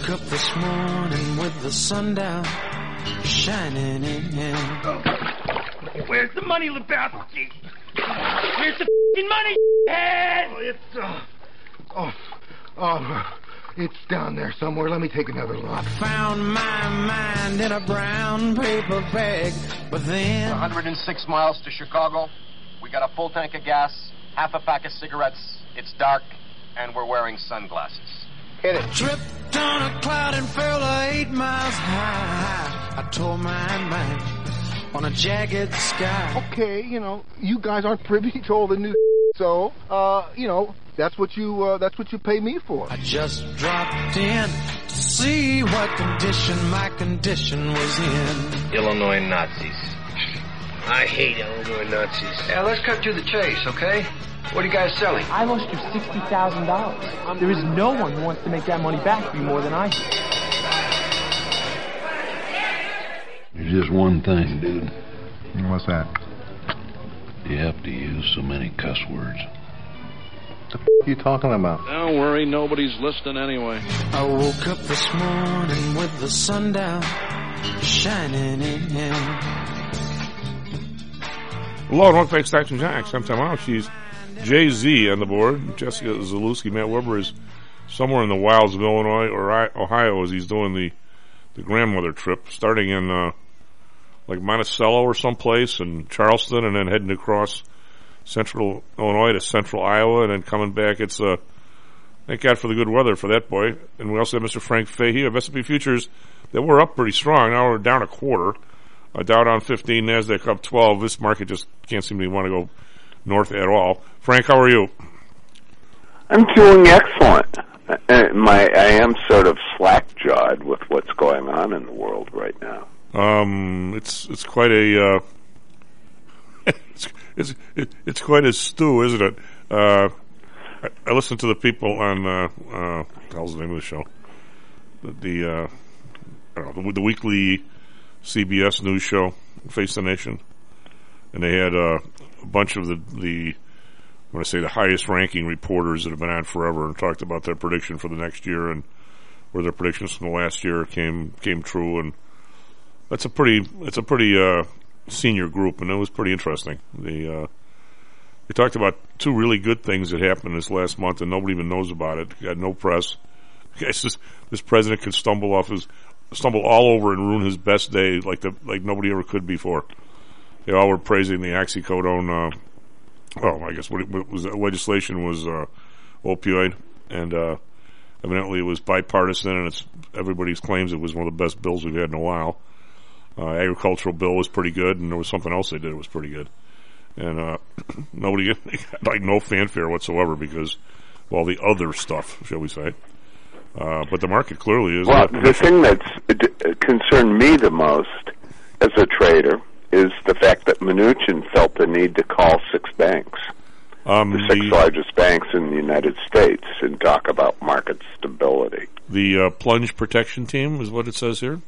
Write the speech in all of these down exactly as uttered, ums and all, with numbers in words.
woke up this morning with the sun down, shining in. Where's the money, Lebowski? Where's the f***ing money, head? Oh, it's, uh, oh, oh, it's down there somewhere. Let me take another look. I found my mind in a brown paper bag, but then... one hundred six miles to Chicago. We got a full tank of gas, half a pack of cigarettes. It's dark, and we're wearing sunglasses. Hit it. Tripped on a cloud and fell eight miles high. I tore my mind on a jagged sky. Okay, you know, you guys aren't privy to all the new so, uh, you know, that's what you, uh, that's what you pay me for. I just dropped in to see what condition my condition was in. Illinois Nazis. I hate Illinois Nazis. Yeah, let's cut to the chase, okay? What are you guys selling? I lost you sixty thousand dollars. There is no one who wants to make that money back for you more than I do. There's just one thing, dude. What's that? You have to use so many cuss words. What the f*** are you talking about? Don't worry, nobody's listening anyway. I woke up this morning with the sun down, shining in. Hello, and welcome back to Stacks Jack. Sometime out, she's Jay-Z on the board. Jessica Zalewski. Matt Weber is somewhere in the wilds of Illinois or Ohio as he's doing the, the grandmother trip, starting in uh, like Monticello or someplace, and Charleston, and then heading across central Illinois to central Iowa, and then coming back. It's uh, thank God for the good weather for that boy. And we also have Mister Frank Fahey of S and P Futures that were up pretty strong. Now we're down a quarter. Uh, Dow down fifteen, NASDAQ up twelve. This market just can't seem to want to go north at all. Frank, how are you? I'm doing excellent. Uh, my, I am sort of slack-jawed with what's going on in the world right now. Um, it's it's quite a uh, it's it's it, it's quite a stew, isn't it? Uh, I, I listened to the people on uh, uh, what the hell's the name of the show? The, the uh, I don't know the, the weekly C B S news show, Face the Nation, and they had uh, a bunch of the the I want to say the highest ranking reporters that have been on forever, and talked about their prediction for the next year and where their predictions from the last year came came true. And that's a pretty it's a pretty uh, senior group, and it was pretty interesting. They uh, they talked about two really good things that happened this last month, and nobody even knows about it. Got no press. Guys, this this president could stumble off his stumble all over and ruin his best day like the like nobody ever could before. They all were praising the oxycodone. Uh, oh, I guess what, it, what was the legislation was uh, opioid, and uh, evidently it was bipartisan, and it's everybody's claims it was one of the best bills we've had in a while. Uh, agricultural bill was pretty good, and there was something else they did that was pretty good, and uh, nobody like no fanfare whatsoever because of all the other stuff, shall we say. Uh, but the market clearly is. Well, the thing that's uh, concerned me the most as a trader is the fact that Mnuchin felt the need to call six banks, um, the six the, largest banks in the United States, and talk about market stability. The uh, plunge protection team is what it says here.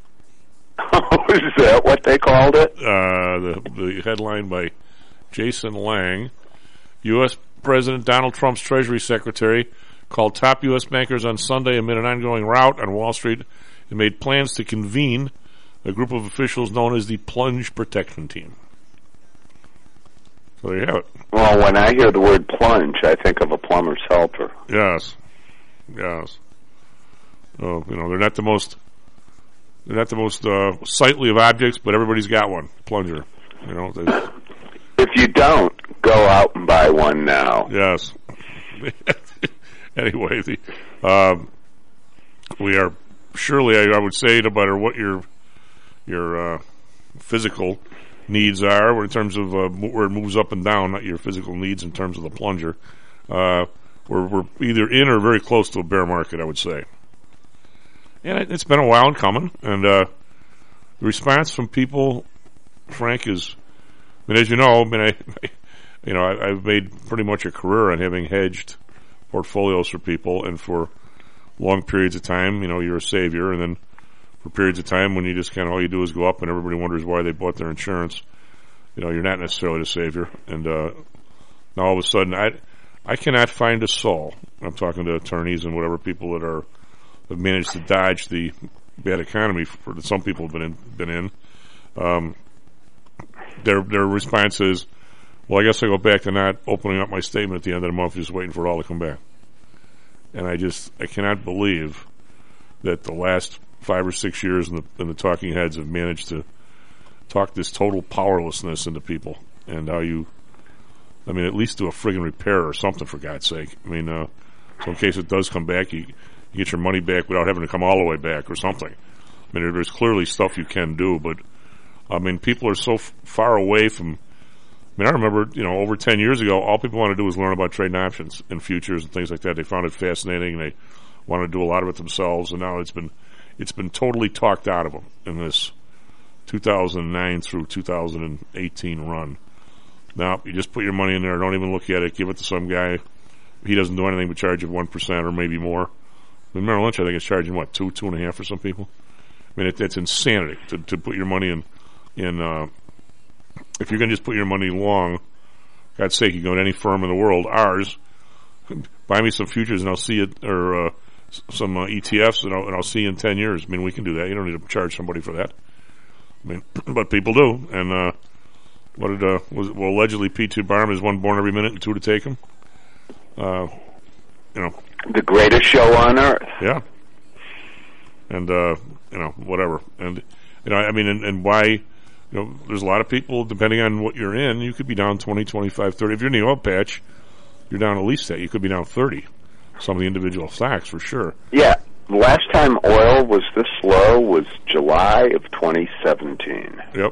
Is that what they called it? Uh, the, the headline by Jason Lang, U S President Donald Trump's Treasury Secretary called top U S bankers on Sunday amid an ongoing rout on Wall Street and made plans to convene a group of officials known as the Plunge Protection Team. So there you have it. Well, when I hear the word plunge, I think of a plumber's helper. Yes. Yes. Oh, you know, they're not the most they're not the most uh, sightly of objects, but everybody's got one. Plunger. You know, if you don't, go out and buy one now. Yes. Anyway, the, um, we are surely, I, I would say, no matter what your your uh, physical needs are, in terms of uh, where it moves up and down, not your physical needs in terms of the plunger, uh, we're, we're either in or very close to a bear market, I would say. And it, it's been a while in coming, and uh, the response from people, Frank, is, I mean, as you know, I mean, I, I, you know, I, I've made pretty much a career on having hedged portfolios for people, and for long periods of time, you know, you're a savior, and then for periods of time when you just kind of, all you do is go up and everybody wonders why they bought their insurance, you know, you're not necessarily the savior. And uh, now all of a sudden, I I cannot find a soul. I'm talking to attorneys and whatever people that are have managed to dodge the bad economy for that some people have been in. Been in. Um, their their response is, well, I guess I go back to not opening up my statement at the end of the month, just waiting for it all to come back. And I just I cannot believe that the last five or six years and the, and the talking heads have managed to talk this total powerlessness into people, and how you, I mean, at least do a friggin' repair or something, for God's sake. I mean, uh, so in case it does come back, you, you get your money back without having to come all the way back or something. I mean, there's clearly stuff you can do, but I mean, people are so f- far away from. I mean, I remember, you know, over ten years ago, all people wanted to do was learn about trading options and futures and things like that. They found it fascinating. They wanted to do a lot of it themselves, and now it's been it's been totally talked out of them in this two thousand nine through two thousand eighteen run. Now, you just put your money in there, don't even look at it, give it to some guy. He doesn't do anything but charge you one percent or maybe more. I mean, Merrill Lynch, I think, is charging, what, two, two and a half for some people? I mean, it, it's insanity to, to put your money in, in uh, if you're going to just put your money long, God's sake, you go to any firm in the world, ours, buy me some futures and I'll see it, or uh, some uh, E T Fs and I'll, and I'll see you in ten years. I mean, we can do that. You don't need to charge somebody for that. I mean, but people do. And uh, what did, uh, was it, well, allegedly P T Barnum is one born every minute and two to take him. Uh, you know. The greatest show on earth. Yeah. And, uh, you know, whatever. And, you know, I mean, and, and why, you know, there's a lot of people, depending on what you're in, you could be down twenty, twenty-five, thirty. If you're in the oil patch, you're down at least that. You could be down thirty. Some of the individual stocks, for sure. Yeah. Last time oil was this low was July of twenty seventeen. Yep.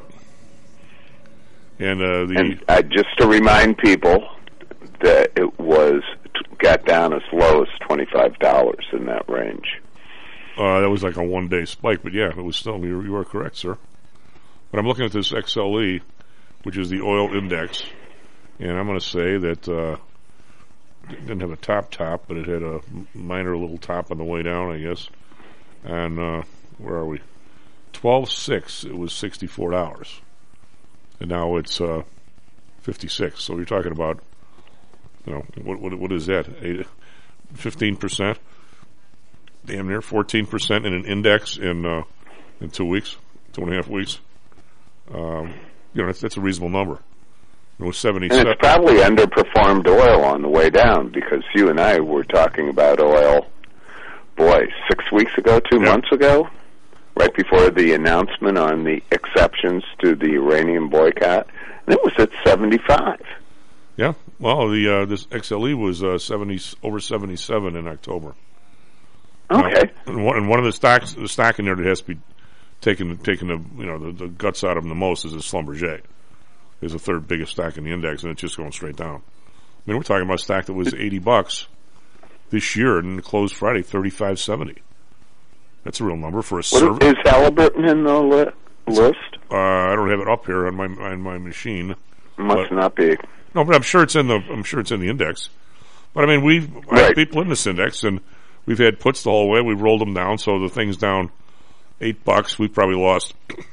And, uh, the. And uh, just to remind people that it was, got down as low as twenty-five dollars in that range. Uh, that was like a one-day spike, but yeah, it was still, you, you are correct, sir. But I'm looking at this X L E, which is the oil index, and I'm going to say that uh, it didn't have a top top, but it had a minor little top on the way down, I guess. And uh, where are we? twelve six, it was sixty-four dollars. And now it's uh, fifty-six. So you're talking about, you know, what what, what is that? Eight, fifteen percent? Damn near fourteen percent in an index in uh, in two weeks, two and a half weeks. Um, you know, that's, that's a reasonable number. It was seventy-seven. And it's probably underperformed oil on the way down, because you and I were talking about oil, boy, six weeks ago, two yeah. months ago, right before the announcement on the exceptions to the Iranian boycott, and it was at seventy-five. Yeah, well, the uh, this X L E was uh, seventy over seventy-seven in October. Okay. Uh, and, one, and one of the stocks, the stock in there that has to be taken, taken the you know the, the guts out of them the most is the Schlumberger. It's the third biggest stock in the index, and it's just going straight down. I mean, we're talking about a stock that was eighty bucks this year, and it closed Friday thirty-five seventy. That's a real number for a service. Is Halliburton in the li- list? Uh, I don't have it up here on my on my machine. Must but, not be. No, but I'm sure it's in the I'm sure it's in the index. But I mean, we've right. had people in this index, and we've had puts the whole way. We've rolled them down, so the thing's down eight bucks. We've probably lost,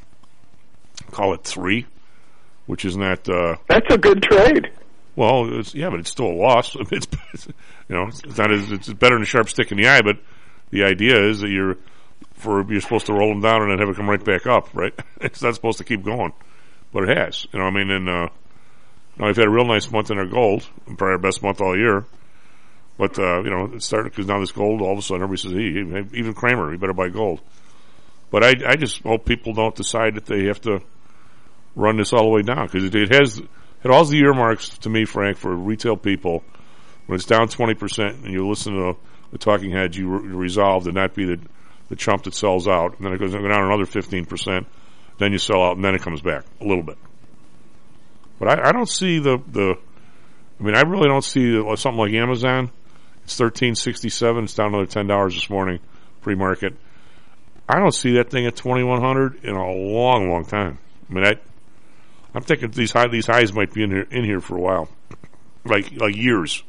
call it three, which is not. Uh, That's a good trade. Well, it's, yeah, but it's still a loss. It's, you know, it's not as it's better than a sharp stick in the eye. But the idea is that you're for you're supposed to roll them down and then have it come right back up, right? It's not supposed to keep going, but it has. You know, I mean, and uh, now we've had a real nice month in our gold, probably our best month all year. But uh, you know, it started because now this gold, all of a sudden, everybody says, "Hey, even Kramer, you better buy gold." But I, I just hope people don't decide that they have to run this all the way down, because it, it has it all the earmarks to me, Frank, for retail people. When it's down twenty percent and you listen to the talking heads, you, re- you resolve to not be the the chump that sells out, and then it goes down another fifteen percent. Then you sell out, and then it comes back a little bit. But I, I don't see the the. I mean, I really don't see something like Amazon. It's thirteen sixty seven. It's down another ten dollars this morning, pre market. I don't see that thing at twenty one hundred in a long, long time. I mean, I, I'm thinking these high these highs might be in here in here for a while, like like years.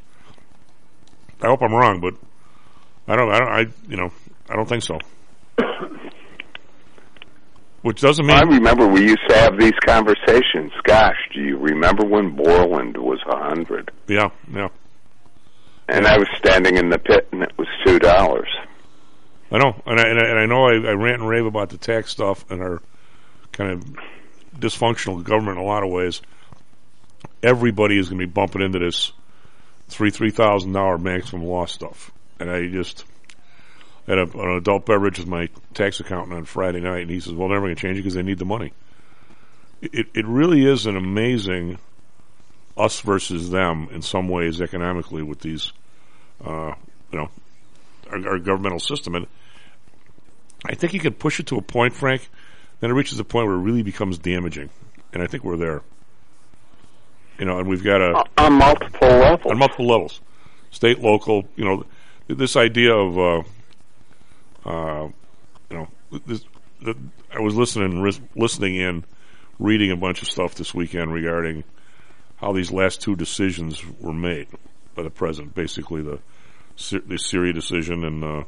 I hope I'm wrong, but I don't. I don't. I you know. I don't think so. Which doesn't mean... I remember we used to have these conversations. Gosh, do you remember when Borland was a hundred? Yeah, yeah. And yeah. I was standing in the pit, and it was two dollars. I know, and I, and I, and I know I, I rant and rave about the tax stuff and our kind of dysfunctional government in a lot of ways. Everybody is going to be bumping into this three three thousand dollar maximum loss stuff, and I just had a, an adult beverage with my tax accountant on Friday night, and he says, "Well, they're never going to change it because they need the money." It it really is an amazing us versus them in some ways economically with these, uh, you know, our, our governmental system, and I think you can push it to a point, Frank. Then it reaches a point where it really becomes damaging, and I think we're there. You know, and we've got a on multiple levels. On multiple levels, state, local. You know, this idea of, uh, uh, you know, this, the, I was listening, ris- listening in, reading a bunch of stuff this weekend regarding how these last two decisions were made by the president. Basically, the the Syria decision and uh,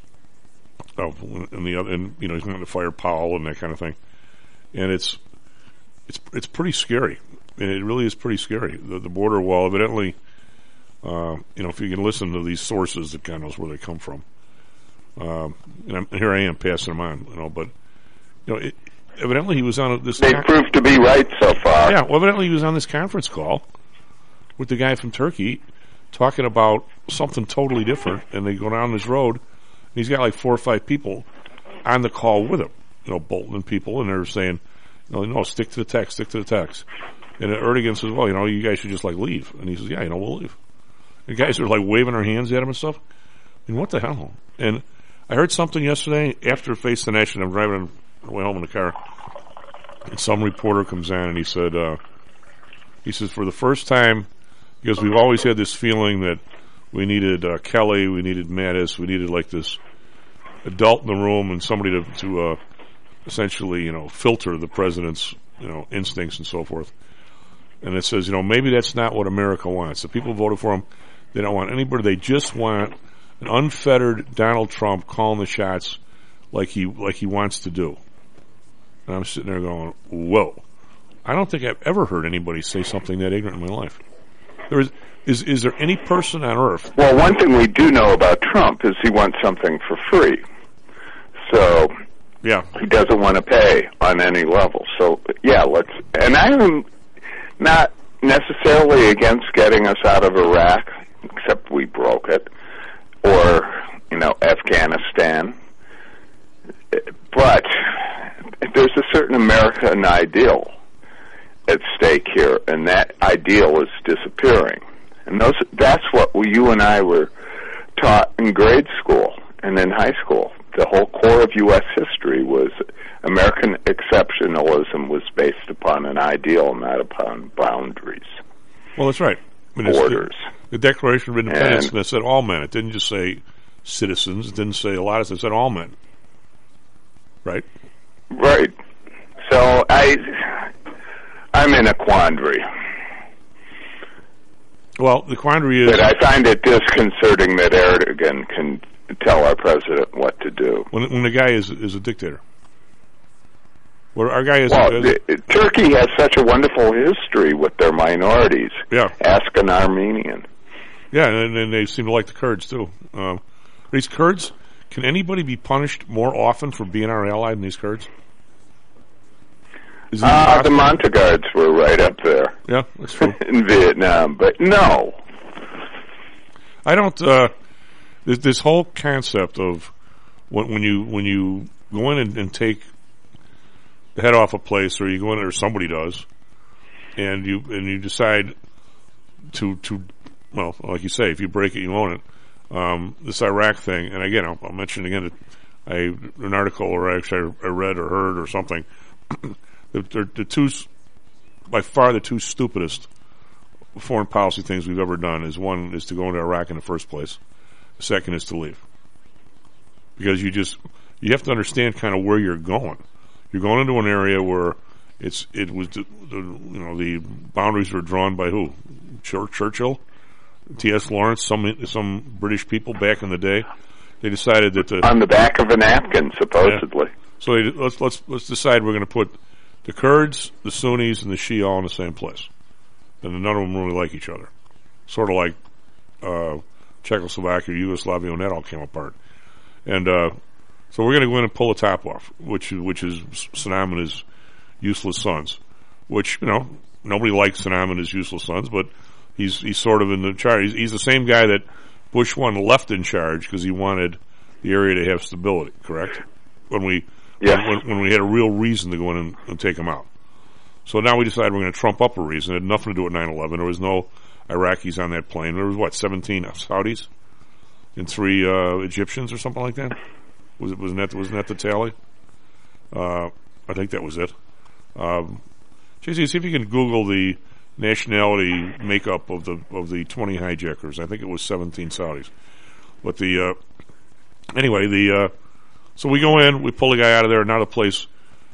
oh, and the other, and you know, he's going to fire Powell and that kind of thing. And it's it's it's pretty scary. And it really is pretty scary. The, the border wall, evidently, uh, you know, if you can listen to these sources, it kind of knows where they come from. Um, and, I'm, and here I am passing them on, you know, but, you know, it, evidently he was on a, this... They con- proved to be right so far. Yeah, well, evidently he was on this conference call with the guy from Turkey talking about something totally different, and they go down this road, and he's got like four or five people on the call with him, you know, Bolton and people, and they're saying, no, no, stick to the text, stick to the text. And Erdogan says, well, you know, you guys should just, like, leave. And he says, yeah, you know, we'll leave. The guys are, like, waving their hands at him and stuff. I mean, what the hell? And I heard something yesterday after Face the Nation. I'm driving on the way home in the car. And some reporter comes on and he said, uh, he says, for the first time, because we've always had this feeling that we needed uh, Kelly, we needed Mattis, we needed, like, this adult in the room and somebody to, to uh, essentially, you know, filter the president's, you know, instincts and so forth. And it says, you know, maybe that's not what America wants. The people voted for him. They don't want anybody. They just want an unfettered Donald Trump calling the shots like he like he wants to do. And I'm sitting there going, whoa. I don't think I've ever heard anybody say something that ignorant in my life. There is, is, is there any person on earth? Well, one thing we do know about Trump is he wants something for free. So yeah, he doesn't want to pay on any level. So, yeah, let's... And I'm not necessarily against getting us out of Iraq, except we broke it, or, you know, Afghanistan. But there's a certain American ideal at stake here, and that ideal is disappearing. And those that's what we, you and I were taught in grade school and in high school. The whole core of U S history was American exceptionalism was based upon an ideal, not upon boundaries. Well, that's right. I mean, borders. The, the Declaration of Independence and, said all men. It didn't just say citizens. It didn't say a lot of it. It said all men. Right? Right. So I, I'm in a quandary. Well, the quandary is... But I find it disconcerting that Erdogan can tell our president what to do. When, when the guy is is a dictator. Well, our guy is... Well, is the, Turkey has such a wonderful history with their minorities. Yeah. Ask an Armenian. Yeah, and, and they seem to like the Kurds, too. Um, these Kurds, can anybody be punished more often for being our ally than these Kurds? Ah, uh, the Montagards were right up there. Yeah, that's true. In Vietnam, but no. I don't... Uh, this, this whole concept of when, when you when you go in and, and take the head off a place, or you go in, or somebody does, and you and you decide to to well, like you say, if you break it, you own it. Um, this Iraq thing, and again, I'll, I'll mention again that I an article, or actually I read or heard or something. the, the, the two, by far, the two stupidest foreign policy things we've ever done is one is to go into Iraq in the first place. The second is to leave, because you just you have to understand kind of where you're going. You're going into an area where it's it was the, the you know the boundaries were drawn by who? Churchill, T S Lawrence, some some British people back in the day. They decided that the, on the back of a napkin, supposedly. Yeah. So they, let's let's let's decide we're going to put the Kurds, the Sunnis, and the Shia all in the same place, and none of them really like each other. Sort of like uh, Czechoslovakia, Yugoslavia, and that all came apart. And uh, So we're going to go in and pull the top off, which which is Saddam and his useless sons. Which, you know, nobody likes Saddam and his useless sons, but he's he's sort of in the charge. He's, he's the same guy that Bush one left in charge because he wanted the area to have stability. Correct? When we yes. when, when we had a real reason to go in and, and take him out. So now we decided we're going to trump up a reason. It had nothing to do with nine eleven. There was no Iraqis on that plane. There was, what, seventeen Saudis and three uh, Egyptians or something like that? Was it, wasn't that, wasn't that the tally? Uh, I think that was it. Um, J C, see if you can Google the nationality makeup of the of the twenty hijackers. I think it was seventeen Saudis. But the, uh, anyway, the, uh, so we go in, we pull the guy out of there, and now the place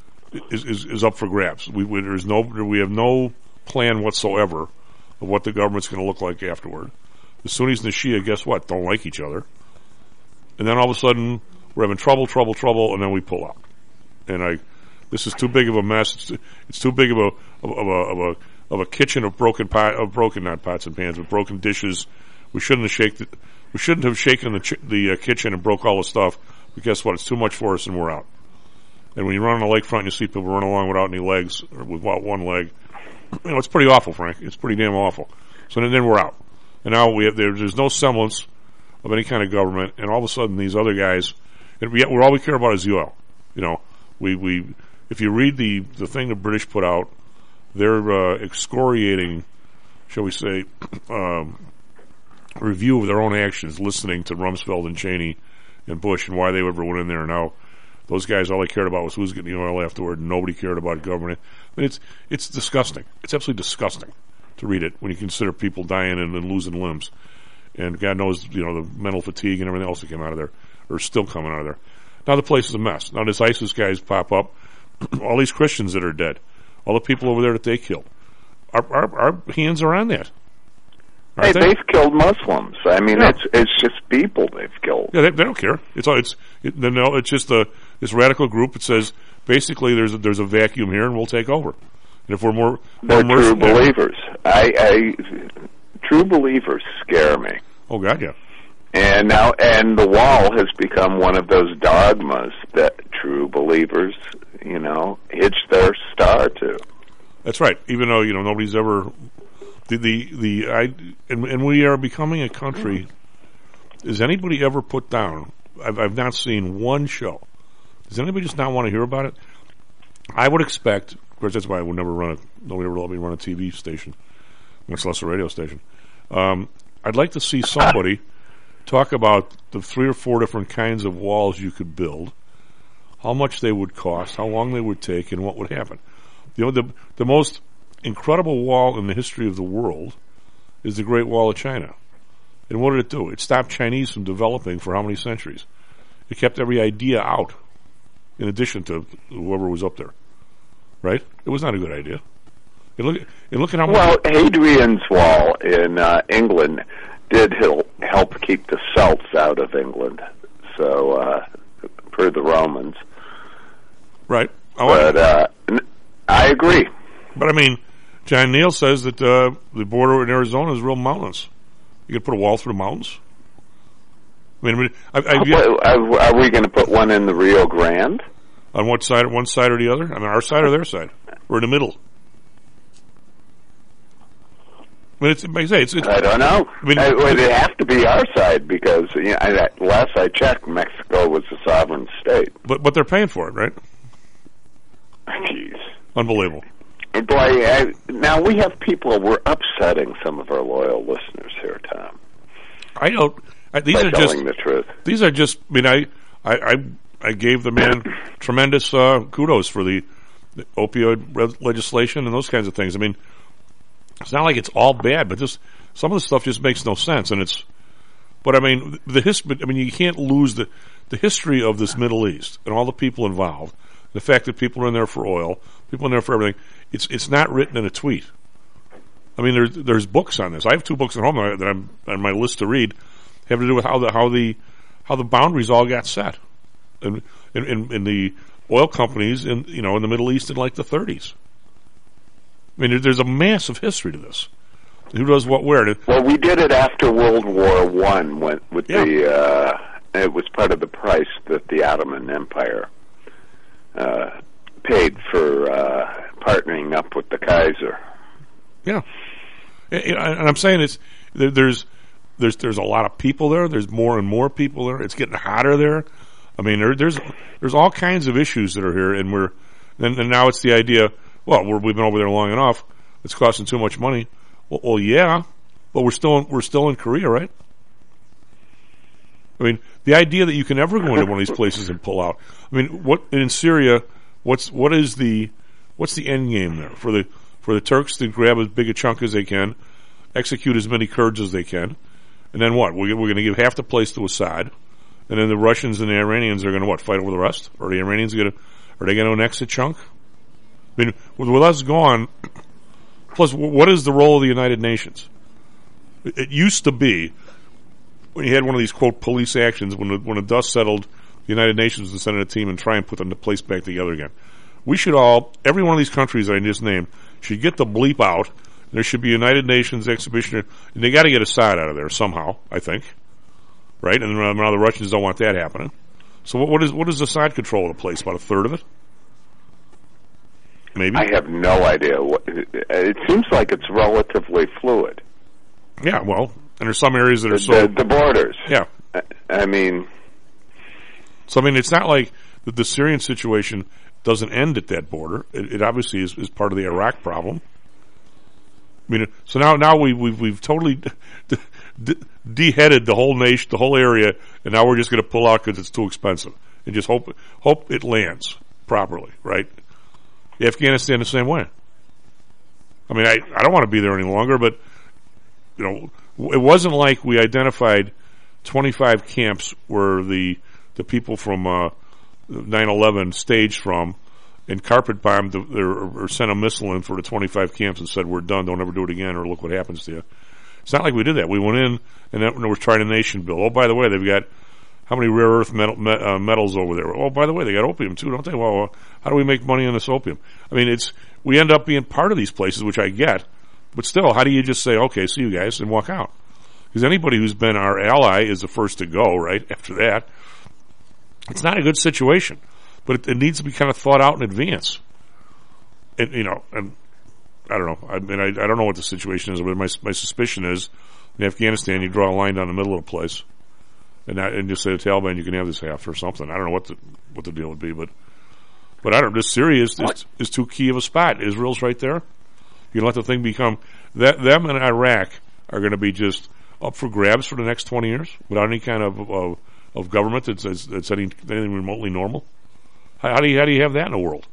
is, is, is up for grabs. We, we, there's no, we have no plan whatsoever of what the government's going to look like afterward. The Sunnis and the Shia, guess what? Don't like each other. And then all of a sudden, we're having trouble, trouble, trouble, and then we pull out. And I, this is too big of a mess. It's too, it's too big of a of a of a of a kitchen of broken pot, of broken not pots and pans, but broken dishes. We shouldn't have shaken. We shouldn't have shaken the ch- the uh, kitchen and broke all the stuff. But guess what? It's too much for us, and we're out. And when you run on the lakefront, you see people run along without any legs or without one leg. You know, it's pretty awful, Frank. It's pretty damn awful. So then, then we're out, and now we have there, there's no semblance of any kind of government, and all of a sudden these other guys, and we, we're all we care about is U L. You know, we we if you read the the thing the British put out, they're uh, excoriating, shall we say, um, review of their own actions, listening to Rumsfeld and Cheney and Bush and why they ever went in there. Now, those guys, all they cared about was who's getting the oil afterward. Nobody cared about government. I mean, it's it's disgusting. It's absolutely disgusting to read it when you consider people dying and, and losing limbs. And God knows, you know, the mental fatigue and everything else that came out of there, or still coming out of there. Now the place is a mess. Now this ISIS guys pop up, all these Christians that are dead, all the people over there that they killed. Our, our, our hands are on that. Hey, they? they've killed Muslims. I mean, yeah. it's it's just people they've killed. Yeah, they, they don't care. It's all it's it, no, it's just a this radical group that says basically there's a, there's a vacuum here and we'll take over. And if we're more, they're more true believers. I, I true believers scare me. Oh God, yeah. And now, and the wall has become one of those dogmas that true believers, you know, hitch their star to. That's right. Even though, you know, nobody's ever the the, the I and, and we are becoming a country. Is anybody ever put down? I've I've not seen one show. Does anybody just not want to hear about it? I would expect. Of course, that's why I would never run a. Nobody ever let me run a T V station, much less a radio station. Um, I'd like to see somebody talk about the three or four different kinds of walls you could build, how much they would cost, how long they would take, and what would happen. You know, the the most incredible wall in the history of the world is the Great Wall of China. And what did it do? It stopped Chinese from developing for how many centuries? It kept every idea out, in addition to whoever was up there. Right? It was not a good idea. And look, and look at how much... Well, Hadrian's Wall in uh, England did help keep the Celts out of England, so uh, per the Romans. Right. Oh, but uh, I agree. But I mean, John Neal says that uh, the border in Arizona is real mountainous. You could put a wall through the mountains. I mean, I mean I, I, are, are we going to put one in the Rio Grande? On what side? One side or the other? I mean, our side or their side? Or in the middle? I mean, it's, I say, it's, it's, I don't know. I mean, it would have to be our side because you know, I, last I checked, Mexico was a sovereign state. But but they're paying for it, right? Jeez, unbelievable. Boy, I, now we have people. We're upsetting some of our loyal listeners here, Tom. I don't. I, these by are telling just the truth. These are just. I mean, I I I, I gave the man tremendous uh, kudos for the, the opioid re- legislation and those kinds of things. I mean. It's not like it's all bad, but just some of the stuff just makes no sense, and it's. But I mean, the his, I mean, you can't lose the the history of this Middle East and all the people involved. The fact that people are in there for oil, people in there for everything. It's it's not written in a tweet. I mean, there's there's books on this. I have two books at home that I'm on my list to read, have to do with how the how the how the boundaries all got set, in in, in the oil companies in you know in the Middle East in like the thirties. I mean, there's a massive history to this. Who does what where? Well, we did it after World War One with, with yeah. the uh, it was part of the price that the Ottoman Empire uh, paid for uh, partnering up with the Kaiser. Yeah, and I'm saying it's there, there's there's there's a lot of people there. There's more and more people there. It's getting hotter there. I mean, there, there's there's all kinds of issues that are here, and we're and, and now it's the idea. Well, we're, we've been over there long enough. It's costing too much money. Well, well yeah, but we're still we're still in Korea, right? I mean, the idea that you can ever go into one of these places and pull out. I mean, what in Syria? What's what is the what's the end game there for the for the Turks to grab as big a chunk as they can, execute as many Kurds as they can, and then what? We're, we're going to give half the place to Assad, and then the Russians and the Iranians are going to what? Fight over the rest? Or the Iranians going to are they going to annex a chunk? I mean, with, with us gone, plus what is the role of the United Nations? It, it used to be. When you had one of these, quote, police actions, when the, when the dust settled, the United Nations would send a team and try and put the place back together again. We should all, every one of these countries that I just named, should get the bleep out. There should be a United Nations exhibition, and they got to get Assad out of there somehow, I think. Right? And now the Russians don't want that happening. So what, what is what is Assad control of the place? About a third of it? Maybe? I have no idea. What, it seems like it's relatively fluid. Yeah, well... And there's some areas that are the, so... The, the borders. Yeah. I, I mean... So, I mean, it's not like the, the Syrian situation doesn't end at that border. It, it obviously is, is part of the Iraq problem. I mean, so now now we, we've, we've totally de- de- de-headed the whole nation, the whole area, and now we're just going to pull out because it's too expensive. And just hope hope it lands properly, right? Afghanistan the same way. I mean, I, I don't want to be there any longer, but, you know... It wasn't like we identified twenty-five camps where the the people from uh, nine eleven staged from and carpet bombed the, or, or sent a missile in for the twenty-five camps and said, we're done, don't ever do it again, or look what happens to you. It's not like we did that. We went in and then we're trying a nation build. Oh, by the way, they've got how many rare earth metal, met, uh, metals over there? Oh, by the way, they got opium too, don't they? Well, uh, how do we make money on this opium? I mean, it's we end up being part of these places, which I get. But still, how do you just say, okay, see you guys, and walk out? Because anybody who's been our ally is the first to go, right, after that. It's not a good situation. But it, it needs to be kind of thought out in advance. And, you know, and I don't know. I mean, I, I don't know what the situation is, but my my suspicion is in Afghanistan, you draw a line down the middle of the place. And that, and just say to the Taliban, you can have this half or something. I don't know what the what the deal would be, but but I don't. This Syria is, is, is too key of a spot. Israel's right there. You let the thing become that them and Iraq are going to be just up for grabs for the next twenty years without any kind of of, of government that's that's any, anything remotely normal. How, how do you how do you have that in the world?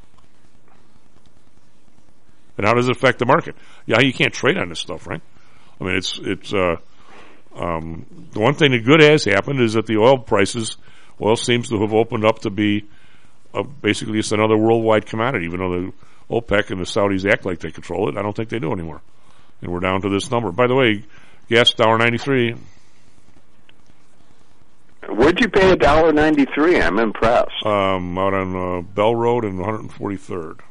And how does it affect the market? Yeah, you can't trade on this stuff, right? I mean, it's it's uh, um, the one thing that good has happened is that the oil prices, oil seems to have opened up to be uh, basically just another worldwide commodity, even though the OPEC and the Saudis act like they control it. I don't think they do anymore. And we're down to this number. By the way, gas, one dollar ninety-three. Where'd you pay one dollar ninety-three? I'm impressed. Um, out on uh, Bell Road and one hundred forty-third.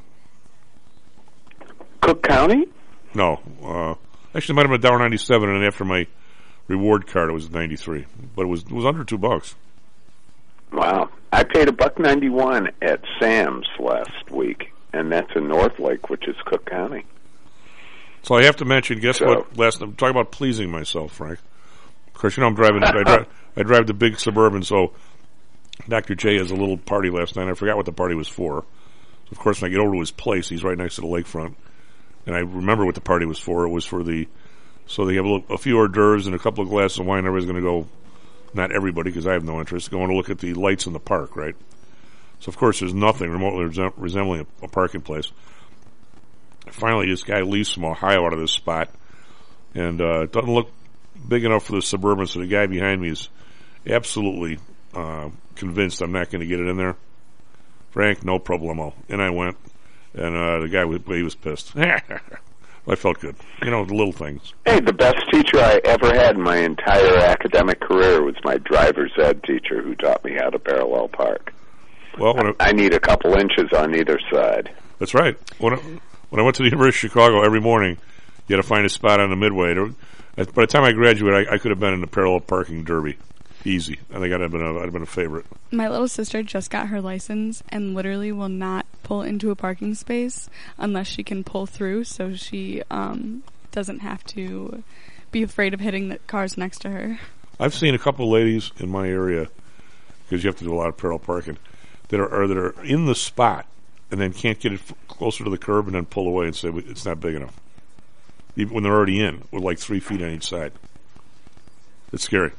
Cook County? No. Uh, actually, it might have been one dollar ninety-seven, and then after my reward card, it was ninety-three. But it was it was under two bucks. Wow. I paid a buck ninety-one at Sam's last week. And that's in North Lake, which is Cook County. So I have to mention, guess so, what? Last I'm talking about pleasing myself, Frank. Of course, you know I'm driving. I, drive, I drive the big Suburban, so Doctor J has a little party last night. I forgot what the party was for. So of course, when I get over to his place, he's right next to the lakefront, and I remember what the party was for. It was for the so they have a, little, a few hors d'oeuvres and a couple of glasses of wine. Everybody's going to go. Not everybody, because I have no interest. Going to look at the lights in the park, right? So, of course, there's nothing remotely resem- resembling a, a parking place. Finally, this guy leaves from Ohio out of this spot, and uh, it doesn't look big enough for the Suburban, so the guy behind me is absolutely uh, convinced I'm not going to get it in there. Frank, no problemo. And I went, and uh, the guy was, he was pissed. I felt good. You know, the little things. Hey, the best teacher I ever had in my entire academic career was my driver's ed teacher who taught me how to parallel park. Well, when I, I need a couple inches on either side. That's right. When I, when I went to the University of Chicago every morning, you had to find a spot on the midway. By the time I graduated, I, I could have been in the parallel parking derby. easy. I think I'd have been a, I'd have been a favorite. My little sister just got her license and literally will not pull into a parking space unless she can pull through, so she um, doesn't have to be afraid of hitting the cars next to her. I've seen a couple of ladies in my area, because you have to do a lot of parallel parking, that are, are that are in the spot and then can't get it f- closer to the curb and then pull away and say it's not big enough. Even when they're already in, with like three feet on each side. It's scary.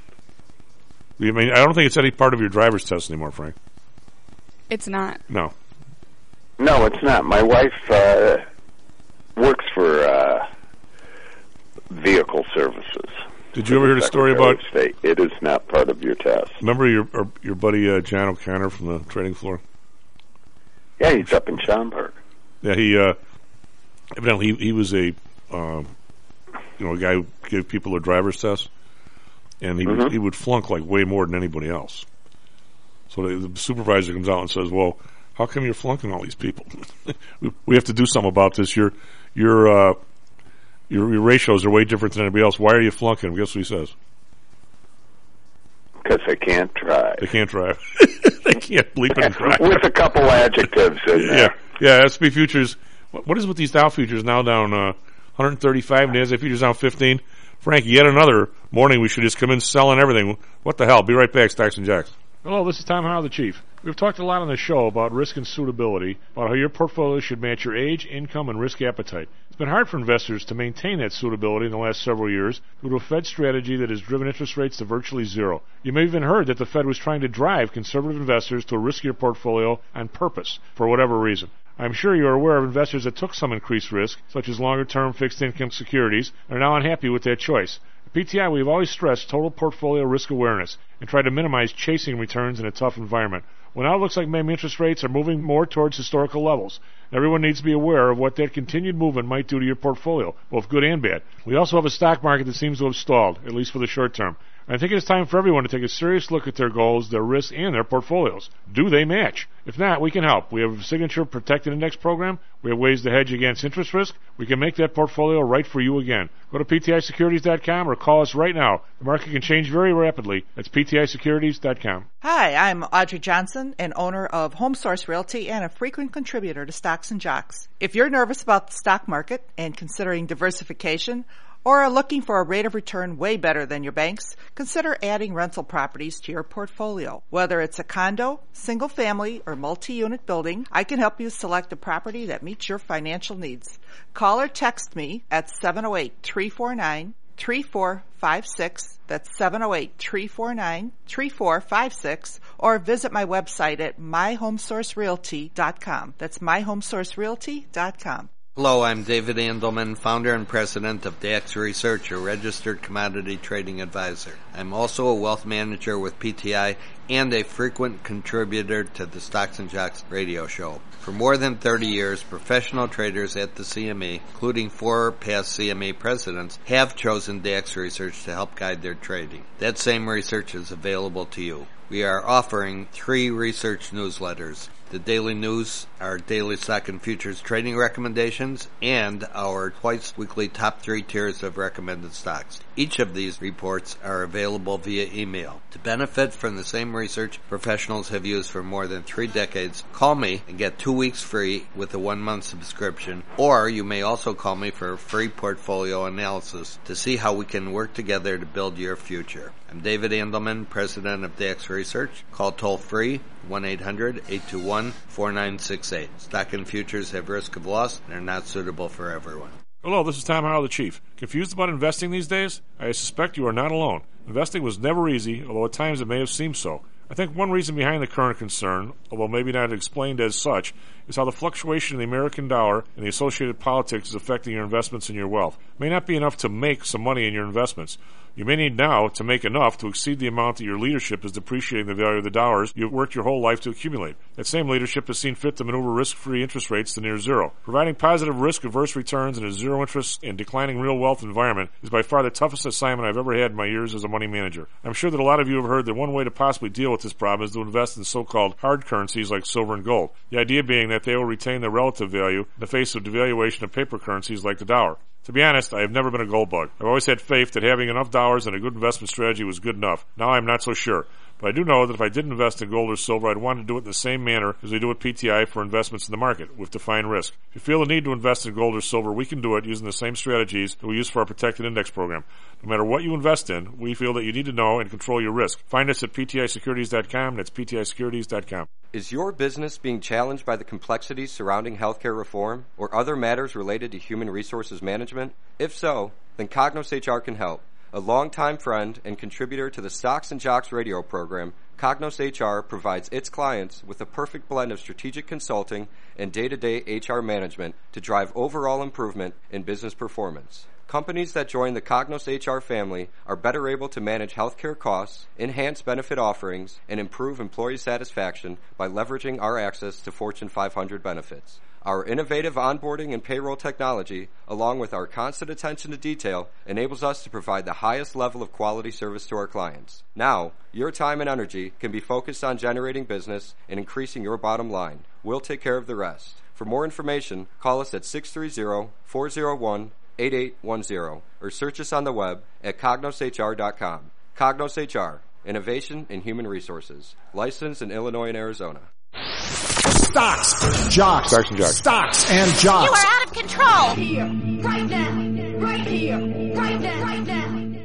I mean, I don't think it's any part of your driver's test anymore, Frank. It's not. No. No, it's not. My wife uh, works for uh, vehicle services. Did you ever hear the story about... State. It is not part of your test. Remember your or, your buddy uh, John O'Connor from the trading floor? Yeah, he's up in Schaumburg. Yeah, he... Uh, evidently, he, he was a... Uh, you know, a guy who gave people their driver's test. And he, mm-hmm. would, he would flunk like way more than anybody else. So the, the supervisor comes out and says, well, how come you're flunking all these people? we, we have to do something about this. Your your, uh, your your ratios are way different than anybody else. Why are you flunking? Guess what he says? Because they can't drive. They can't drive. They can't bleep and drive. With a couple adjectives in there. Yeah, yeah. S and P futures. What is with these Dow futures now down uh, one thirty-five? The N S A futures down fifteen. Frank, yet another morning we should just come in selling everything. What the hell? Be right back, Stocks and Jocks. Hello, this is Tom Howell, the Chief. We've talked a lot on the show about risk and suitability, about how your portfolio should match your age, income, and risk appetite. It's been hard for investors to maintain that suitability in the last several years due to a Fed strategy that has driven interest rates to virtually zero. You may have even heard that the Fed was trying to drive conservative investors to a riskier portfolio on purpose, for whatever reason. I'm sure you're aware of investors that took some increased risk, such as longer-term fixed-income securities, and are now unhappy with that choice. At P T I, we've always stressed total portfolio risk awareness and tried to minimize chasing returns in a tough environment. Well, now it looks like maybe interest rates are moving more towards historical levels. Everyone needs to be aware of what that continued movement might do to your portfolio, both good and bad. We also have a stock market that seems to have stalled, at least for the short term. I think it's time for everyone to take a serious look at their goals, their risks, and their portfolios. Do they match? If not, we can help. We have a Signature Protected Index program. We have ways to hedge against interest risk. We can make that portfolio right for you again. Go to P T I securities dot com or call us right now. The market can change very rapidly. That's P T I securities dot com. Hi, I'm Audrey Johnson, an owner of Home Source Realty and a frequent contributor to Stocks and Jocks. If you're nervous about the stock market and considering diversification, or are looking for a rate of return way better than your banks, consider adding rental properties to your portfolio. Whether it's a condo, single family, or multi-unit building, I can help you select a property that meets your financial needs. Call or text me at seven oh eight, three four nine, three four five six. That's seven oh eight, three four nine, three four five six. Or visit my website at my home source realty dot com. That's my home source realty dot com. Hello, I'm David Andelman, founder and president of D A X Research, a registered commodity trading advisor. I'm also a wealth manager with P T I and a frequent contributor to the Stocks and Jocks radio show. For more than thirty years, professional traders at the C M E, including four past C M E presidents, have chosen D A X Research to help guide their trading. That same research is available to you. We are offering three research newsletters. The daily news, our daily stock and futures trading recommendations, and our twice-weekly top three tiers of recommended stocks. Each of these reports are available via email. To benefit from the same research professionals have used for more than three decades, call me and get two weeks free with a one-month subscription, or you may also call me for a free portfolio analysis to see how we can work together to build your future. I'm David Andelman, president of D A X Research. Call toll-free one eight hundred, eight two one, four nine six eight. Stock and futures have risk of loss and are not suitable for everyone. Hello, this is Tom Howell, the Chief. Confused about investing these days? I suspect you are not alone. Investing was never easy, although at times it may have seemed so. I think one reason behind the current concern, although maybe not explained as such, is how the fluctuation in the American dollar and the associated politics is affecting your investments and your wealth. It may not be enough to make some money in your investments. You may need now to make enough to exceed the amount that your leadership is depreciating the value of the dollars you've worked your whole life to accumulate. That same leadership has seen fit to maneuver risk-free interest rates to near zero. Providing positive risk-averse returns in a zero-interest and declining real wealth environment is by far the toughest assignment I've ever had in my years as a money manager. I'm sure that a lot of you have heard that one way to possibly deal with this problem is to invest in so-called hard currencies like silver and gold. The idea being that they will retain their relative value in the face of devaluation of paper currencies like the dollar. To be honest, I have never been a gold bug. I've always had faith that having enough dollars and a good investment strategy was good enough. Now I'm not so sure. But I do know that if I did invest in gold or silver, I'd want to do it in the same manner as we do at P T I for investments in the market, with defined risk. If you feel the need to invest in gold or silver, we can do it using the same strategies that we use for our protected index program. No matter what you invest in, we feel that you need to know and control your risk. Find us at P T I securities dot com. That's P T I securities dot com. Is your business being challenged by the complexities surrounding healthcare reform or other matters related to human resources management? If so, then Cognos H R can help. A longtime friend and contributor to the Stocks and Jocks radio program, Cognos H R provides its clients with a perfect blend of strategic consulting and day-to-day H R management to drive overall improvement in business performance. Companies that join the Cognos H R family are better able to manage healthcare costs, enhance benefit offerings, and improve employee satisfaction by leveraging our access to Fortune five hundred benefits. Our innovative onboarding and payroll technology, along with our constant attention to detail, enables us to provide the highest level of quality service to our clients. Now, your time and energy can be focused on generating business and increasing your bottom line. We'll take care of the rest. For more information, call us at six three zero, four zero one, eight eight one zero or search us on the web at cognos H R dot com. Cognos H R, Innovation in Human Resources. Licensed in Illinois and Arizona. Stocks, jocks, Stocks and jocks. Stocks and jocks. You are out of control. Here, right now, right here, right now, right now.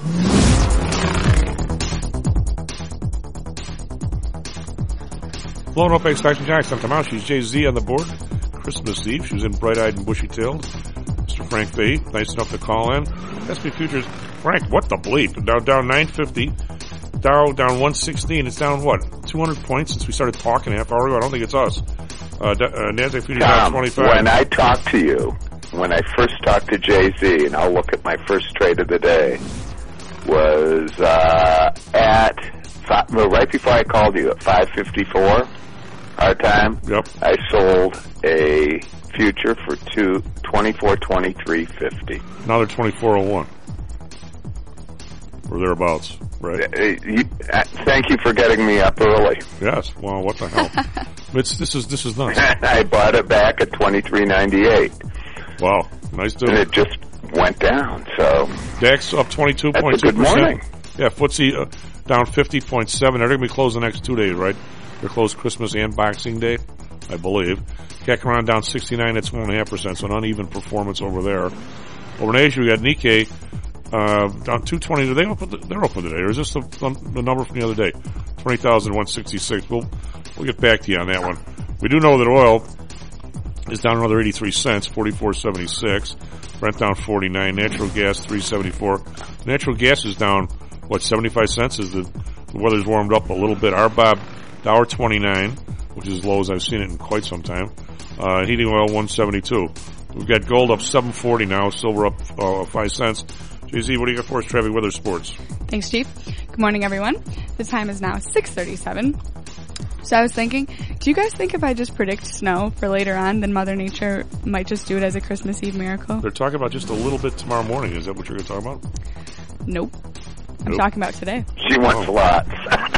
Blowing up Stocks and Jocks. I'm Tom Out. She's Jay Z on the board. Christmas Eve. She was in bright-eyed and bushy-tailed. Mister Frank B, nice enough to call in. S and P Futures. Frank, what the bleep? Dow down nine fifty. Dow down one sixteen. It's down, what, two hundred points since we started talking a half hour ago? I don't think it's us. Uh, D- uh, NASDAQ Futures down twenty-five. When I talked to you, when I first talked to Jay Z, and I'll look at my first trade of the day, was uh, at, five, well, right before I called you, at five fifty-four, our time. Yep. I sold a future for two twenty-four twenty-three fifty. Now they're twenty-four oh one. Or thereabouts, right? Uh, you, uh, thank you for getting me up early. Yes. Well, what the hell? it's, this is this is nuts. I bought it back at twenty-three ninety-eight. Wow. Nice deal. And it just went down, so. DAX up twenty-two point two percent. Good morning. Yeah, F T S E uh, down fifty point seven. They're going to be closed the next two days, right? They're closed Christmas and Boxing Day, I believe. C A C around down sixty-nine, that's one point five percent, so an uneven performance over there. Over in Asia, we got Nikkei uh, down two twenty. Are they open? They're open today, or is this the, the number from the other day? twenty thousand one hundred sixty-six. We'll, we'll get back to you on that one. We do know that oil is down another eighty-three cents, forty-four seventy-six. Brent down forty-nine. Natural gas three seventy-four. Natural gas is down, what, seventy-five cents as the, the weather's warmed up a little bit. R B O B one twenty-nine, which is as low as I've seen it in quite some time. Uh, heating oil one seventy-two. We've got gold up seven forty now, silver up uh, five cents. J Z, what do you got for us, Traffic Weather Sports? Thanks, Chief. Good morning, everyone. The time is now six thirty-seven. So I was thinking, do you guys think if I just predict snow for later on, then Mother Nature might just do it as a Christmas Eve miracle? They're talking about just a little bit tomorrow morning. Is that what you're going to talk about? Nope. I'm nope. talking about today. She wants oh. lots.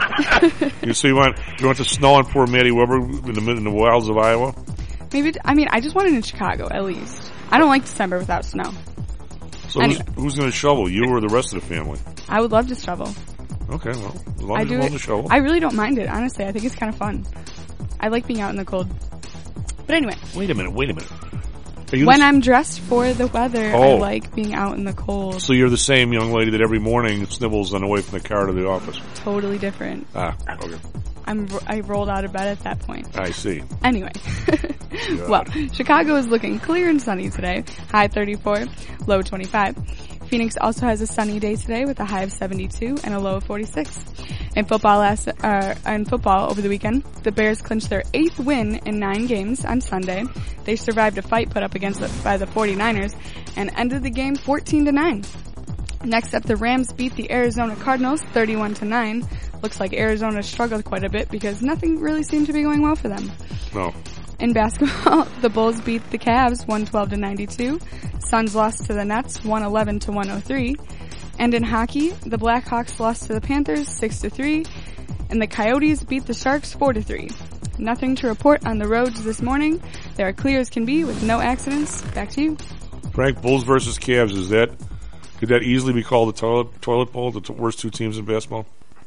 you so you want you want to snow on poor Maddie Weber in the in the wilds of Iowa? Maybe. I mean, I just want it in Chicago at least. I don't like December without snow. So anyway. who's, who's going to shovel? You or the rest of the family? I would love to shovel. Okay, well, as long I as do you're willing it, to shovel. I really don't mind it, honestly. I think it's kind of fun. I like being out in the cold. But anyway. Wait a minute, wait a minute. When the, I'm dressed for the weather, oh. I like being out in the cold. So you're the same young lady that every morning snivels on the way from the car to the office? Totally different. Ah, okay. I'm, I rolled out of bed at that point. I see. Anyway. Well, Chicago is looking clear and sunny today. High thirty-four, low twenty-five. Phoenix also has a sunny day today with a high of seventy-two and a low of forty-six. In football last, uh, in football over the weekend, the Bears clinched their eighth win in nine games on Sunday. They survived a fight put up against the, by the forty-niners and ended the game fourteen to nine. Next up, the Rams beat the Arizona Cardinals thirty-one to nine. Looks like Arizona struggled quite a bit because nothing really seemed to be going well for them. No. In basketball, the Bulls beat the Cavs one twelve to ninety-two. Suns lost to the Nets one eleven to one oh three. And in hockey, the Blackhawks lost to the Panthers six to three. And the Coyotes beat the Sharks four to three. Nothing to report on the roads this morning. They are clear as can be with no accidents. Back to you. Frank, Bulls versus Cavs, is that, could that easily be called the toilet, toilet bowl, the t- worst two teams in basketball?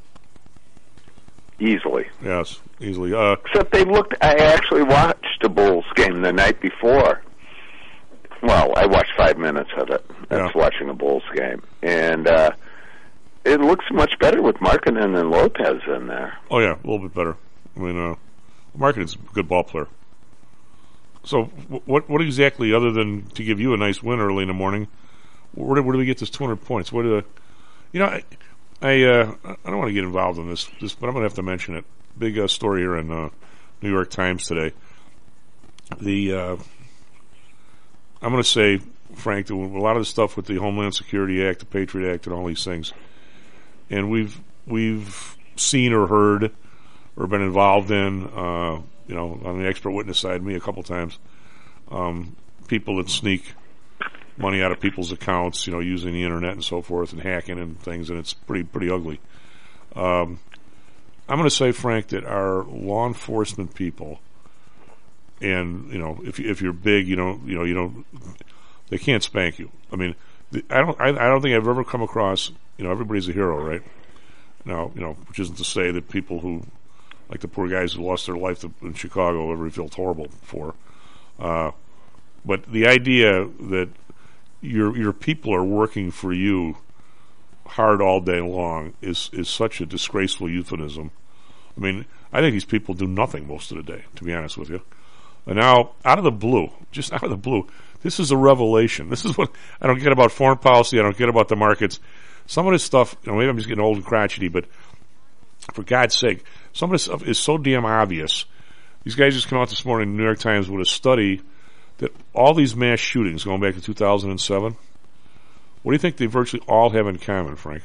Easily. Yes, easily. Uh, Except they looked, I actually watched a Bulls game the night before. Well, I watched five minutes of it. That's Yeah. watching a Bulls game. And uh, it looks much better with Markkanen and Lopez in there. oh, yeah, a little bit better. I mean, uh, Markkanen's a good ball player. So, wh- what what exactly, other than to give you a nice win early in the morning, where do, where do we get this two hundred points? What do the, you know, I I, uh, I don't want to get involved in this, this but I'm going to have to mention it. Big uh, story here in uh, New York Times today. The uh, I'm going to say, Frank, that a lot of the stuff with the Homeland Security Act, the Patriot Act, and all these things, and we've we've seen or heard or been involved in, uh, you know, on the expert witness side, me a couple times, um, people that sneak money out of people's accounts, you know, using the internet and so forth, and hacking and things, and it's pretty pretty ugly. Um, I'm going to say, Frank, that our law enforcement people, and you know, if if you're big, you don't, you know, you don't, they can't spank you. I mean, the, I don't, I, I don't think I've ever come across, you know, everybody's a hero, right? Now, you know, which isn't to say that people who, like the poor guys who lost their life in Chicago, ever feel horrible for. Uh, but the idea that your your people are working for you hard all day long is is such a disgraceful euphemism. I mean, I think these people do nothing most of the day, to be honest with you. And now, out of the blue, just out of the blue, this is a revelation. This is what I don't get about foreign policy. I don't get about the markets. Some of this stuff, you know, maybe I'm just getting old and crotchety, but for God's sake, some of this stuff is so damn obvious. These guys just came out this morning in the New York Times with a study that all these mass shootings going back to two thousand seven, what do you think they virtually all have in common, Frank?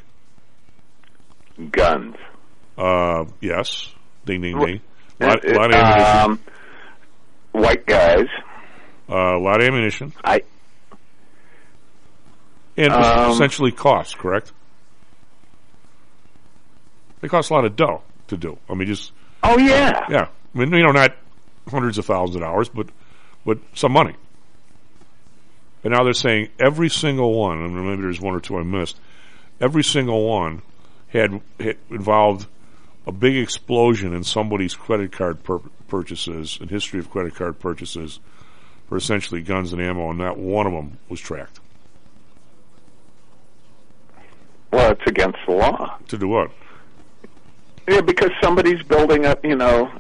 Guns. Uh, yes. Ding, ding, ding. A Uh, lot, lot of ammunition. um, white guys. Uh, a lot of ammunition. I. And Um, essentially cost, correct? They cost a lot of dough to do. I mean, just... Oh, yeah. Yeah. I mean, you know, not hundreds of thousands of dollars, but but some money. And now they're saying every single one, and maybe there's one or two I missed, every single one had, had involved a big explosion in somebody's credit card pur- purchases and history of credit card purchases for essentially guns and ammo, and not one of them was tracked. Well, it's against the law. To do what? Yeah, because somebody's building up, you know,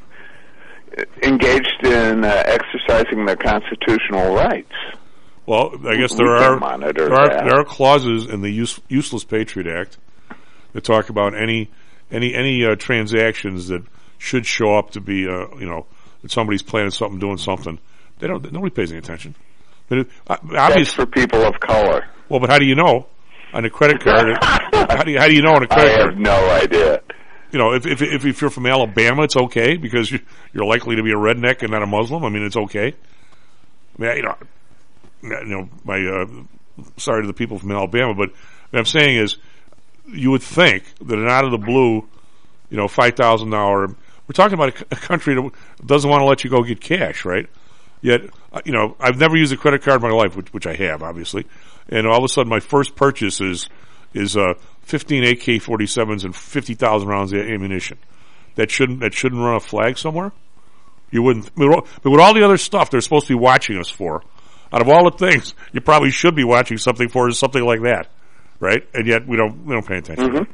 engaged in uh, exercising their constitutional rights. Well, I guess We there can are monitor there are that. there are clauses in the use, Useless Patriot Act that talk about any any any uh, transactions that should show up to be uh, you know, that somebody's planning something, doing something. They don't. Nobody pays any attention. But it, uh, That's for people of color. Well, but how do you know on a credit card? how do you how do you know on a credit I card? have no idea. You know, if if if, if you're from Alabama, it's okay because you, you're likely to be a redneck and not a Muslim. I mean, it's okay. I mean, you know, you know, my uh, sorry to the people from Alabama, but what I'm saying is, you would think that an out of the blue, you know, five thousand dollar. We're talking about a, a country that doesn't want to let you go get cash, right? Yet, uh, you know, I've never used a credit card in my life, which, which I have, obviously. And all of a sudden, my first purchase is is uh, fifteen A K forty-sevens and fifty thousand rounds of ammunition. That shouldn't that shouldn't run a flag somewhere. You wouldn't. But with all the other stuff they're supposed to be watching us for, out of all the things you probably should be watching something for is something like that, right? And yet we don't we don't pay attention. Mm-hmm.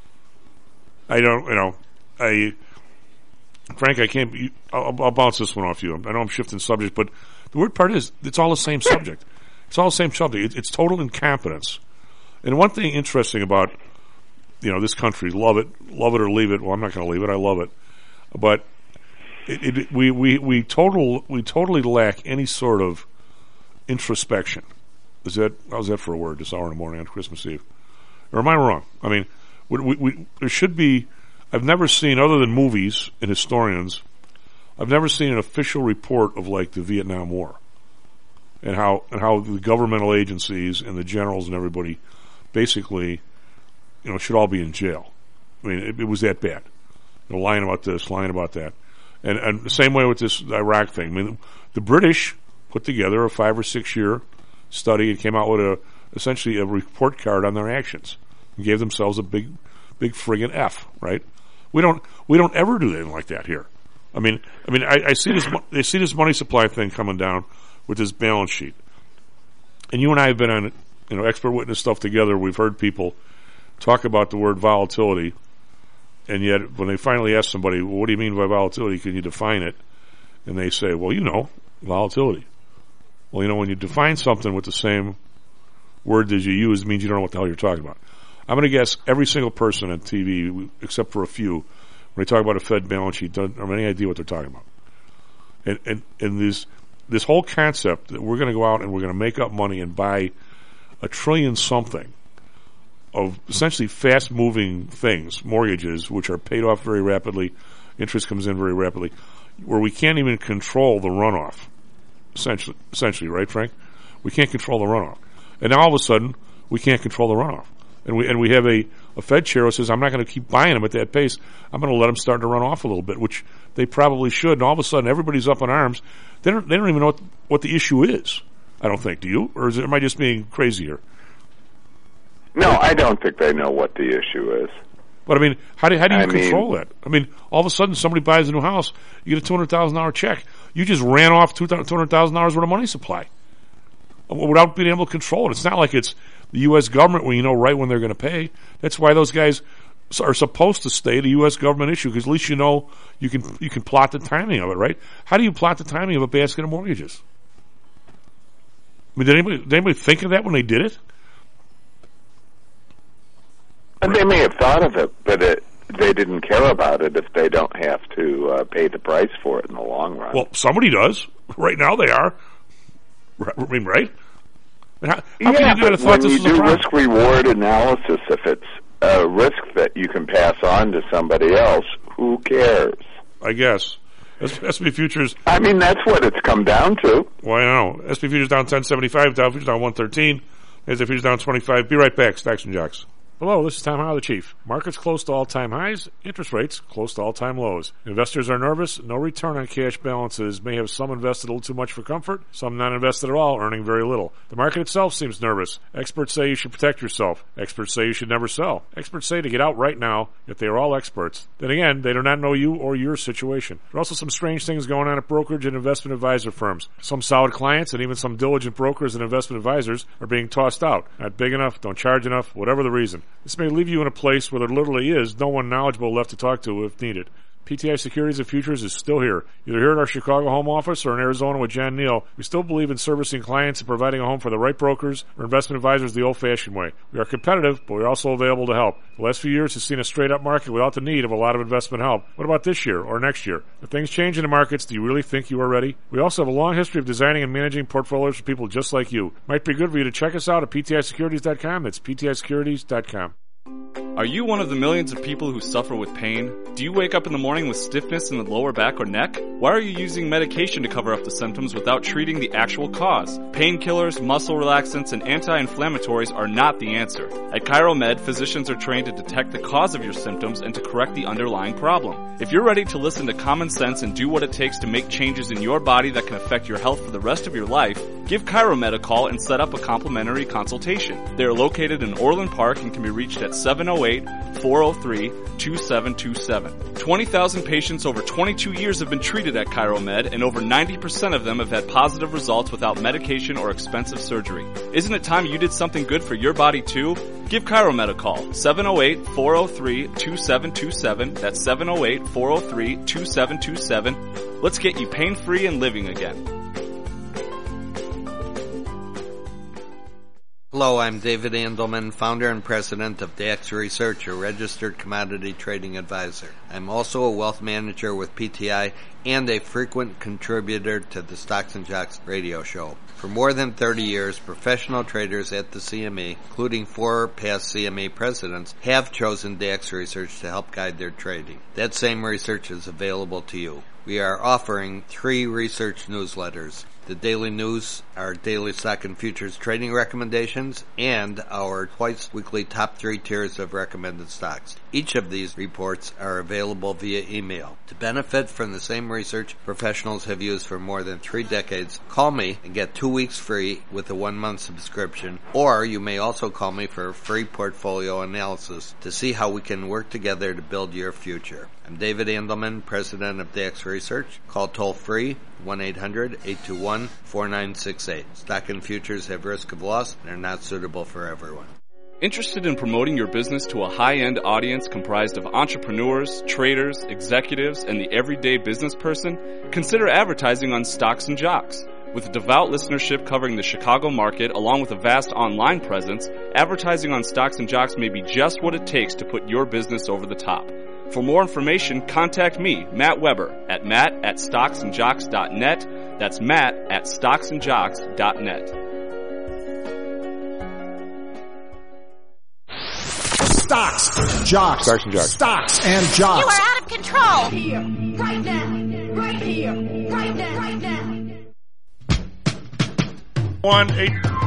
I don't. You know, I. Frank, I can't. You, I'll, I'll bounce this one off you. I know I'm shifting subject, but the weird part is it's all the same subject. It's all the same subject. It, it's total incompetence. And one thing interesting about, you know, this country, love it, love it or leave it. Well, I'm not going to leave it. I love it, but it, it, we we we total we totally lack any sort of introspection. Is that how's that for a word? This hour in the morning on Christmas Eve, or am I wrong? I mean, we, we, we, there should be. I've never seen, other than movies and historians, I've never seen an official report of like the Vietnam War and how and how the governmental agencies and the generals and everybody basically, you know, should all be in jail. I mean, it, it was that bad. You know, lying about this, lying about that, and and the same way with this Iraq thing. I mean, the British put together a five or six year study and came out with a essentially a report card on their actions and gave themselves a big, big friggin' F. Right? We don't we don't ever do anything like that here. I mean, I mean, I, I see this I see this money supply thing coming down with this balance sheet, and you and I have been on you know expert witness stuff together. We've heard people talk about the word volatility, and yet when they finally ask somebody, well, what do you mean by volatility? Can you define it? And they say, well, you know, volatility. Well, you know, when you define something with the same word as you use, it means you don't know what the hell you're talking about. I'm going to guess every single person on T V, except for a few, when they talk about a Fed balance sheet, don't have any idea what they're talking about. And and, and this this whole concept that we're going to go out and we're going to make up money and buy a trillion something of essentially fast-moving things, mortgages, which are paid off very rapidly, interest comes in very rapidly, where we can't even control the runoff, essentially, essentially, right, Frank? We can't control the runoff. And now all of a sudden, we can't control the runoff. And we and we have a, a Fed chair who says, I'm not going to keep buying them at that pace. I'm going to let them start to run off a little bit, which they probably should. And all of a sudden, everybody's up in arms. They don't, they don't even know what, what the issue is, I don't think. Do you? Or is it, am I just being crazy here? No, I don't think they know what the issue is. But, I mean, how do, how do you I control mean, that? I mean, all of a sudden, somebody buys a new house, you get a two hundred thousand dollars check. You just ran off two hundred thousand dollars worth of money supply without being able to control it. It's not like it's the U S government where you know right when they're going to pay. That's why those guys are supposed to stay the U S government issue, because at least you know you can you can plot the timing of it, right? How do you plot the timing of a basket of mortgages? I mean, did anybody, did anybody think of that when they did it? And they may have thought of it, but it, they didn't care about it if they don't have to uh, pay the price for it in the long run. Well, somebody does. Right now they are. I mean, right? How, how yeah, can you but thought when this you was a do problem? risk-reward analysis, if it's a risk that you can pass on to somebody else, who cares? I guess. S and P futures. I mean, that's what it's come down to. Well, I know. S and P futures down ten seventy-five, Dow futures down one thirteen, N S D A futures down twenty-five. Be right back. Stocks and Jocks. Hello, this is Tom Howell, the Chief. Markets close to all-time highs, interest rates close to all-time lows. Investors are nervous. No return on cash balances may have some invested a little too much for comfort, some not invested at all, earning very little. The market itself seems nervous. Experts say you should protect yourself. Experts say you should never sell. Experts say to get out right now, yet they are all experts. Then again, they do not know you or your situation. There are also some strange things going on at brokerage and investment advisor firms. Some solid clients and even some diligent brokers and investment advisors are being tossed out. Not big enough, don't charge enough, whatever the reason. This may leave you in a place where there literally is no one knowledgeable left to talk to if needed. P T I Securities and Futures is still here. Either here at our Chicago home office or in Arizona with John Neal. We still believe in servicing clients and providing a home for the right brokers or investment advisors the old-fashioned way. We are competitive, but we're also available to help. The last few years has seen a straight-up market without the need of a lot of investment help. What about this year or next year? If things change in the markets, do you really think you are ready? We also have a long history of designing and managing portfolios for people just like you. Might be good for you to check us out at P T I securities dot com. That's P T I securities dot com. Are you one of the millions of people who suffer with pain? Do you wake up in the morning with stiffness in the lower back or neck? Why are you using medication to cover up the symptoms without treating the actual cause? Painkillers, muscle relaxants, and anti-inflammatories are not the answer. At ChiroMed, physicians are trained to detect the cause of your symptoms and to correct the underlying problem. If you're ready to listen to common sense and do what it takes to make changes in your body that can affect your health for the rest of your life, give ChiroMed a call and set up a complimentary consultation. They are located in Orland Park and can be reached at seven oh eight, four oh three, two seven two seven. twenty thousand patients over twenty-two years have been treated at ChiroMed, and over ninety percent of them have had positive results without medication or expensive surgery. Isn't it time you did something good for your body too? Give ChiroMed a call, seven oh eight, four oh three, two seven two seven. That's seven oh eight, four oh three, two seven two seven. Let's get you pain-free and living again. Hello, I'm David Andelman, founder and president of D A X Research, a registered commodity trading advisor. I'm also a wealth manager with P T I and a frequent contributor to the Stocks and Jocks radio show. For more than thirty years, professional traders at the C M E, including four past C M E presidents, have chosen D A X Research to help guide their trading. That same research is available to you. We are offering three research newsletters. the daily news, our daily stock and futures trading recommendations, and our twice-weekly top three tiers of recommended stocks. Each of these reports are available via email. To benefit from the same research professionals have used for more than three decades, call me and get two weeks free with a one-month subscription, or you may also call me for a free portfolio analysis to see how we can work together to build your future. I'm David Andelman, president of Dax Research. Call toll-free one eight hundred eight two one four nine six eight. Stock and futures have risk of loss and are not suitable for everyone. Interested in promoting your business to a high-end audience comprised of entrepreneurs, traders, executives, and the everyday business person? Consider advertising on Stocks and Jocks. With a devout listenership covering the Chicago market along with a vast online presence, advertising on Stocks and Jocks may be just what it takes to put your business over the top. For more information, contact me, Matt Weber, at matt at stocks and jocks dot net. That's matt at stocks and jocks dot net. Stocks, jocks, Stocks and jocks. Stocks and jocks. You are out of control. Here, right now, right here, right now, right now. One eight.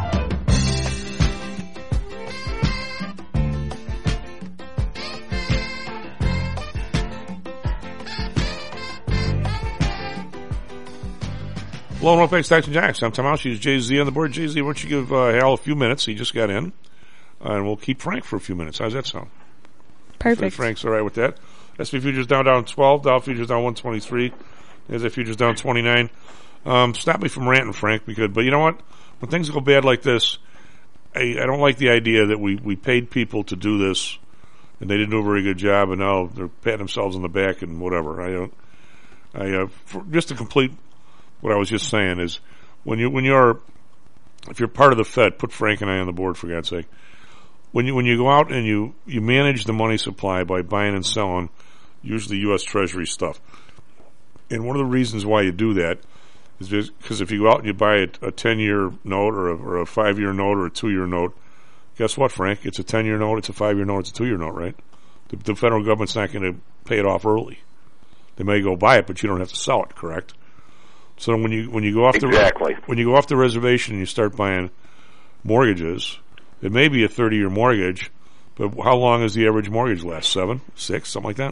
Hello and welcome back to Stocks and Jocks. I'm Tom House. He's Jay Z on the board. Jay Z, why don't you give uh, Hal a few minutes? He just got in. Uh, and we'll keep Frank for a few minutes. How's that sound? Perfect. If Frank's all right with that. S and P futures down, down twelve. Dow futures down one twenty-three. N S A futures down twenty-nine. Um, stop me from ranting, Frank, because, but you know what? When things go bad like this, I, I don't like the idea that we, we paid people to do this, and they didn't do a very good job, and now they're patting themselves on the back and whatever. I don't. I uh, for, just to complete what I was just saying is, when you when you're if you're part of the Fed, put Frank and I on the board for God's sake. When you when you go out and you, you manage the money supply by buying and selling, usually U S Treasury stuff, and one of the reasons why you do that is because if you go out and you buy a, a ten-year note or a, or a five-year note or a two-year note, guess what, Frank? It's a ten-year note, it's a five-year note, it's a two-year note, right? The, the federal government's not going to pay it off early. They may go buy it, but you don't have to sell it, correct? So when you when you go off exactly. the when you go off the reservation and you start buying mortgages, it may be a thirty-year mortgage, but how long does the average mortgage last? Seven, six, something like that?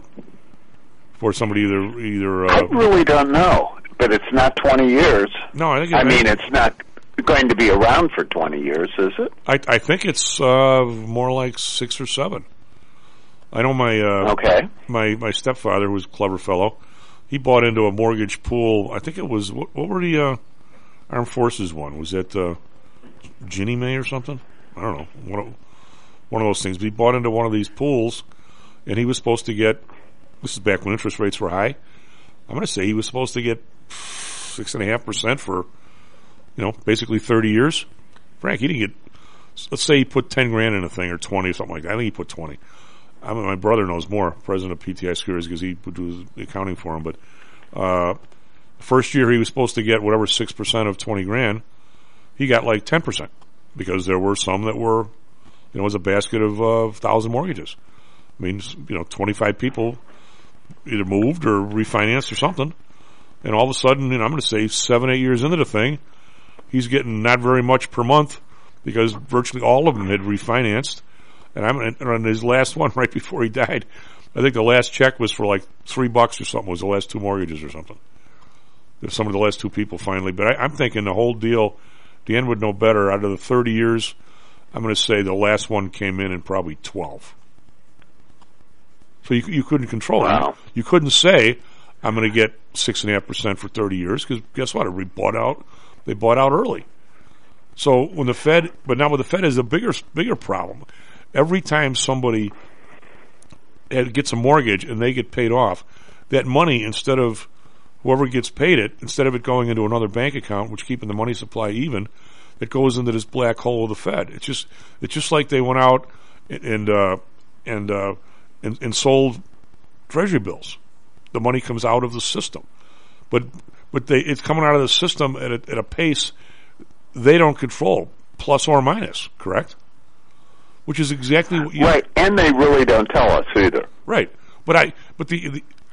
For somebody either either. Uh, I really don't know, but it's not twenty years. No, I think. It, I mean, it's not going to be around for twenty years, is it? I I think it's uh, more like six or seven. I know my uh, okay. My my stepfather, who was a clever fellow, he bought into a mortgage pool. I think it was what, what were the uh, Armed Forces one? Was that uh, Ginnie Mae or something? I don't know, one of, one of those things. But he bought into one of these pools, and he was supposed to get, this is back when interest rates were high, I'm going to say he was supposed to get six point five percent for, you know, basically thirty years. Frank, he didn't get, let's say he put ten grand in a thing, or twenty, or something like that. I think he put twenty. I mean, my brother knows more, president of P T I Securities, because he would do the accounting for him. But uh, first year he was supposed to get whatever six percent of twenty grand. He got like ten percent. Because there were some that were, you know, it was a basket of uh, thousand mortgages. I mean, you know, twenty-five people either moved or refinanced or something, and all of a sudden, you know, I'm going to say seven, eight years into the thing, he's getting not very much per month because virtually all of them had refinanced. And I'm and on his last one, right before he died, I think the last check was for like three bucks or something. It was the last two mortgages or something. There's some of the last two people finally, but I, I'm thinking the whole deal. Dan would know better. Out of the thirty years, I'm going to say the last one came in in probably twelve. So you you couldn't control wow. it. You, you couldn't say, I'm going to get six point five percent for thirty years, because guess what? It bought out. They bought out early. So when the Fed, but now with the Fed is a bigger bigger problem. Every time somebody gets a mortgage and they get paid off, that money, instead of whoever gets paid it, instead of it going into another bank account, which keeping the money supply even, it goes into this black hole of the Fed. It's just it's just like they went out and uh, and, uh, and and sold Treasury bills. The money comes out of the system, but but they it's coming out of the system at a, at a pace they don't control, plus or minus, correct? Which is exactly what you right, and they really don't tell us either. Right, but I but the, the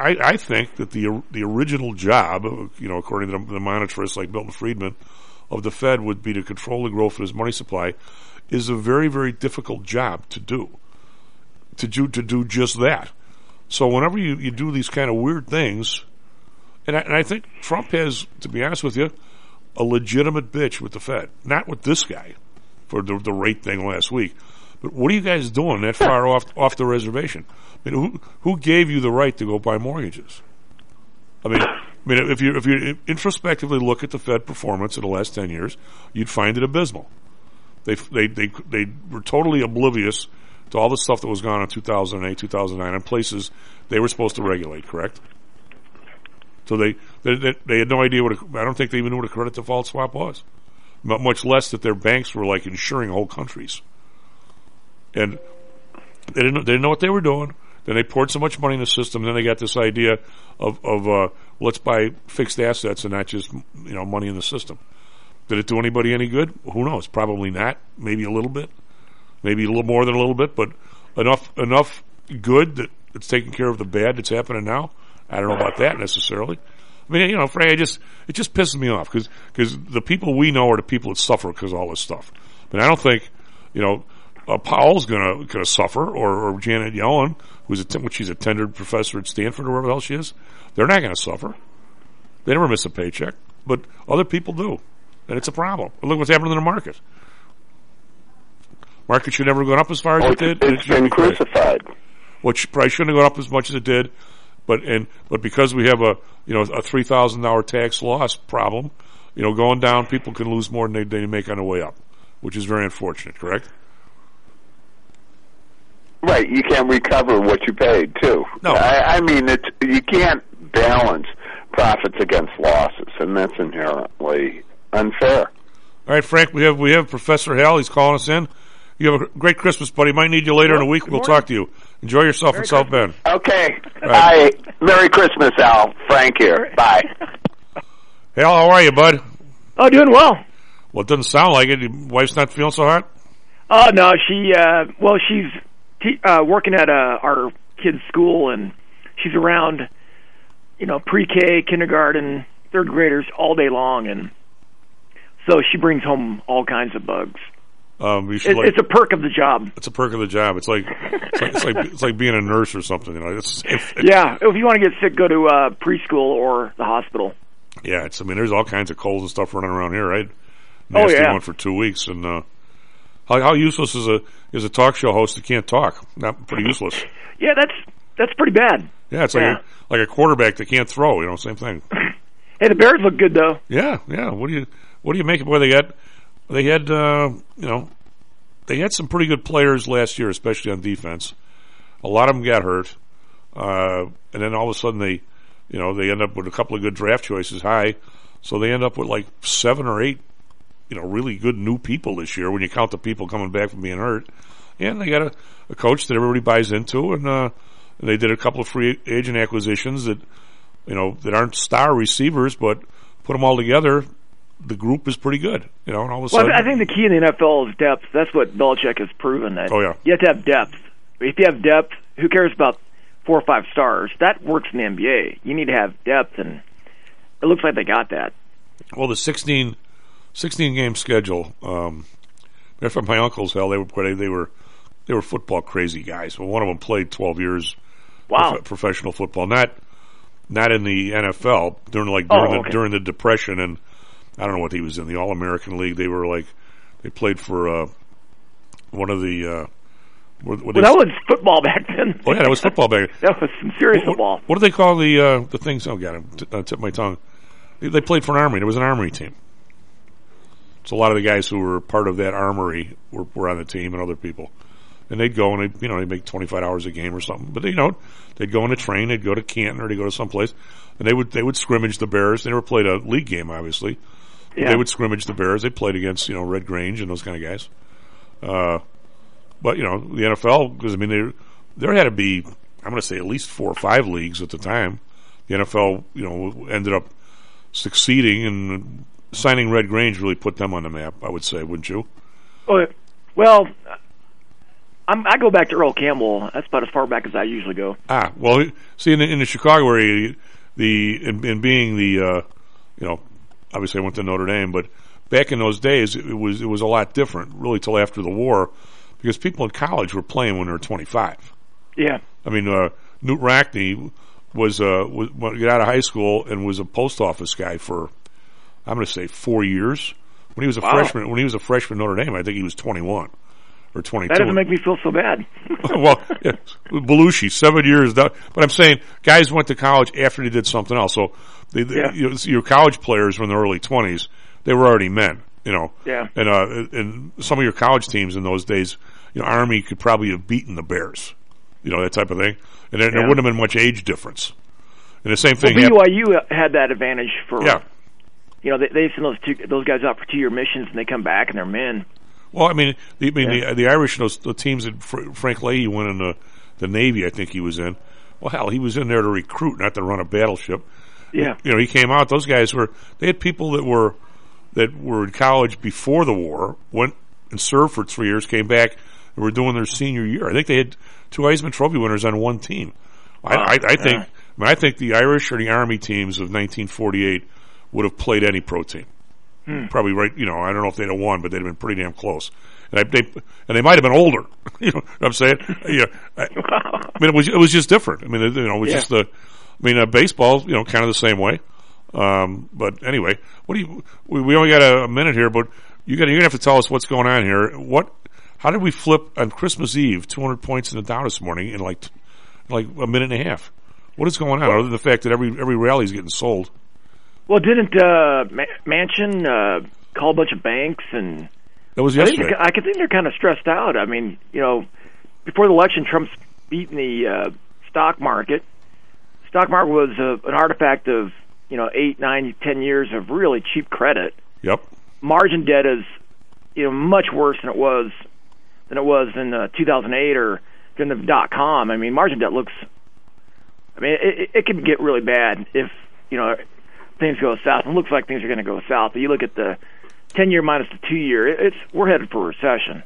I, I think that the the original job, you know, according to the, the monetarists like Milton Friedman, of the Fed would be to control the growth of his money supply, is a very, very difficult job to do. To do to do just that. So whenever you, you do these kind of weird things, and I, and I think Trump has, to be honest with you, a legitimate bitch with the Fed. Not with this guy for the, the rate thing last week. But what are you guys doing that far off off the reservation? I mean, who who gave you the right to go buy mortgages? I mean, I mean, if you if you introspectively look at the Fed performance in the last ten years, you'd find it abysmal. They they they they were totally oblivious to all the stuff that was going on in two thousand eight, two thousand nine, in places they were supposed to regulate. Correct? So they they they, they had no idea what a, I don't think they even knew what a credit default swap was, much less that their banks were like insuring whole countries. And they didn't, they didn't know what they were doing. Then they poured so much money in the system. Then they got this idea of, of uh, let's buy fixed assets and not just, you know, money in the system. Did it do anybody any good? Who knows? Probably not. Maybe a little bit. Maybe a little more than a little bit. But enough enough good that it's taking care of the bad that's happening now. I don't know about that necessarily. I mean, you know, Frank, I just it just pisses me off because because the people we know are the people that suffer because of all this stuff. But I don't think, you know. Uh, Powell's gonna gonna suffer, or, or Janet Yellen, who's a which she's a tenured professor at Stanford or wherever the hell she is. They're not gonna suffer. They never miss a paycheck, but other people do, and it's a problem. Look what's happening in the market. Market should never have gone up as far as oh, it did. It's been crucified. Which price shouldn't have gone up as much as it did, but and but because we have a you know a three thousand dollar tax loss problem, you know going down, people can lose more than they, they make on the way up, which is very unfortunate. Correct. Right, you can't recover what you paid too. No, I, I mean it's you can't balance profits against losses, and that's inherently unfair. All right, Frank, we have we have Professor Hal. He's calling us in. You have a great Christmas, buddy. Might need you later well, in the week. We'll talk to you. Enjoy yourself Merry in South Bend. Okay. Right. Bye. Merry Christmas, Al. Frank here. Bye. Hal, how are you, bud? Oh, doing well. Well, it doesn't sound like it. Your wife's not feeling so hot? Oh, no. She, uh, well, she's T- uh, working at uh, our kids' school, and she's around, you know, pre-K, kindergarten, third graders all day long, and so she brings home all kinds of bugs. Um, you should it, like, it's a perk of the job. It's a perk of the job. It's like it's like it's like, it's like being a nurse or something. You know, it's, if, it, yeah. If you want to get sick, go to uh, preschool or the hospital. Yeah, it's. I mean, there's all kinds of colds and stuff running around here, right? Nasty oh yeah. one for two weeks, and. Uh, How, how useless is a is a talk show host that can't talk? Not pretty useless. Yeah, that's that's pretty bad. Yeah, it's like yeah. a, like a quarterback that can't throw. You know, same thing. Hey, the Bears look good though. Yeah, yeah. What do you what do you make of where they got? They had uh, you know they had some pretty good players last year, especially on defense. A lot of them got hurt, uh, and then all of a sudden they you know they end up with a couple of good draft choices high, so they end up with like seven or eight. You know, really good new people this year when you count the people coming back from being hurt. And they got a, a coach that everybody buys into, and uh, they did a couple of free agent acquisitions that, you know, that aren't star receivers, but put them all together, the group is pretty good. You know, and all of a well, sudden, I think the key in the N F L is depth. That's what Belichick has proven. That oh yeah, you have to have depth. If you have depth, who cares about four or five stars? That works in the N B A. You need to have depth, and it looks like they got that. Well, the sixteen. sixteen game schedule. Um, they're from my uncle's. Hell, they were they were they were football crazy guys. Well, one of them played twelve years. Wow. Prof- professional football, not not in the N F L during like during oh, the okay. during the Depression, and I don't know what he was in the All American League. They were like they played for uh, one of the. Uh, what, what well, that was football back then. Oh yeah, that was football back then. That was some serious what, football. What, what do they call the uh, the things? Oh god, I t- uh, tip my tongue. They, they played for an army. There was an armory team. So a lot of the guys who were part of that armory were, were on the team, and other people, and they'd go and they, you know, they'd make twenty-five hours a game or something. But they, you know, they'd go on a train, they'd go to Canton or they'd go to someplace, and they would they would scrimmage the Bears. They never played a league game, obviously. Yeah. They would scrimmage the Bears. They played against you know Red Grange and those kind of guys. Uh, but you know the N F L, because I mean there there had to be I'm going to say at least four or five leagues at the time. The N F L, you know, ended up succeeding, and signing Red Grange really put them on the map, I would say, wouldn't you? Oh, well, I'm, I go back to Earl Campbell. That's about as far back as I usually go. Ah, well, see, in the, in the Chicago area, the in, in being the, uh, you know, obviously I went to Notre Dame, but back in those days, it was it was a lot different, really, till after the war, because people in college were playing when they were twenty-five. Yeah. I mean, uh, Newt Rackney was, uh, was got out of high school and was a post office guy for, I'm going to say, four years. When he was a wow. freshman, when he was a freshman at Notre Dame, I think he was twenty-one or twenty-two. That doesn't make me feel so bad. Well, yeah, Belushi, seven years. But I'm saying guys went to college after they did something else. So they, they, yeah. you know, your college players were in their early twenties. They were already men, you know. Yeah. And uh, and some of your college teams in those days, you know, Army could probably have beaten the Bears, you know, that type of thing. And there, yeah. there wouldn't have been much age difference. And the same thing. Well, B Y U happened. had that advantage for. Yeah. You know, they, they send those two, those guys out for two-year missions, and they come back, and they're men. Well, I mean, the, I mean, yeah. the, the Irish, those the teams that Fr- Frank Leahy went in the, the Navy, I think he was in. Well, hell, he was in there to recruit, not to run a battleship. Yeah. You know, he came out. Those guys were. They had people that were that were in college before the war, went and served for three years, came back, and were doing their senior year. I think they had two Heisman Trophy winners on one team. I, I, I think. Yeah. I mean, I think the Irish or the Army teams of nineteen forty-eight would have played any pro team. Hmm. Probably right, you know, I don't know if they'd have won, but they'd have been pretty damn close. And I, they, and they might have been older. You know what I'm saying? Yeah. I, I mean, it was, it was just different. I mean, it, you know, it was yeah. just the, I mean, uh, baseball, you know, kind of the same way. Um, but anyway, what do you, we, we only got a, a minute here, but you got, you're gonna have to tell us what's going on here. What, how did we flip on Christmas Eve, two hundred points in the Dow this morning in like, in like a minute and a half? What is going on, well, other than the fact that every, every rally is getting sold? Well, didn't uh, Manchin uh, call a bunch of banks and? That was yesterday. yesterday. I, I can think they're kind of stressed out. I mean, you know, before the election, Trump's beaten the uh, stock market. Stock market was uh, an artifact of you know eight, nine, ten years of really cheap credit. Yep. Margin debt is you know much worse than it was than it was in uh, two thousand eight or during the dot com. I mean, margin debt looks. I mean, it, it can get really bad if you know. Things go south, and it looks like things are going to go south. But you look at the ten-year minus the two-year; it's we're headed for recession.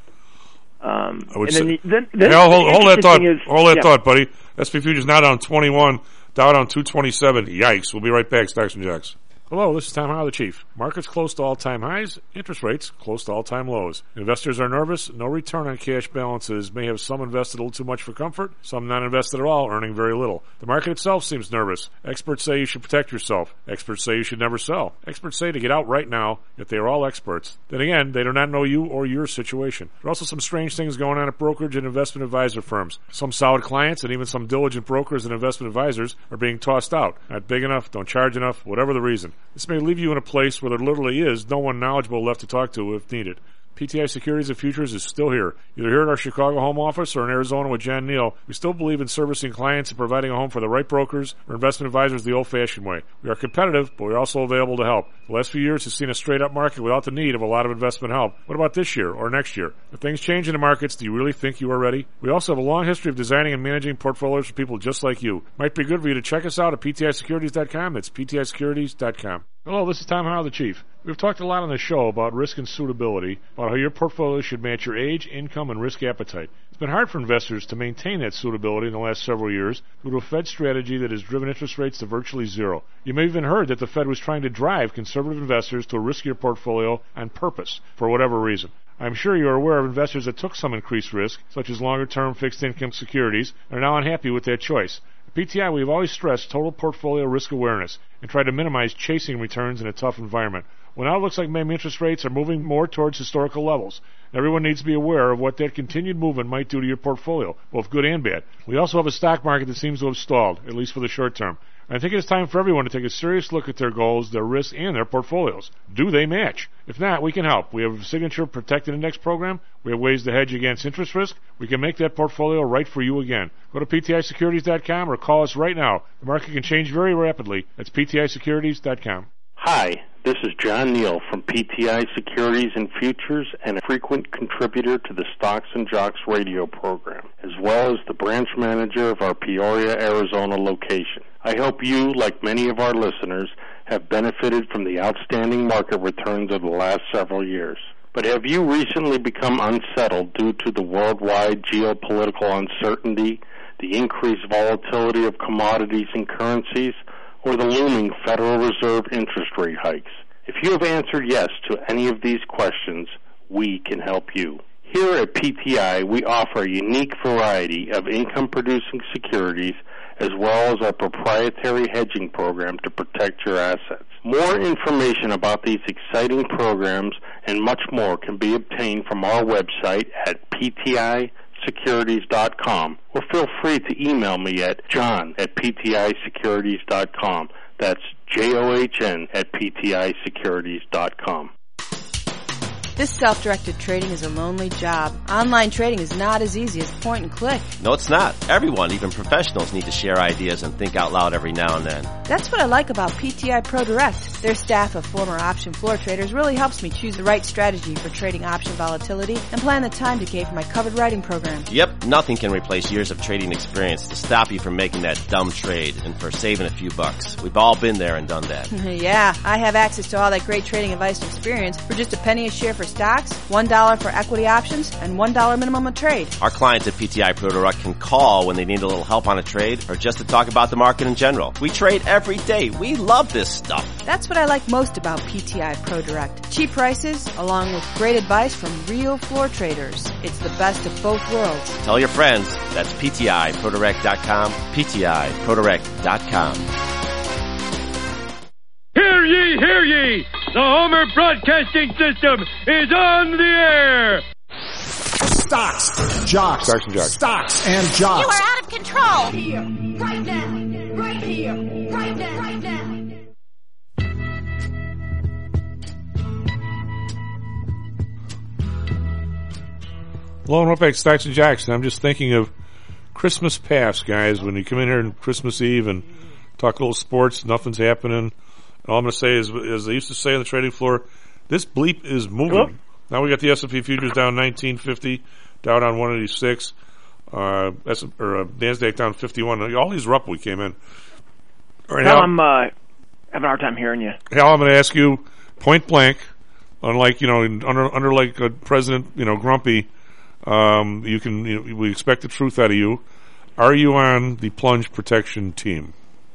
Um, I would and say, then, the, then, then hey, hold, the hold that thought. Is, hold that yeah. thought, buddy. S and P futures now down twenty-one, Dow down two twenty-seven. Yikes! We'll be right back. Stocks and Jocks. Hello, this is Tom Howell, the Chief. Markets close to all-time highs, interest rates close to all-time lows. Investors are nervous. No return on cash balances may have some invested a little too much for comfort, some not invested at all, earning very little. The market itself seems nervous. Experts say you should protect yourself. Experts say you should never sell. Experts say to get out right now, yet they are all experts. Then again, they do not know you or your situation. There are also some strange things going on at brokerage and investment advisor firms. Some solid clients and even some diligent brokers and investment advisors are being tossed out. Not big enough, don't charge enough, whatever the reason. This may leave you in a place where there literally is no one knowledgeable left to talk to if needed. P T I Securities and Futures is still here. Either here at our Chicago home office or in Arizona with Jan Neal, we still believe in servicing clients and providing a home for the right brokers or investment advisors the old-fashioned way. We are competitive, but we're also available to help. The last few years has seen a straight-up market without the need of a lot of investment help. What about this year or next year? If things change in the markets, do you really think you are ready? We also have a long history of designing and managing portfolios for people just like you. Might be good for you to check us out at P T I securities dot com. That's P T I securities dot com. Hello, this is Tom Howell, the Chief. We've talked a lot on the show about risk and suitability, about how your portfolio should match your age, income, and risk appetite. It's been hard for investors to maintain that suitability in the last several years due to a Fed strategy that has driven interest rates to virtually zero. You may have even heard that the Fed was trying to drive conservative investors to a riskier portfolio on purpose, for whatever reason. I'm sure you are aware of investors that took some increased risk, such as longer-term fixed-income securities, and are now unhappy with their choice. At P T I, we've always stressed total portfolio risk awareness and tried to minimize chasing returns in a tough environment. Well, now it looks like maybe interest rates are moving more towards historical levels. Everyone needs to be aware of what that continued movement might do to your portfolio, both good and bad. We also have a stock market that seems to have stalled, at least for the short term. I think it's time for everyone to take a serious look at their goals, their risks, and their portfolios. Do they match? If not, we can help. We have a signature protected index program. We have ways to hedge against interest risk. We can make that portfolio right for you again. Go to P T I securities dot com or call us right now. The market can change very rapidly. That's P T I securities dot com. Hi, this is John Neal from P T I Securities and Futures and a frequent contributor to the Stocks and Jocks radio program, as well as the branch manager of our Peoria, Arizona location. I hope you, like many of our listeners, have benefited from the outstanding market returns of the last several years. But have you recently become unsettled due to the worldwide geopolitical uncertainty, the increased volatility of commodities and currencies, or the looming Federal Reserve interest rate hikes? If you have answered yes to any of these questions, we can help you. Here at P T I, we offer a unique variety of income-producing securities as well as our proprietary hedging program to protect your assets. More information about these exciting programs and much more can be obtained from our website at P T I securities dot com, or feel free to email me at john at P T I securities dot com. That's J O H N at P T I securities dot com. This self-directed trading is a lonely job. Online trading is not as easy as point and click. No, it's not. Everyone, even professionals, need to share ideas and think out loud every now and then. That's what I like about P T I Pro Direct. Their staff of former option floor traders really helps me choose the right strategy for trading option volatility and plan the time decay for my covered writing program. Yep, nothing can replace years of trading experience to stop you from making that dumb trade and for saving a few bucks. We've all been there and done that. Yeah, I have access to all that great trading advice and experience for just a penny a share for stocks, one dollar for equity options, and one dollar minimum a trade. Our clients at P T I Pro Direct can call when they need a little help on a trade or just to talk about the market in general. We trade every day. We love this stuff. That's what I like most about P T I Pro Direct. Cheap prices, along with great advice from real floor traders. It's the best of both worlds. Tell your friends. That's P T I Pro Direct dot com, P T I Pro Direct dot com. Hear ye, hear ye! The Homer Broadcasting System is on the air! Stocks, jocks, Stocks and jocks. Stocks and jocks. You are out of control! Right here, right now, right here, right now, right now. Hello and welcome back to Stocks and Jocks. And I'm just thinking of Christmas past, guys, when you come in here on Christmas Eve and talk a little sports, nothing's happening. All I'm going to say is, as they used to say on the trading floor, this bleep is moving. Hello? Now we got the S and P futures down nineteen fifty, Dow down one eighty-six, uh, S- or uh, NASDAQ down fifty-one. All these are up when we came in. All right, Hal, Hal, I'm uh, having a hard time hearing you. Hal, I'm going to ask you point blank, unlike, you know, under, under like uh, President, you know, Grumpy, um, you can, you know, we expect the truth out of you. Are you on the plunge protection team?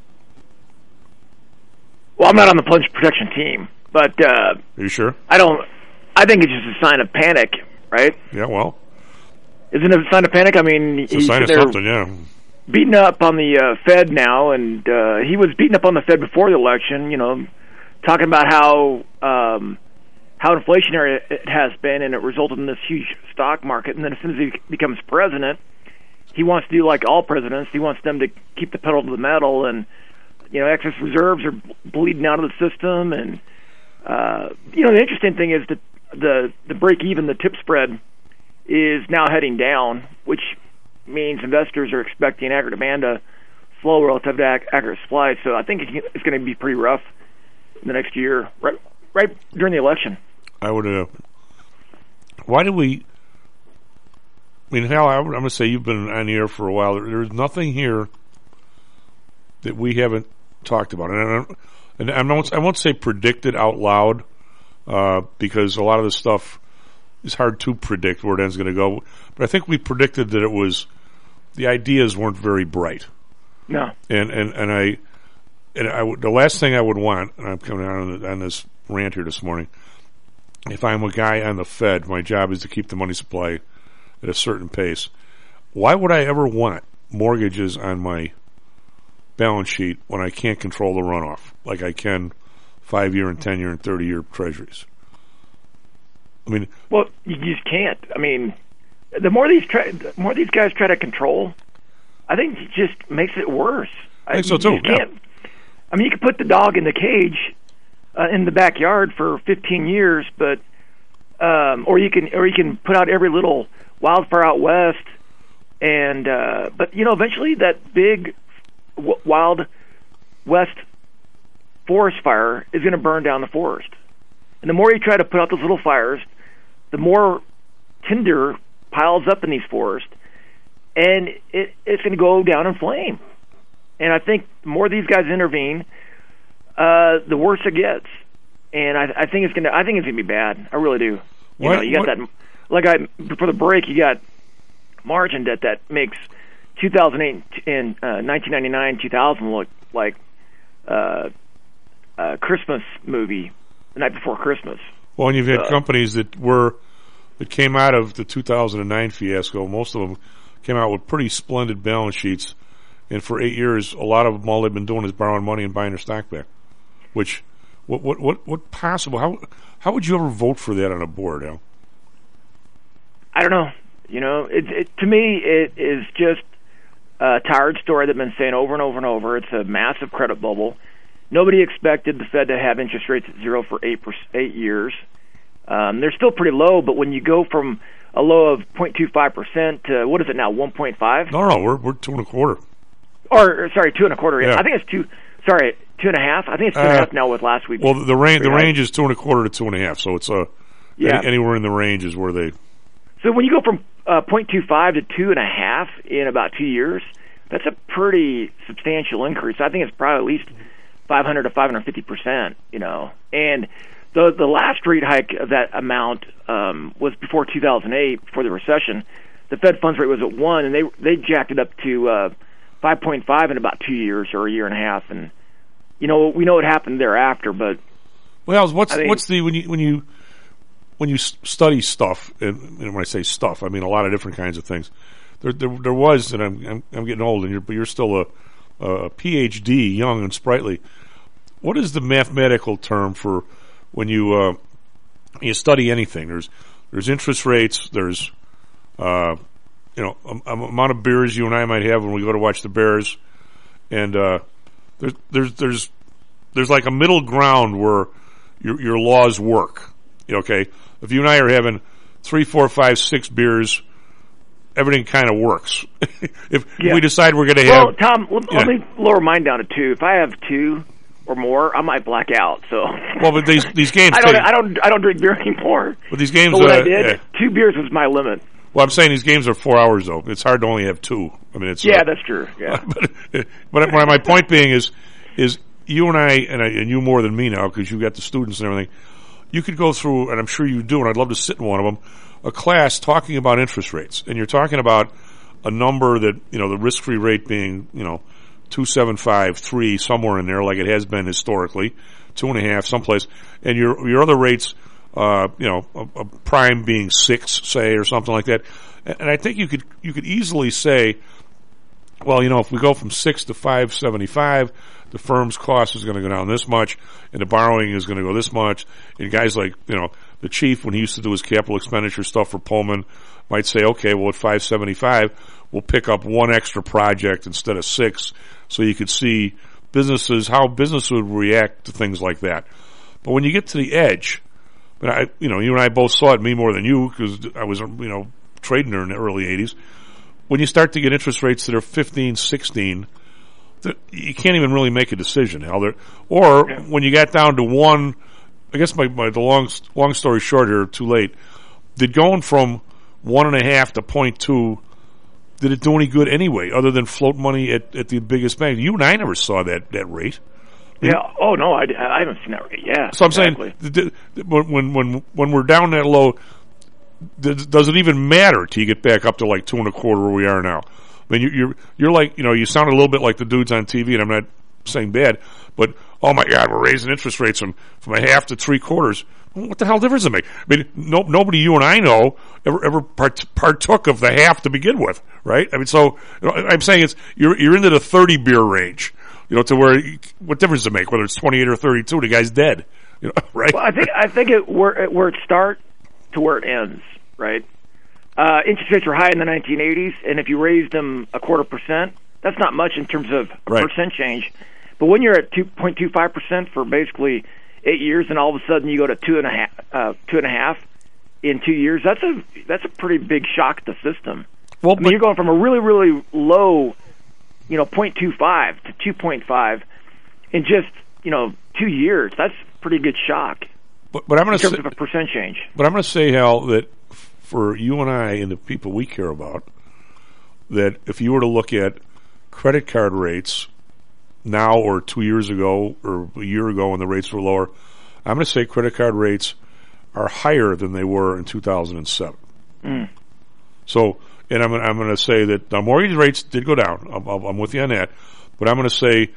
Well, I'm not on the plunge protection team, but uh, are you sure? I don't. I think it's just a sign of panic, right? Yeah, well, isn't it a sign of panic? I mean, it's a sign of something, yeah. Beating up on the uh, Fed now, and uh, he was beating up on the Fed before the election. You know, talking about how um, how inflationary it has been, and it resulted in this huge stock market. And then as soon as he becomes president, he wants to do like all presidents. He wants them to keep the pedal to the metal, and you know, excess reserves are bleeding out of the system. And uh, you know, the interesting thing is that the the break even, the tip spread, is now heading down, which means investors are expecting aggregate demand to slow relative to ag- aggregate supply. So I think it's going to be pretty rough in the next year, right, right during the election. I would. Uh, why do we? I mean, Hal, I'm going to say you've been on the air for a while. There, there's nothing here that we haven't talked about, and I, don't, and I won't, I won't say predicted out loud uh, because a lot of this stuff is hard to predict where it ends going to go. But I think we predicted that it was the ideas weren't very bright. No, and and and I and I would, the last thing I would want, and I'm coming out on, on this rant here this morning. If I'm a guy on the Fed, my job is to keep the money supply at a certain pace. Why would I ever want mortgages on my balance sheet when I can't control the runoff like I can five-year and ten-year and thirty-year treasuries? I mean, well, you just can't. I mean, the more these try, the more these guys try to control, I think it just makes it worse. I think so too. You can't, yeah. I mean, you can put the dog in the cage uh, in the backyard for fifteen years, but um, or you can or you can put out every little wildfire out west, and uh, but you know, eventually that big w- wild west forest fire is going to burn down the forest. And the more you try to put out those little fires, the more tinder piles up in these forests, and it, it's going to go down in flame. And I think the more these guys intervene, uh, the worse it gets. And I, I think it's going to. I think it's going to be bad. I really do. You What- know, you got what- that. Like I for the break, you got margin debt that makes two thousand eight and uh, nineteen ninety-nine, two thousand look like uh, a Christmas movie, the night before Christmas. Well, and you've had Uh, companies that were that came out of the two thousand nine fiasco. Most of them came out with pretty splendid balance sheets, and for eight years, a lot of them all they've been doing is borrowing money and buying their stock back. Which, what, what, what, what possible? How, how would you ever vote for that on a board, Al? I don't know. You know, it, it to me it is just a tired story that I've been saying over and over and over. It's a massive credit bubble. Nobody expected the Fed to have interest rates at zero for eight per, eight years. Um, they're still pretty low, but when you go from a low of zero point two five percent to what is it now, one point five? No, no, we're we're two and a quarter. Or, or sorry, two and a quarter. Yeah. I think it's two. Sorry, two and a half. I think it's two and a Uh, half now with last week. Well, the range the Pretty high. range is two and a quarter to two and a half, so it's uh, Yeah. any, anywhere in the range is where they. So when you go from uh, zero point two five to two and a half in about two years, that's a pretty substantial increase. I think it's probably at least five hundred to five hundred fifty percent. You know, and the the last rate hike of that amount um, was before two thousand eight, before the recession. The Fed funds rate was at one, and they they jacked it up to uh, five point five in about two years or a year and a half. And you know, we know what happened thereafter, but Well, what's I think- what's the when you when you when you s- study stuff, and, and when I say stuff, I mean a lot of different kinds of things. There, there, there was, and I'm, I'm, I'm getting old, and you're, but you're still a, a P H D, young and sprightly. What is the mathematical term for when you uh, you study anything? There's there's interest rates. There's uh, you know a, a amount of beers you and I might have when we go to watch the Bears, and uh, there's there's there's there's like a middle ground where your your laws work. Okay, if you and I are having three, four, five, six beers, everything kind of works. if, Yeah. if we decide we're going to well, have, Tom, let, yeah. let me lower mine down to two. If I have two or more, I might black out. So well, but these these games, I don't, take- I don't, I don't drink beer anymore. But these games, But what uh, I did, yeah. two beers was my limit. Well, I'm saying these games are four hours though. It's hard to only have two. I mean, it's Yeah, uh, that's true. Yeah. but, but my point being is, is you and I, and, I, and you more than me now because you've got the students and everything. You could go through, and I'm sure you do, and I'd love to sit in one of them, a class talking about interest rates, and you're talking about a number that, you know, the risk-free rate being, you know, two seven five, three, somewhere in there, like it has been historically, two and a half, someplace, and your your other rates, uh, you know, a, a prime being six, say, or something like that, and, and I think you could you could easily say, well, you know, if we go from six to five seventy five, the firm's cost is going to go down this much, and the borrowing is going to go this much. And guys like, you know, the chief, when he used to do his capital expenditure stuff for Pullman, might say, okay, well, at five seventy-five, we'll pick up one extra project instead of six, so you could see businesses, how business would react to things like that. But when you get to the edge, but I, you know, you and I both saw it, me more than you, because I was, you know, trading there in the early eighties. When you start to get interest rates that are fifteen, sixteen, that you can't even really make a decision. How they're, or yeah. when you got down to one, I guess my, my the long long story short here, too late. Did going from one and a half to point two, did it do any good anyway, other than float money at, at the biggest bank? You and I never saw that that rate. Yeah. Oh no, I, I haven't seen that rate. Yeah. So I'm exactly. saying when when when we're down that low, does it even matter till you get back up to like two and a quarter where we are now? I mean, you're you're like, you know, you sound a little bit like the dudes on T V, and I'm not saying bad, but oh my God, we're raising interest rates from from a half to three quarters. What the hell difference does it make? I mean, no, nobody you and I know ever ever part, partook of the half to begin with, right? I mean, so you know, I'm saying it's you're you're into the thirty beer range, you know, to where what difference does it make whether it's twenty-eight or thirty-two? The guy's dead, you know, right? Well, I think I think it where where it starts to where it ends, right? Uh, interest rates were high in the nineteen eighties, and if you raised them a quarter percent, that's not much in terms of a right. percent change. But when you're at two point two five percent for basically eight years, and all of a sudden you go to two and a half, uh, two and a half in two years, that's a that's a pretty big shock to the system. Well, I mean, you're going from a really really low, you know, point two five to two point five in just you know two years. That's a pretty good shock. But, but I'm going in to terms say, of a percent change. But I'm going to say, Hal, that for you and I and the people we care about, that if you were to look at credit card rates now or two years ago or a year ago when the rates were lower, I'm going to say credit card rates are higher than they were in two thousand seven. Mm. So, and I'm I'm going to say that the mortgage rates did go down. I'm, I'm with you on that, but I'm going to say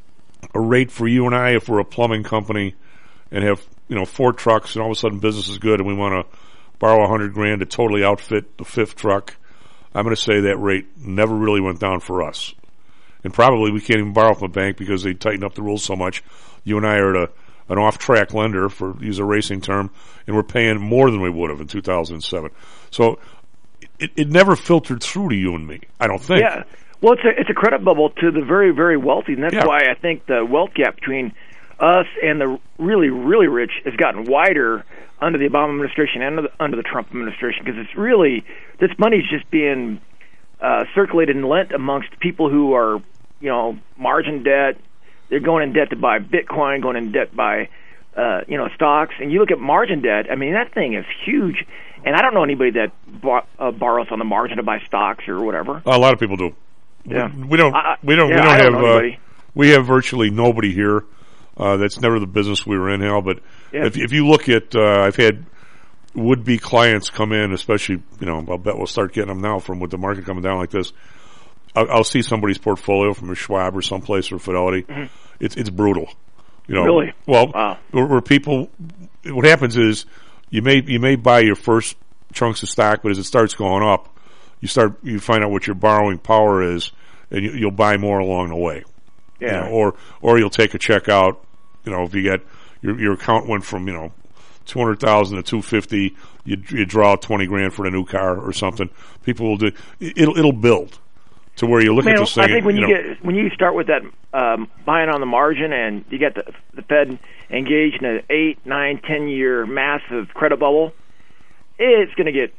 a rate for you and I, if we're a plumbing company and have you know four trucks, and all of a sudden business is good, and we want to borrow a hundred grand to totally outfit the fifth truck, I'm going to say that rate never really went down for us, and probably we can't even borrow from a bank because they tighten up the rules so much. You and I are at a an off-track lender, for use a racing term, and we're paying more than we would have in two thousand seven. So it, it never filtered through to you and me, I don't think. Yeah. Well, it's a, it's a credit bubble to the very, very wealthy, and that's Yeah. why I think the wealth gap between us and the really, really rich has gotten wider under the Obama administration and under the, under the Trump administration, because it's really, this money's just being uh, circulated and lent amongst people who are, you know, margin debt. They're going in debt to buy Bitcoin, going in debt to buy, uh, you know, stocks. And you look at margin debt, I mean, that thing is huge. And I don't know anybody that bar- uh, borrows on the margin to buy stocks or whatever. A lot of people do. Yeah. We, we don't. I, we don't. yeah, we don't I have. don't know uh, anybody. we have virtually nobody here. Uh, that's never the business we were in, Hal. But Yeah. if if you look at, uh, I've had would-be clients come in, especially, you know, I'll bet we'll start getting them now from with the market coming down like this. I'll, I'll see somebody's portfolio from a Schwab or someplace or Fidelity. Mhm. It's it's brutal. You know. Really? Well, Wow. where, where people, what happens is you may you may buy your first chunks of stock, but as it starts going up, you start you find out what your borrowing power is, and you, you'll buy more along the way. You Yeah. know, or or you'll take a check out. You know, if you get your your account went from you know two hundred thousand to two fifty, you you draw twenty grand for the new car or something. People will do it'll it'll build to where you look Man, at this thing. I think when you, you, know, get when you start with that um, buying on the margin, and you get the the Fed engaged in an eight, nine, ten year massive credit bubble, it's going to get,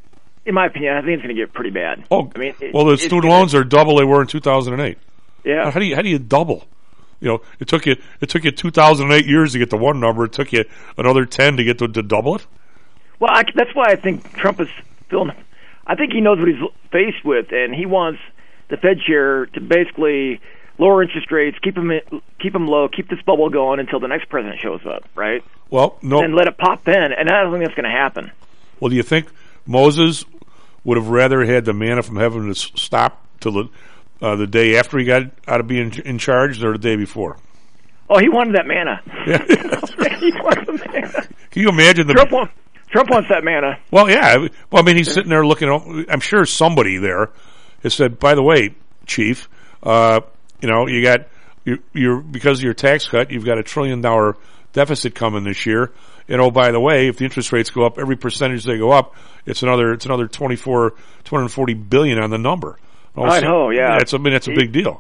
in my opinion, I think it's going to get pretty bad. Oh, I mean, it, well, the it's student gonna- loans are double they were in two thousand eight. Yeah. How do you how do you double? You know, it took you it took you two thousand eight years to get to one number. It took you another ten to get to, to double it. Well, I, that's why I think Trump is feeling. I think he knows what he's faced with, and he wants the Fed chair to basically lower interest rates, keep them keep them low, keep this bubble going until the next president shows up, right? Well, no. And let it pop in, and I don't think that's going to happen. Well, do you think Moses would have rather had the manna from heaven to s- stop till the uh, the day after he got out of being in charge, or the day before? Oh, he wanted that manna. Yeah. He wanted the manna. Can you imagine the Trump wants, Trump wants that manna. Well, yeah. Well, I mean, he's sitting there looking. I'm sure somebody there has said, "By the way, Chief, uh, you know, you got you, you're because of your tax cut, you've got a trillion dollar deficit coming this year. And oh, by the way, if the interest rates go up, every percentage they go up, it's another it's another twenty-four, two hundred forty billion on the number. All I so- know, yeah. That's I mean, that's a big deal.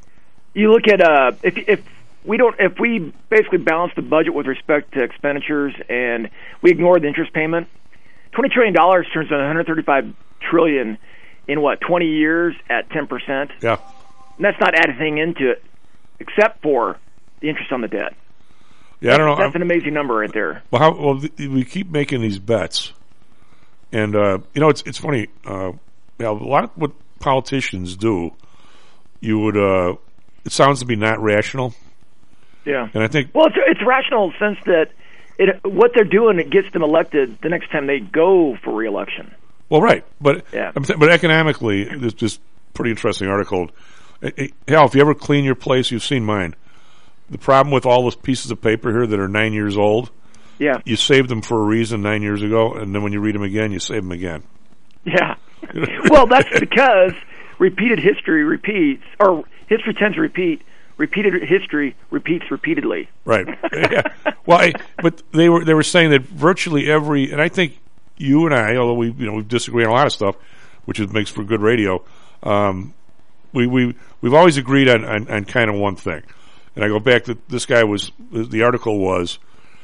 You look at uh, if if we don't if we basically balance the budget with respect to expenditures and we ignore the interest payment, twenty trillion dollars turns into one hundred thirty-five trillion in what twenty years at ten percent. Yeah. And that's not adding into it, except for the interest on the debt. Yeah, I don't know. That's I'm- an amazing number right there. Well, how, well, th- we keep making these bets, and uh, you know, it's it's funny. Uh, you know, a lot of what politicians do, you would. Uh, it sounds to be not rational, Yeah. and I think Well, it's it's rational in the sense that it what they're doing it gets them elected the next time they go for re-election. well, right, but Yeah. I'm th- but economically, there's this pretty interesting article. Hey, hey, Hal, if you ever clean your place, you've seen mine. The problem with all those pieces of paper here that are nine years old, Yeah. you saved them for a reason nine years ago, and then when you read them again, you save them again. Yeah. Well, that's because repeated history repeats, or history tends to repeat. Repeated history repeats repeatedly. Right. Yeah. Well, I, but they were they were saying that virtually every, and I think you and I, although we you know we disagree on a lot of stuff, which is, makes for good radio. Um, we we we've always agreed on, on, on kind of one thing, and I go back to this guy was the article was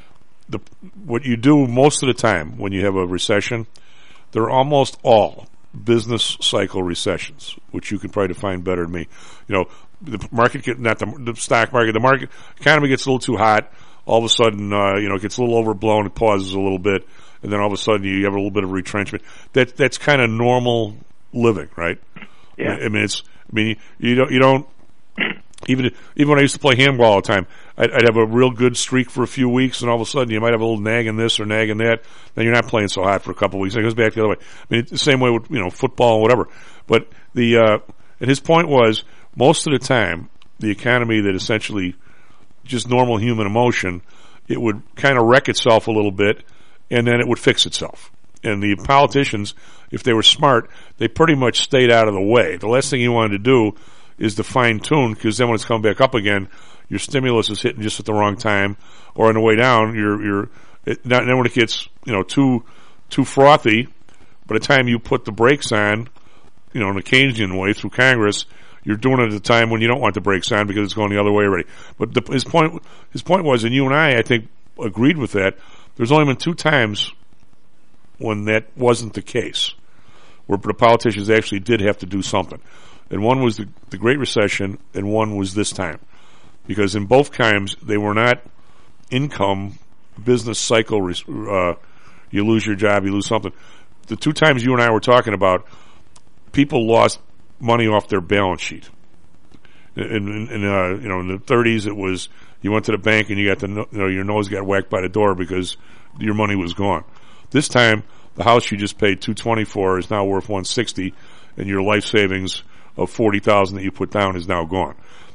the what you do most of the time when you have a recession. They're almost all business cycle recessions, which you can probably define better than me. You know, the market get not the, the stock market, the market economy gets a little too hot. All of a sudden, uh, you know, it gets a little overblown. It pauses a little bit, and then all of a sudden you have a little bit of retrenchment. That that's kind of normal living, right? Yeah. I mean, it's. I mean, you, you don't. You don't. Even even when I used to play handball all the time, I'd, I'd have a real good streak for a few weeks, and all of a sudden you might have a little nag in this or nag in that. Then you're not playing so hot for a couple of weeks. And it goes back the other way. I mean, it's the same way with, you know, football and whatever. But the uh, and his point was, most of the time, the economy that essentially just normal human emotion, it would kind of wreck itself a little bit, and then it would fix itself. And the politicians, if they were smart, they pretty much stayed out of the way. The last thing you wanted to do is to fine tune, because then when it's coming back up again, your stimulus is hitting just at the wrong time, or on the way down, you're you're it, then when it gets, you know, too too frothy, by the time you put the brakes on, you know, in a Keynesian way through Congress, you're doing it at a time when you don't want the brakes on because it's going the other way already. But the, his point his point was, and you and I, I think, agreed with that. There's only been two times when that wasn't the case, where the politicians actually did have to do something. And one was the, the Great Recession, and one was this time. Because in both times, they were not income, business cycle, uh, you lose your job, you lose something. The two times you and I were talking about, people lost money off their balance sheet. In, in, in uh, you know, in the thirties, it was, you went to the bank and you got the, you know, your nose got whacked by the door because your money was gone. This time, the house you just paid two twenty for is now worth one sixty, and your life savings of forty thousand that you put down is now gone.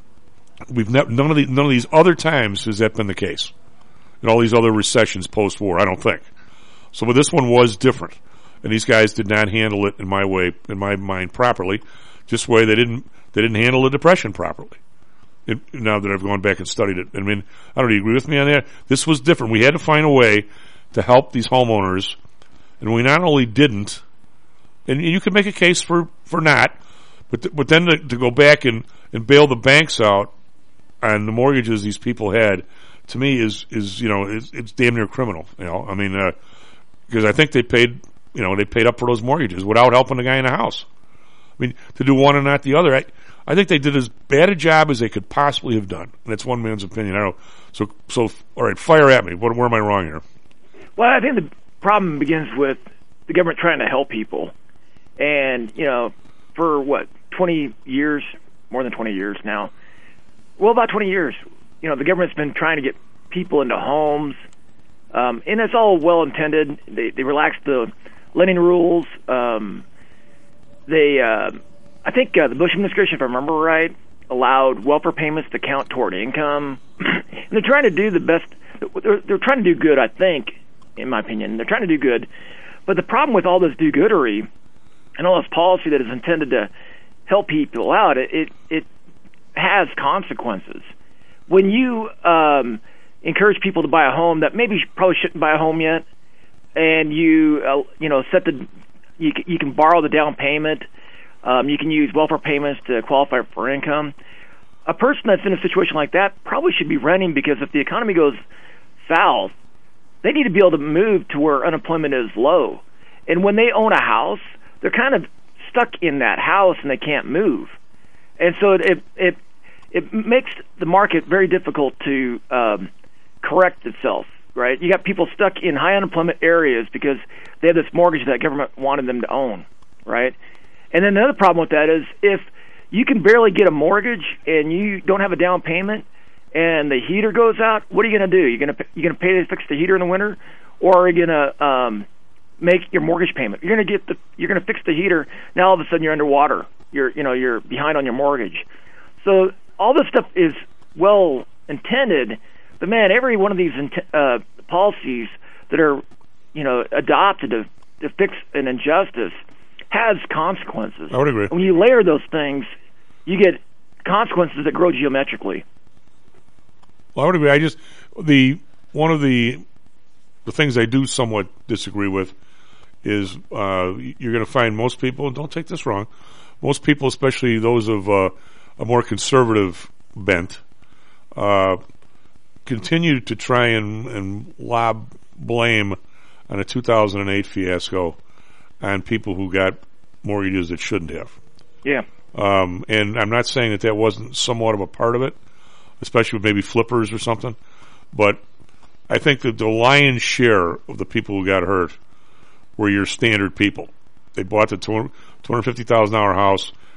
We've ne- none of the, none of these other times has that been the case. In all these other recessions post-war, I don't think. So, but this one was different, and these guys did not handle it in my way, in my mind, properly. Just the way they didn't they didn't handle the Depression properly. It, now that I've gone back and studied it, I mean, I don't know, do you agree with me on that? This was different. We had to find a way to help these homeowners, and we not only didn't, and you could make a case for, for not, but th- but then to, to go back and, and bail the banks out on the mortgages these people had, to me is, is you know, is, it's damn near criminal, you know, I mean, uh, because I think they paid, you know, they paid up for those mortgages without helping the guy in the house. I mean, to do one and not the other, I, I think they did as bad a job as they could possibly have done. And that's one man's opinion. I don't know. So, so, all right, fire at me. What, where am I wrong here? Well, I think the problem begins with the government trying to help people. And, you know, for what, twenty years, more than twenty years now, well, about twenty years, you know, the government's been trying to get people into homes. Um, and it's all well-intended. They, they relaxed the lending rules. Um, they, uh, I think uh, the Bush administration, if I remember right, allowed welfare payments to count toward income. And they're trying to do the best. They're, they're trying to do good, I think, in my opinion. They're trying to do good. But the problem with all this do-goodery and all this policy that is intended to help people out, it it, it has consequences. When you um, encourage people to buy a home that maybe probably shouldn't buy a home yet, and you uh, you know set the you you can borrow the down payment, um, you can use welfare payments to qualify for income. A person that's in a situation like that probably should be renting, because if the economy goes south, they need to be able to move to where unemployment is low. And when they own a house, they're kind of stuck in that house and they can't move. And so it it it makes the market very difficult to um, correct itself, right? You got people stuck in high unemployment areas because they have this mortgage that government wanted them to own, right? And then another problem with that is if you can barely get a mortgage and you don't have a down payment and the heater goes out, what are you going to do? You're going to you're going to pay to fix the heater in the winter, or are you going to um, make your mortgage payment? You're going to get the you're going to fix the heater. Now all of a sudden you're underwater. You're you know you're behind on your mortgage. So all this stuff is well intended, but man, every one of these uh, policies that are you know adopted to, to fix an injustice has consequences. I would agree. When you layer those things, you get consequences that grow geometrically. Well, I would agree. I just the one of the the things I do somewhat disagree with is uh, you're going to find most people, and don't take this wrong, most people, especially those of uh, a more conservative bent, uh, continue to try and, and lob blame on a two thousand eight fiasco on people who got mortgages that shouldn't have. Yeah. Um, and I'm not saying that that wasn't somewhat of a part of it, especially with maybe flippers or something, but I think that the lion's share of the people who got hurt were your standard people. They bought the two hundred fifty thousand dollars house.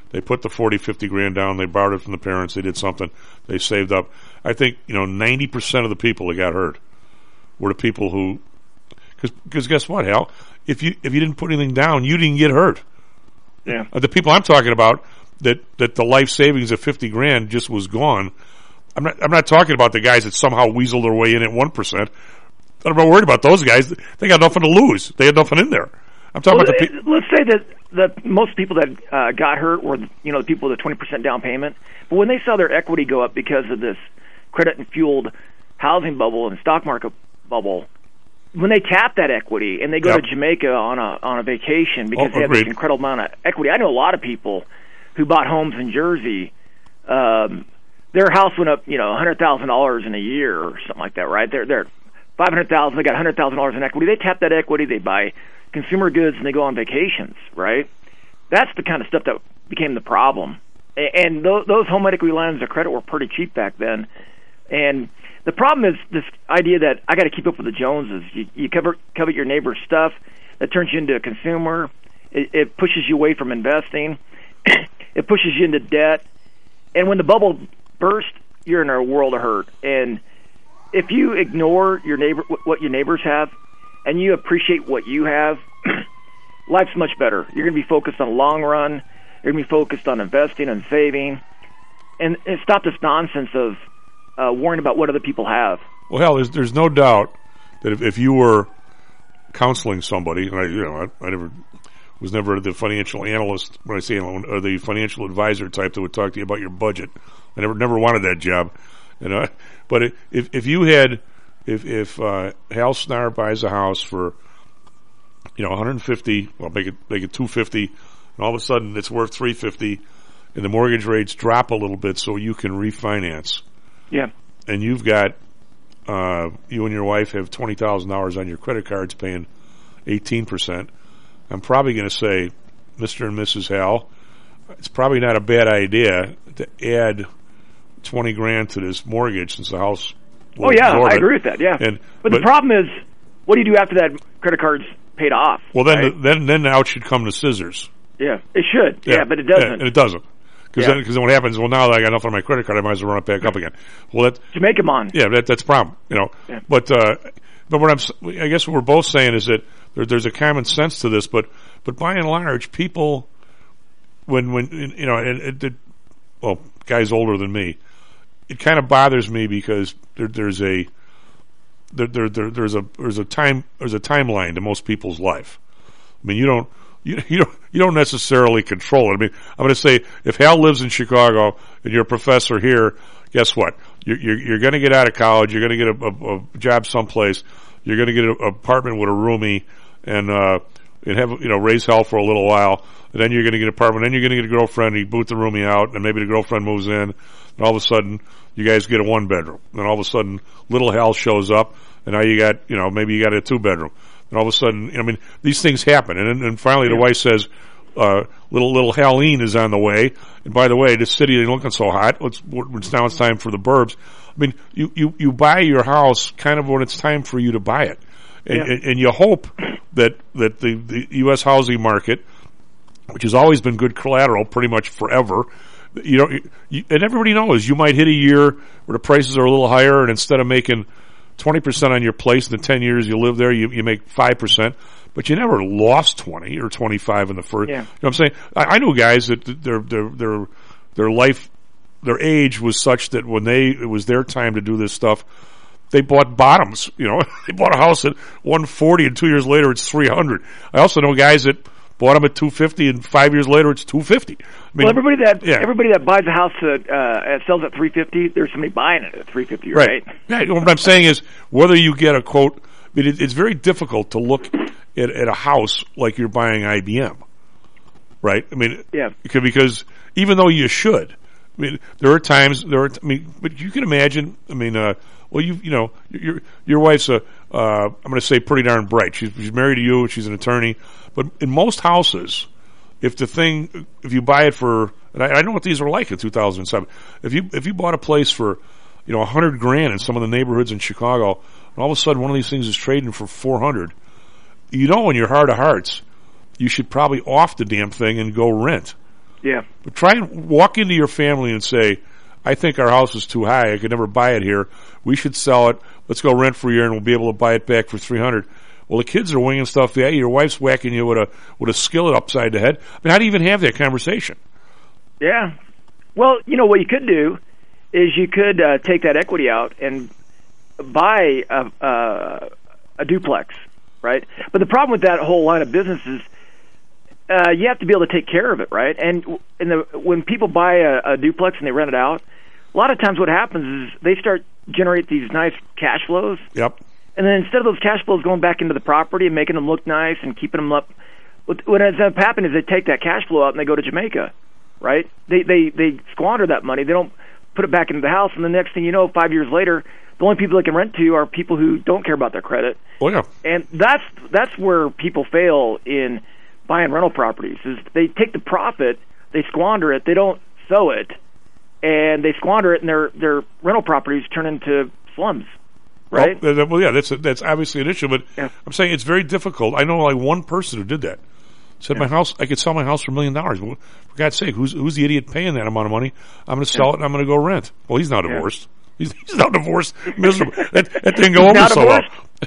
They put the forty, fifty grand down. They borrowed it from the parents. They did something. They saved up. I think, you know, ninety percent of the people that got hurt were the people who, because guess what, Hal? If you if you didn't put anything down, you didn't get hurt. Yeah. Uh, the people I'm talking about that, that the life savings of fifty grand just was gone. I'm not I'm not talking about the guys that somehow weaseled their way in at one percent. I'm not worried about those guys. They got nothing to lose. They had nothing in there. I'm talking well, about the people. Let's say that the most people that uh, got hurt were, you know, the people with a twenty percent down payment. But when they saw their equity go up because of this credit-fueled housing bubble and stock market bubble, when they tap that equity and they go Yep. to Jamaica on a on a vacation because Oh, they have this agreed. incredible amount of equity. I know a lot of people who bought homes in Jersey. Um, their house went up, you know, one hundred thousand dollars in a year or something like that, right? They're they're five hundred thousand dollars. They got one hundred thousand dollars in equity. They tap that equity. They buy consumer goods and they go on vacations, right? That's the kind of stuff that became the problem. And th- those home equity lines of credit were pretty cheap back then. And the problem is this idea that I got to keep up with the Joneses. You, you cover, covet your neighbor's stuff. That turns you into a consumer. It, it pushes you away from investing. It pushes you into debt. And when the bubble bursts, you're in a world of hurt. And if you ignore your neighbor, what your neighbors have, and you appreciate what you have, life's much better. You're going to be focused on the long run. You're going to be focused on investing and saving. And, and stop this nonsense of uh, worrying about what other people have. Well, hell, there's there's no doubt that if, if you were counseling somebody, and I, you know, I, I never was never the financial analyst, when I say analyst, or the financial advisor type that would talk to you about your budget. I never never wanted that job, you know. But it, if if you had, if if uh, Hal Snar buys a house for, you know, one hundred fifty, well, make it make it two fifty, and all of a sudden it's worth three fifty, and the mortgage rates drop a little bit so you can refinance. Yeah. And you've got, uh, you and your wife have twenty thousand dollars on your credit cards paying eighteen percent. I'm probably going to say, Mister and Missus Hal, it's probably not a bad idea to add twenty grand to this mortgage since the house will Oh, yeah, absorb I it. agree with that, yeah. And, but, but the problem is, what do you do after that credit card's paid off? Well, then, right? then, then out should come the scissors. Yeah, it should. Yeah, but it doesn't. Yeah, and it doesn't. Because Yeah. then, cause then what happens, well, now that I got enough on my credit card, I might as well run it back up again. Well, that, Jamaica mon. yeah, that, that's a problem, you know. Yeah. But, uh, but what I'm, s- I guess what we're both saying is that there, there's a common sense to this, but, but by and large, people, when, when, you know, and it, it, well, guys older than me, it kind of bothers me because there, there's a, there, there, there, there's a, there's a time, there's a timeline to most people's life. I mean, you don't, you, you don't, you don't necessarily control it. I mean, I'm going to say, if Hal lives in Chicago and you're a professor here, guess what? You're, you're, you're going to get out of college. You're going to get a, a, a job someplace. You're going to get an apartment with a roomie and, uh, and have, you know, raise hell for a little while. And then you're going to get an apartment. Then you're going to get a girlfriend. You boot the roomie out, and maybe the girlfriend moves in. And all of a sudden, you guys get a one bedroom. And all of a sudden, little Hal shows up, and now you got, you know, maybe you got a two bedroom. And all of a sudden, you know, I mean, these things happen. And and finally, the wife says, uh, "Little little Haleen is on the way." And by the way, this city ain't looking so hot. Let's, it's now it's time for the burbs. I mean, you you you buy your house kind of when it's time for you to buy it, and Yeah. and, and you hope that that the the U S housing market, which has always been good collateral pretty much forever. You know, you, and everybody knows you might hit a year where the prices are a little higher, and instead of making twenty percent on your place in the ten years you live there, you, you make five percent, but you never lost twenty or twenty-five in the first. Yeah. You know what I'm saying? I, I knew guys that their, their, their, their life, their age was such that when they, it was their time to do this stuff, they bought bottoms, you know, they bought a house at one forty and two years later it's three hundred. I also know guys that bought them at two fifty and five years later it's two fifty. I mean, well, everybody that yeah. everybody that buys a house that uh, sells at three fifty, there's somebody buying it at three fifty, right? Right. What I'm saying is, whether you get a quote, I mean, it, it's very difficult to look at, at a house like you're buying I B M, right? I mean, Yeah. because, because even though you should, I mean, there are times there are. I mean, but you can imagine. I mean, uh, well, you you know, your your wife's a. Uh, I'm going to say pretty darn bright. She's she's married to you. She's an attorney. But in most houses, if the thing, if you buy it for, and I, I know what these are like in two thousand seven. If you if you bought a place for, you know, a hundred grand in some of the neighborhoods in Chicago, and all of a sudden one of these things is trading for four hundred, you know, in your heart of hearts, you should probably off the damn thing and go rent. Yeah. But try and walk into your family and say, I think our house is too high. I could never buy it here. We should sell it. Let's go rent for a year and we'll be able to buy it back for three hundred dollars. Well, the kids are winging stuff at you. Your wife's whacking you with a with a skillet upside the head. I mean, how do you even have that conversation? Yeah. Well, you know, what you could do is you could uh, take that equity out and buy a, a, a duplex, right? But the problem with that whole line of business is uh, you have to be able to take care of it, right? And in the, when people buy a, a duplex and they rent it out, a lot of times what happens is they start generate these nice cash flows. Yep. And then instead of those cash flows going back into the property and making them look nice and keeping them up, what ends up happening is they take that cash flow out and they go to Jamaica, right? They they they squander that money. They don't put it back into the house, and the next thing you know, five years later, the only people they can rent to are people who don't care about their credit. Oh yeah. And that's that's where people fail in buying rental properties. Is they take the profit, they squander it, they don't sow it, and they squander it, and their their rental properties turn into slums. Right. Well, well, yeah, that's that's obviously an issue, but yeah. I'm saying it's very difficult. I know like one person who did that. Said yeah. my house, I could sell my house for a million dollars. Well, for God's sake, who's who's the idiot paying that amount of money? I'm going to sell yeah. it and I'm going to go rent. Well, he's now divorced. Yeah. He's, he's now divorced, miserable. that, that didn't go over so well.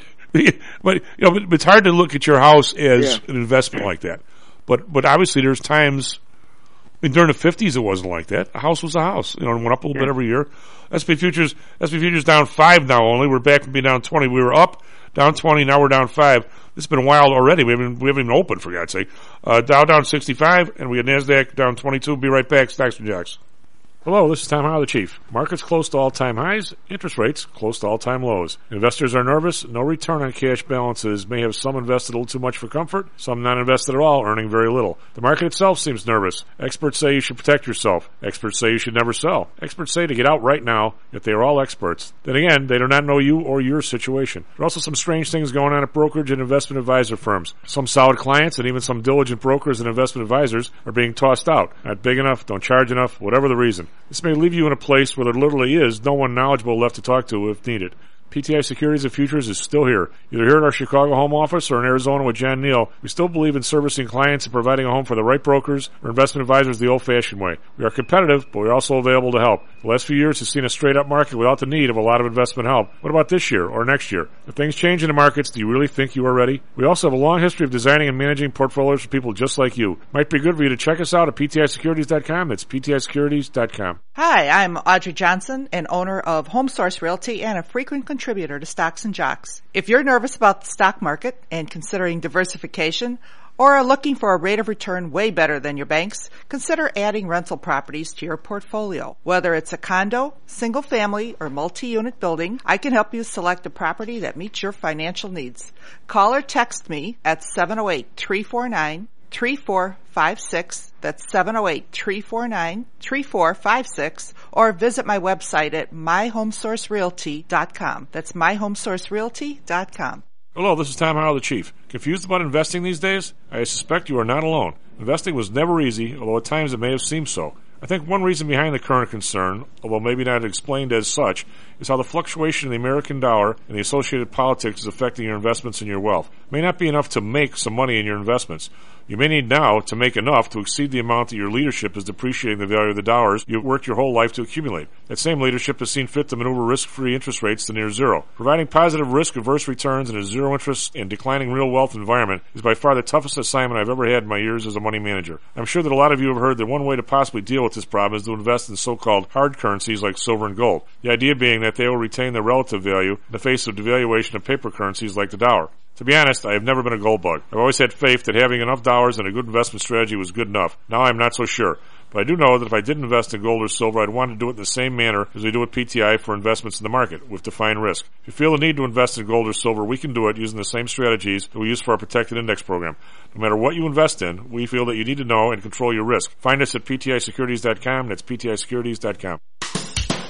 But you know, but, but it's hard to look at your house as yeah. an investment like that. But but obviously, there's times. I mean, during the fifties, it wasn't like that. A house was a house. You know, it went up a little yeah. bit every year. S and P futures, S and P futures down five now only. We're back from being down twenty. We were up, down twenty. Now we're down five. It's been a while already. We haven't, we haven't even opened, for God's sake. Uh, Dow down sixty-five, and we had NASDAQ down twenty-two. Be right back. Stocks and Jocks. Hello, this is Tom Howell, the Chief. Markets close to all-time highs, interest rates close to all-time lows. Investors are nervous. No return on cash balances may have some invested a little too much for comfort, some not invested at all, earning very little. The market itself seems nervous. Experts say you should protect yourself. Experts say you should never sell. Experts say to get out right now, yet they are all experts. Then again, they do not know you or your situation. There are also some strange things going on at brokerage and investment advisor firms. Some solid clients and even some diligent brokers and investment advisors are being tossed out. Not big enough, don't charge enough, whatever the reason. This may leave you in a place where there literally is no one knowledgeable left to talk to if needed. P T I Securities and Futures is still here. Either here at our Chicago home office or in Arizona with John Neal, we still believe in servicing clients and providing a home for the right brokers or investment advisors the old-fashioned way. We are competitive, but we're also available to help. The last few years has seen a straight-up market without the need of a lot of investment help. What about this year or next year? If things change in the markets, do you really think you are ready? We also have a long history of designing and managing portfolios for people just like you. Might be good for you to check us out at P T I securities dot com. That's P T I securities dot com. Hi, I'm Audrey Johnson, an owner of Home Source Realty and a frequent contributor to Stocks and Jocks. If you're nervous about the stock market and considering diversification or are looking for a rate of return way better than your banks, consider adding rental properties to your portfolio. Whether it's a condo, single family, or multi-unit building, I can help you select a property that meets your financial needs. Call or text me at seven oh eight, three four nine, three four five six. That's seven oh eight, three four nine, three four five six. Or visit my website at my home source realty dot com. That's my home source realty dot com. Hello, this is Tom Howell, the Chief. Confused about investing these days? I suspect you are not alone. Investing was never easy, although at times it may have seemed so. I think one reason behind the current concern, although maybe not explained as such, is how the fluctuation in the American dollar and the associated politics is affecting your investments and your wealth. It may not be enough to make some money in your investments. You may need now to make enough to exceed the amount that your leadership is depreciating the value of the dollars you've worked your whole life to accumulate. That same leadership has seen fit to maneuver risk-free interest rates to near zero. Providing positive risk-averse returns in a zero-interest and declining real wealth environment is by far the toughest assignment I've ever had in my years as a money manager. I'm sure that a lot of you have heard that one way to possibly deal with this problem is to invest in so-called hard currencies like silver and gold. The idea being that they will retain their relative value in the face of devaluation of paper currencies like the dollar. To be honest, I have never been a gold bug. I've always had faith that having enough dollars and a good investment strategy was good enough. Now I'm not so sure. But I do know that if I did invest in gold or silver, I'd want to do it in the same manner as we do with P T I for investments in the market, with defined risk. If you feel the need to invest in gold or silver, we can do it using the same strategies that we use for our protected index program. No matter what you invest in, we feel that you need to know and control your risk. Find us at P T I securities dot com. That's P T I securities dot com.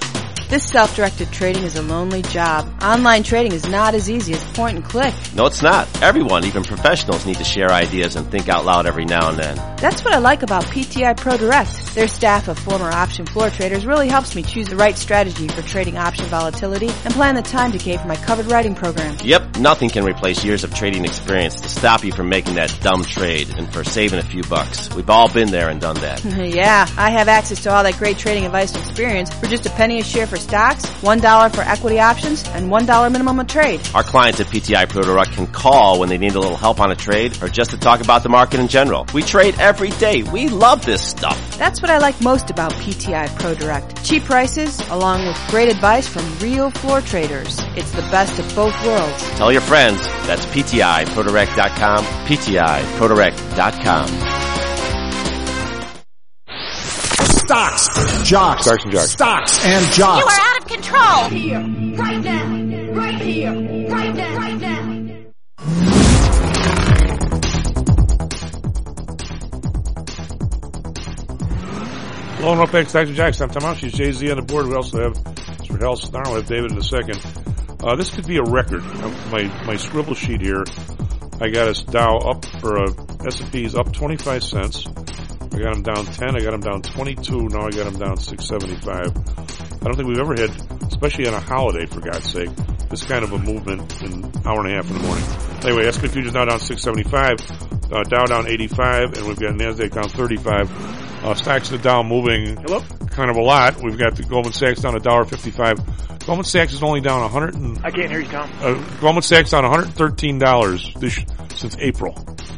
This self-directed trading is a lonely job. Online trading is not as easy as point and click. No, it's not. Everyone, even professionals, need to share ideas and think out loud every now and then. That's what I like about P T I Pro Direct. Their staff of former option floor traders really helps me choose the right strategy for trading option volatility and plan the time decay for my covered writing program. Yep, nothing can replace years of trading experience to stop you from making that dumb trade and for saving a few bucks. We've all been there and done that. Yeah, I have access to all that great trading advice and experience for just a penny a share for stocks, one dollar for equity options, and one dollar minimum a trade. Our clients at P T I Pro Direct can call when they need a little help on a trade or just to talk about the market in general. We trade every day. We love this stuff. That's what I like most about P T I Pro Direct. Cheap prices, along with great advice from real floor traders. It's the best of both worlds. Tell your friends. That's P T I Pro Direct dot com, P T I Pro Direct dot com. Stocks, jocks, Stocks and jocks. Stocks and jocks. You are out of control. Here, right now, right here, right now, right now. Hello and welcome back to Stocks and Jocks. I'm Tom Out. She's Jay Z on the board. We also have Mister Hal Snarl. We'll have David in a second. Uh, this could be a record. My my scribble sheet here, I got us Dow up, or uh, S and P's up twenty-five cents. I got them down ten. I got them down twenty-two. Now I got them down six seventy-five. I don't think we've ever had, especially on a holiday, for God's sake, this kind of a movement in an hour and a half in the morning. Anyway, S and P Futures now down six seventy-five. Uh, Dow down eighty-five, and we've got NASDAQ down thirty-five. Uh, stocks and the Dow moving Hello? kind of a lot. We've got the Goldman Sachs down one dollar fifty-five. Goldman Sachs is only down one hundred and, I can't hear you, Tom. uh, Goldman Sachs down one hundred thirteen dollars this since April.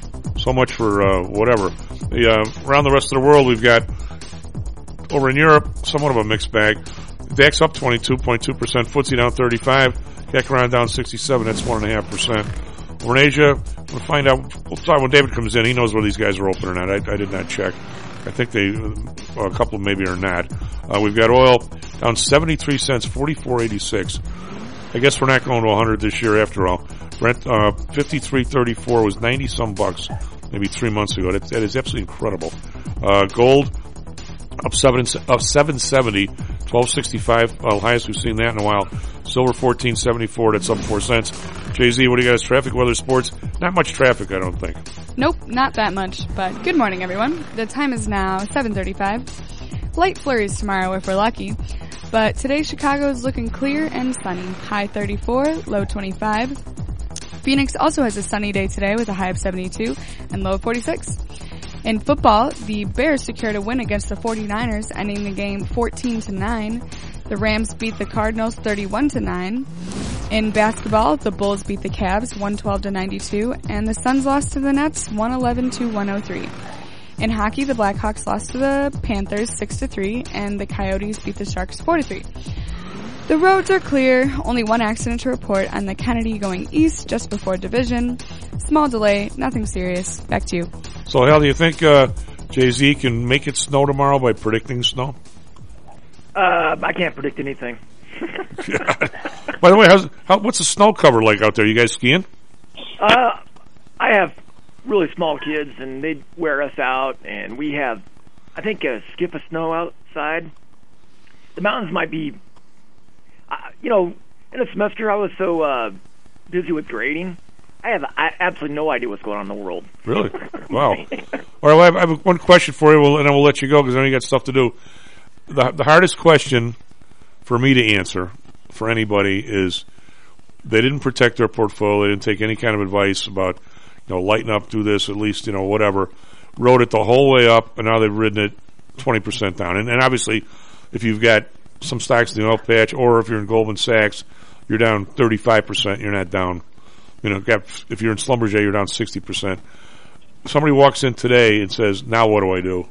So much for uh, whatever. The, uh, around the rest of the world, we've got over in Europe, somewhat of a mixed bag. DAX up twenty-two point two percent, F T S E down thirty-five, C A C around down sixty-seven, that's one point five percent. Over in Asia, we'll find out, we'll talk when David comes in, he knows where these guys are open or not. I, I did not check. I think they, well, a couple maybe are not. Uh, we've got oil down seventy-three cents, forty-four eighty-six. I guess we're not going to one hundred this year after all. Brent, uh, fifty-three thirty-four was ninety some bucks maybe three months ago. That, that is absolutely incredible. Uh, gold up seven, up seven seventy, twelve sixty-five, uh, highest we've seen that in a while. Silver fourteen seventy-four, that's up four cents. Jay Z, what do you got as traffic, weather, sports? Not much traffic, I don't think. Nope, not that much, but good morning, everyone. The time is now seven thirty-five. Light flurries tomorrow if we're lucky, but today Chicago is looking clear and sunny. High thirty-four, low twenty-five. Phoenix also has a sunny day today with a high of seventy-two and low of forty-six. In football, the Bears secured a win against the forty-niners, ending the game fourteen to nine. The Rams beat the Cardinals thirty-one to nine. In basketball, the Bulls beat the Cavs one twelve to ninety-two, and the Suns lost to the Nets one eleven to one oh three. In hockey, the Blackhawks lost to the Panthers six to three, and the Coyotes beat the Sharks four to three. The roads are clear. Only one accident to report on the Kennedy going east just before division. Small delay, nothing serious. Back to you. So, Hal, do you think uh, Jay Z can make it snow tomorrow by predicting snow? Uh, I can't predict anything. By the way, how's, how, what's the snow cover like out there? You guys skiing? Uh, I have really small kids, and they wear us out, and we have, I think, a skip of snow outside. The mountains might be, uh, you know, in a semester I was so uh, busy with grading, I have I, absolutely no idea what's going on in the world. Really? Wow. All right, well, I have, I have one question for you, and then we'll let you go because I know you got stuff to do. The, the hardest question for me to answer for anybody is they didn't protect their portfolio. They didn't take any kind of advice about, you know, lighten up, do this, at least, you know, whatever. Rode it the whole way up, and now they've ridden it twenty percent down. And, and obviously, if you've got some stocks in the oil patch, or if you're in Goldman Sachs, you're down thirty-five percent. You're not down, you know, if you're in Schlumberger, you're down sixty percent. Somebody walks in today and says, now what do I do?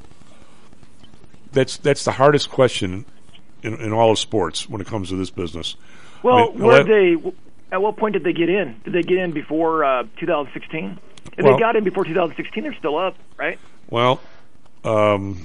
That's that's the hardest question in, in all of sports when it comes to this business. Well, I mean, where they at what point did they get in? Did they get in before uh, two thousand sixteen? If well, they got in before two thousand sixteen, they're still up, right? Well, um,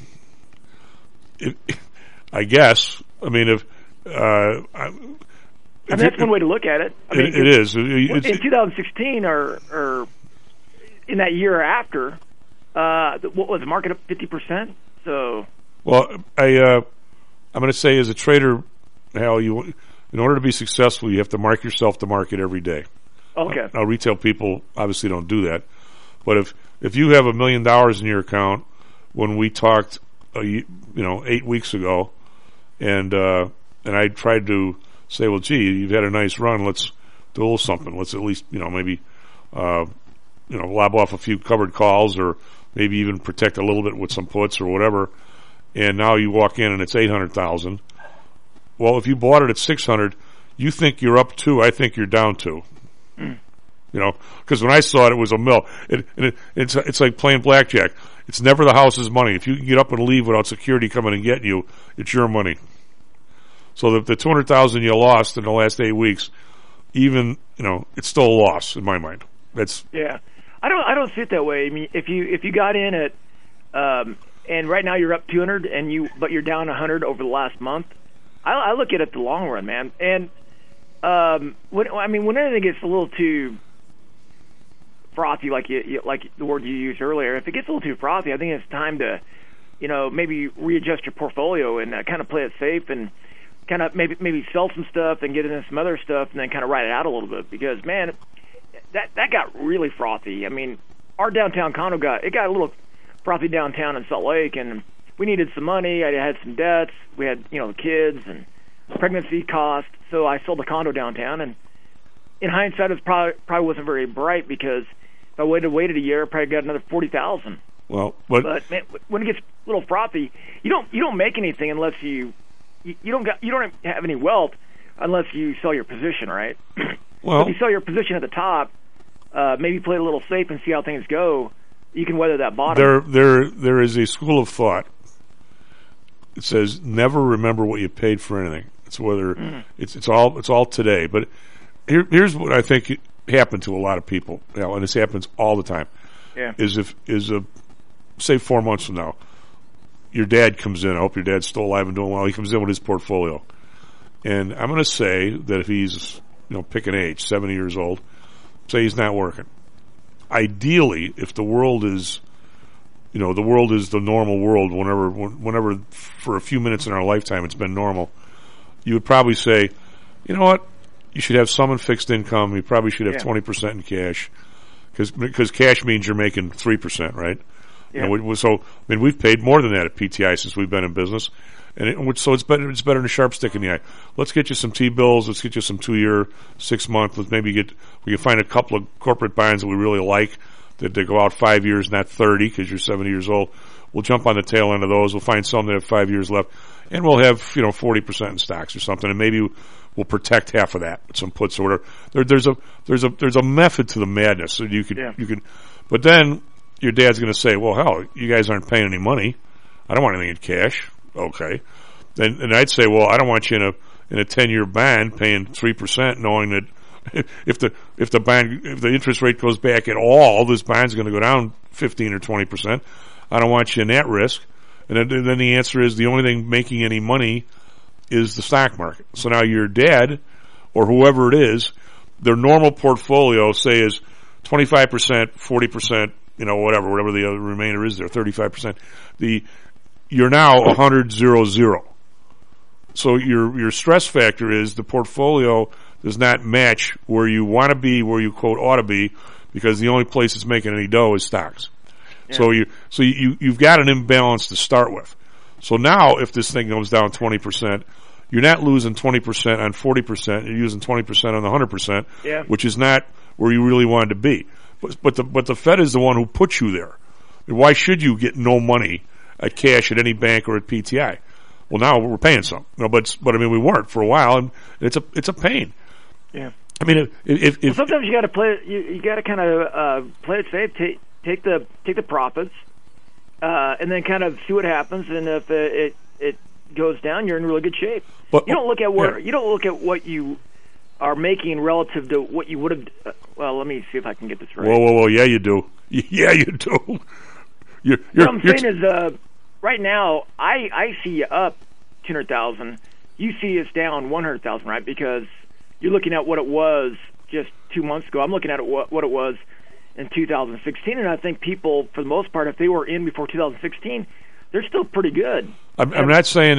it, I guess. I mean, if, uh, I, if I mean, that's one way to look at it. I mean, it, it is. It's, in two thousand sixteen, or, or in that year after, uh, what was the market up fifty percent? So. Well, I, uh, I'm going to say as a trader, Hal, you in order to be successful, you have to mark yourself to market every day. Okay. Now, retail people obviously don't do that, but if if you have a million dollars in your account, when we talked, uh, you, you know, eight weeks ago, and uh, and I tried to say, well, gee, you've had a nice run. Let's do a little something. Let's at least, you know, maybe, uh, you know, lob off a few covered calls, or maybe even protect a little bit with some puts or whatever. And now you walk in and it's eight hundred thousand. Well, if you bought it at six hundred, you think you're up two. I think you're down two. Mm. You know, because when I saw it, it was a mill. It, and it, it's it's like playing blackjack. It's never the house's money. If you can get up and leave without security coming and getting you, it's your money. So the, the two hundred thousand you lost in the last eight weeks, even you know, it's still a loss in my mind. That's yeah. I don't I don't see it that way. I mean, if you if you got in at um, and right now you're up two hundred and you but you're down one hundred over the last month, I, I look at it the long run, man. And um, when I mean when anything gets a little too frothy, like you, you like the word you used earlier, if it gets a little too frothy, I think it's time to, you know, maybe readjust your portfolio and uh, kind of play it safe and kind of maybe maybe sell some stuff and get into some other stuff and then kind of ride it out a little bit, because man, that that got really frothy. I mean, our downtown condo got it got a little frothy downtown in Salt Lake, and we needed some money. I had some debts. We had, you know, the kids and pregnancy cost, so I sold the condo downtown. And in hindsight, it was probably probably wasn't very bright, because if I waited waited a year, I probably got another forty thousand. Well, but, but man, when it gets a little frothy, you don't you don't make anything unless you you, you don't got you don't have any wealth unless you sell your position, right? Well, if you sell your position at the top, uh, maybe play it a little safe and see how things go. You can weather that bottom. There, there, there is a school of thought. It says never remember what you paid for anything. It's whether mm. it's it's all it's all today. But here, here's what I think happened to a lot of people, you know, and this happens all the time. Yeah. Is if is a say four months from now, your dad comes in. I hope your dad's still alive and doing well. He comes in with his portfolio, and I'm going to say that if he's, you know, pick an age, seventy years old, say he's not working. Ideally, if the world is, you know, the world is the normal world, whenever, whenever for a few minutes in our lifetime it's been normal, you would probably say, you know what, you should have some in fixed income. You probably should have yeah. twenty percent in cash, because because cash means you're making three percent, right? Yeah. You know, we, so I mean, we've paid more than that at P T I since we've been in business, and it, so it's better. It's better than a sharp stick in the eye. Let's get you some T-bills. Let's get you some two-year, six-month. Let's maybe get we can find a couple of corporate bonds that we really like that they go out five years, not thirty, because you're seventy years old. We'll jump on the tail end of those. We'll find some that have five years left, and we'll have, you know, forty percent in stocks or something, and maybe we'll protect half of that with some puts or whatever. There, there's a there's a there's a method to the madness. So you could yeah. you can, but then your dad's going to say, well, hell, you guys aren't paying any money. I don't want anything in cash. Okay. Then, and I'd say, well, I don't want you in a, in a ten-year bond paying three percent, knowing that if the, if the bond, if the interest rate goes back at all, this bond's going to go down fifteen or twenty percent. I don't want you in that risk. And then, and then the answer is the only thing making any money is the stock market. So now your dad, or whoever it is, their normal portfolio, say, is twenty-five percent, forty percent, you know, whatever, whatever the other remainder is there, thirty-five percent. The, you're now one hundred, zero, zero. So your, your stress factor is the portfolio does not match where you want to be, where you quote ought to be, because the only place that's making any dough is stocks. Yeah. So you, so you, you've got an imbalance to start with. So now if this thing goes down twenty percent, you're not losing twenty percent on forty percent, you're using twenty percent on the one hundred percent, yeah. which is not where you really wanted to be. But, but the, but the Fed is the one who put you there. Why should you get no money at cash at any bank or at P T I? Well, now we're paying some, you know, but, but I mean, we weren't for a while, and it's a, it's a pain. Yeah. I mean, if, if, if well, sometimes you got to play, you, you got to kind of, uh, play it safe, take, take the, take the profits, uh, and then kind of see what happens, and if it, it, it goes down, you're in really good shape. But, you don't look at where, yeah. you don't look at what you are making relative to what you would have, uh, well, let me see if I can get this right. Whoa, whoa, whoa, yeah, you do. Yeah, you do. You're, you're, what I'm you're saying t- is, uh, right now, I, I see you up two hundred thousand. You see us down one hundred thousand, right? Because you're looking at what it was just two months ago. I'm looking at it what, what it was in two thousand sixteen, and I think people, for the most part, if they were in before two thousand sixteen, they're still pretty good. I'm, I'm not saying that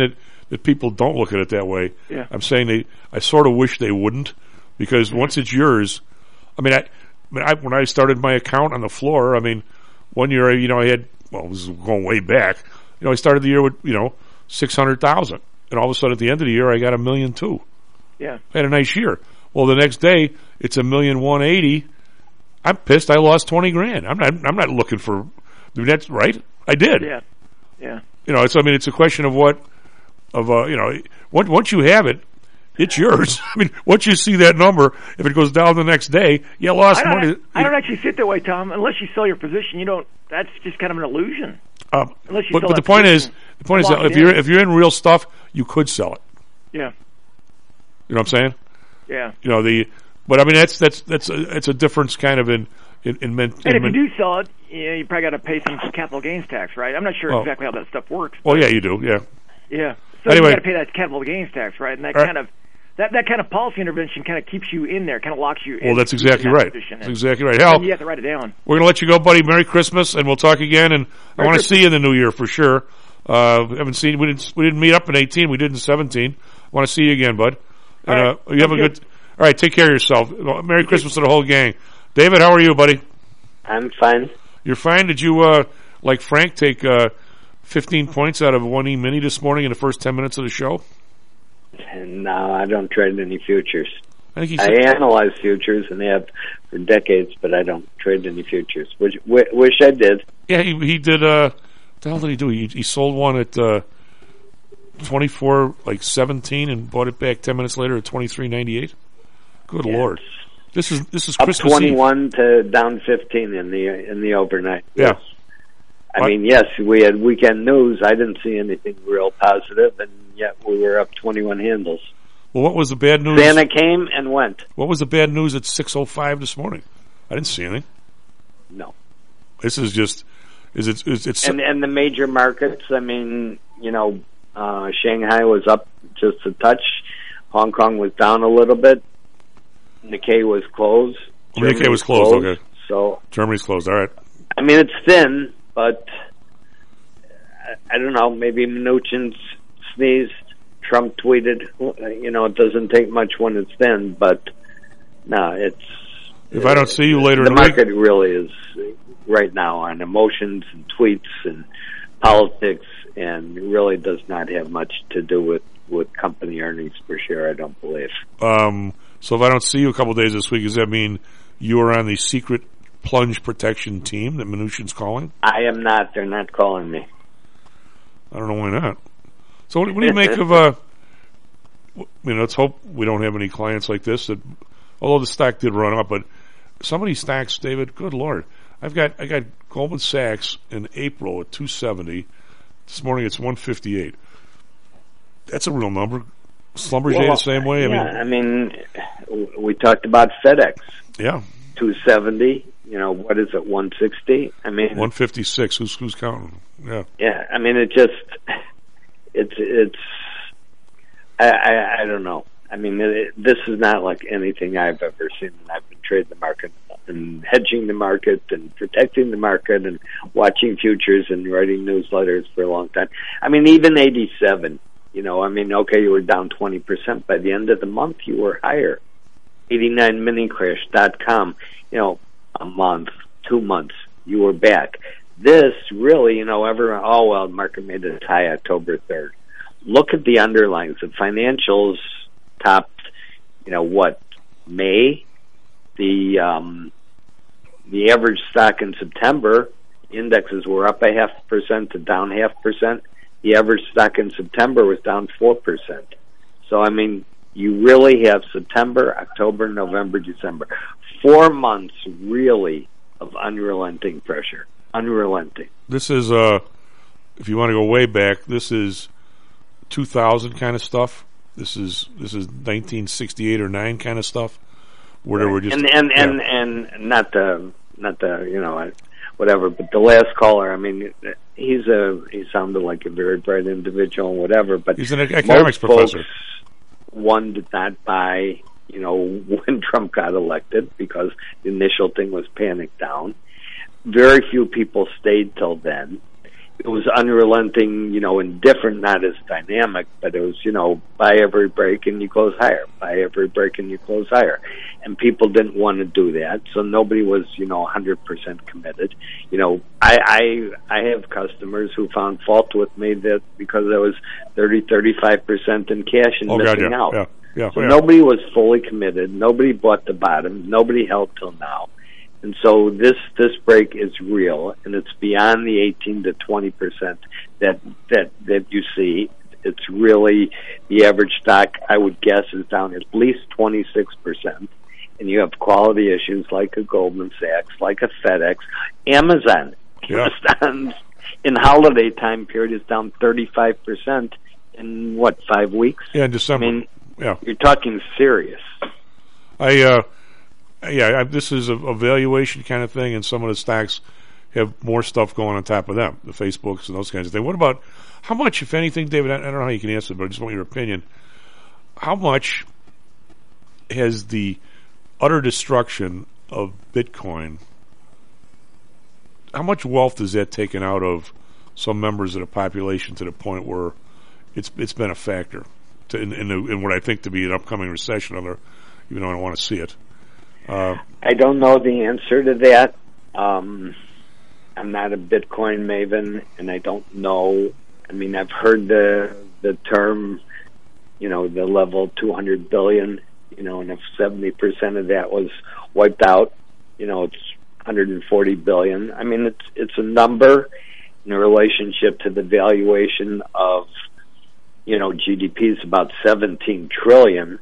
that people don't look at it that way. Yeah. I'm saying they. I sort of wish they wouldn't, because once it's yours, I mean, I, I mean, I, when I started my account on the floor, I mean, one year, you know, I had, well, this is going way back. You know, I started the year with, you know, six hundred thousand, and all of a sudden at the end of the year, I got a million two. Yeah. I had a nice year. Well, the next day, it's a million one eighty. I'm pissed. I lost twenty grand. I'm not. I'm not looking for. I mean, that's right. I did. Yeah. Yeah. You know, it's. I mean, it's a question of what, of uh, you know, once once you have it, it's yours. I mean, once you see that number, if it goes down the next day, you lost I don't, money. I don't actually sit that way, Tom. Unless you sell your position, you don't. That's just kind of an illusion. Um, Unless you but sell but the that point is, position, the point is that lock if it you're in. if you're in real stuff, you could sell it. Yeah. You know what I'm saying? Yeah. You know the, but I mean that's that's that's a, it's a difference kind of in in, in, men, And in if you do sell it, you, know, you probably got to pay some capital gains tax, right? I'm not sure Oh. exactly how that stuff works. Well, yeah, you do. Yeah. Yeah. So Anyway. you got to pay that capital gains tax, right? And that All right. kind of that that kind of policy intervention kind of keeps you in there, kind of locks you in. Well, that's exactly in that right. position. That's exactly right. Hal, And you have to write it down. we're going to let you go, buddy. Merry Christmas, and we'll talk again. And I Merry want to Christmas. see you in the new year for sure. Uh, we haven't seen we didn't we didn't meet up in eighteen. We did in seventeen. I want to see you again, bud. And, All right. uh, you have a Sounds good. All right, take care of yourself. Well, Merry Christmas to the whole gang. David, how are you, buddy? I'm fine. You're fine. Did you, uh, like Frank, take uh, fifteen points out of one E Mini this morning in the first ten minutes of the show? No, I don't trade any futures. I think he I said- analyze futures and have for decades, but I don't trade any futures. Which w- wish I did. Yeah, he he did. Uh, what the hell did he do? He he sold one at uh, twenty four, like seventeen, and bought it back ten minutes later at twenty three ninety eight. Good lord, this is this is Up Christmas Eve. twenty-one to down fifteen in the in the overnight. Yeah. I What? mean, yes, we had weekend news. I didn't see anything real positive, and yet we were up twenty-one handles. Well, what was the bad news? Santa came and went. What was the bad news at six oh five this morning? I didn't see anything. No. This is just is it is it's And and the major markets. I mean, you know, uh, Shanghai was up just a touch. Hong Kong was down a little bit. Nikkei was closed. Oh, Nikkei Germany was closed, okay. So Germany's closed. All right. I mean, it's thin, but I, I don't know. Maybe Mnuchin sneezed. Trump tweeted. You know, it doesn't take much when it's thin, but no, it's. If I don't see you later the in the week, market really is right now on emotions and tweets and politics, and really does not have much to do with with company earnings per share. I don't believe. um, so if I don't see you a couple of days this week, does that mean you are on the secret plunge protection team that Mnuchin's calling? I am not. They're not calling me. I don't know why not. So what, what do you make of? Uh, I mean, let's hope we don't have any clients like this. That, although the stock did run up, but some of these stocks, David, good lord, I've got I got Goldman Sachs in April at two seventy. This morning it's one fifty eight. That's a real number. Schlumberger Well, the same way. I yeah, mean, I mean, we talked about FedEx. yeah, two seventy. You know, what is it? one sixty. I mean, one fifty six. Who's who's counting? Yeah. yeah. I mean, it just it's it's. I I, I don't know. I mean, it, this is not like anything I've ever seen. I've been trading the market and hedging the market and protecting the market and watching futures and writing newsletters for a long time. I mean, even eighty-seven, you know, I mean, okay, you were down twenty percent. By the end of the month, you were higher. eighty-nine mini crash dot com, you know, a month, two months, you were back. This really, you know, everyone, oh, well, the market made its high October third. Look at the underlines. The financials topped, you know, what, May? The um, the average stock in September, indexes were up a half percent to down half percent. The average stock in September was down four percent. So, I mean, you really have September, October, November, December. Four months, really, of unrelenting pressure. Unrelenting. This is uh, if you want to go way back, this is two thousand kind of stuff. This is this is nineteen sixty-eight or nine kind of stuff, where there were just and and yeah. and, and not the not the you know whatever, but the last caller. I mean, he's a he sounded like a very bright individual and whatever, but He's an economics most professor. folks, one did not buy, you know, when Trump got elected because the initial thing was panic down. Very few people stayed till then. it was unrelenting, you know, and different, not as dynamic, but it was, you know, buy every break and you close higher, buy every break and you close higher. And people didn't want to do that, so nobody was, you know, one hundred percent committed. You know, I, I, I have customers who found fault with me that because I was thirty, thirty-five percent in cash and oh, missing God, yeah, out. Yeah, yeah, so yeah. nobody was fully committed. Nobody bought the bottom. Nobody held till now. And so this this break is real, and it's beyond the eighteen to twenty percent that that that you see. It's really the average stock, I would guess, is down at least twenty-six percent. And you have quality issues like a Goldman Sachs, like a FedEx, Amazon. Yeah. Amazon in holiday time period is down thirty-five percent in what, five weeks? Yeah, in December. I mean, yeah, you're talking serious. I. Uh, Yeah, I, this is a, a valuation kind of thing, and some of the stocks have more stuff going on top of them, the Facebooks and those kinds of things. What about, how much, if anything, David, I, I don't know how you can answer, but I just want your opinion. How much has the utter destruction of Bitcoin, how much wealth has that taken out of some members of the population to the point where it's it's been a factor to, in, in, the, in what I think to be an upcoming recession, other, even though I don't want to see it? Uh, I don't know the answer to that. Um, I'm not a Bitcoin maven, and I don't know. I mean, I've heard the the term, you know, the level two hundred billion. You know, and if seventy percent of that was wiped out, you know, it's one hundred forty billion. I mean, it's it's a number in relationship to the valuation of, you know, G D P is about seventeen trillion.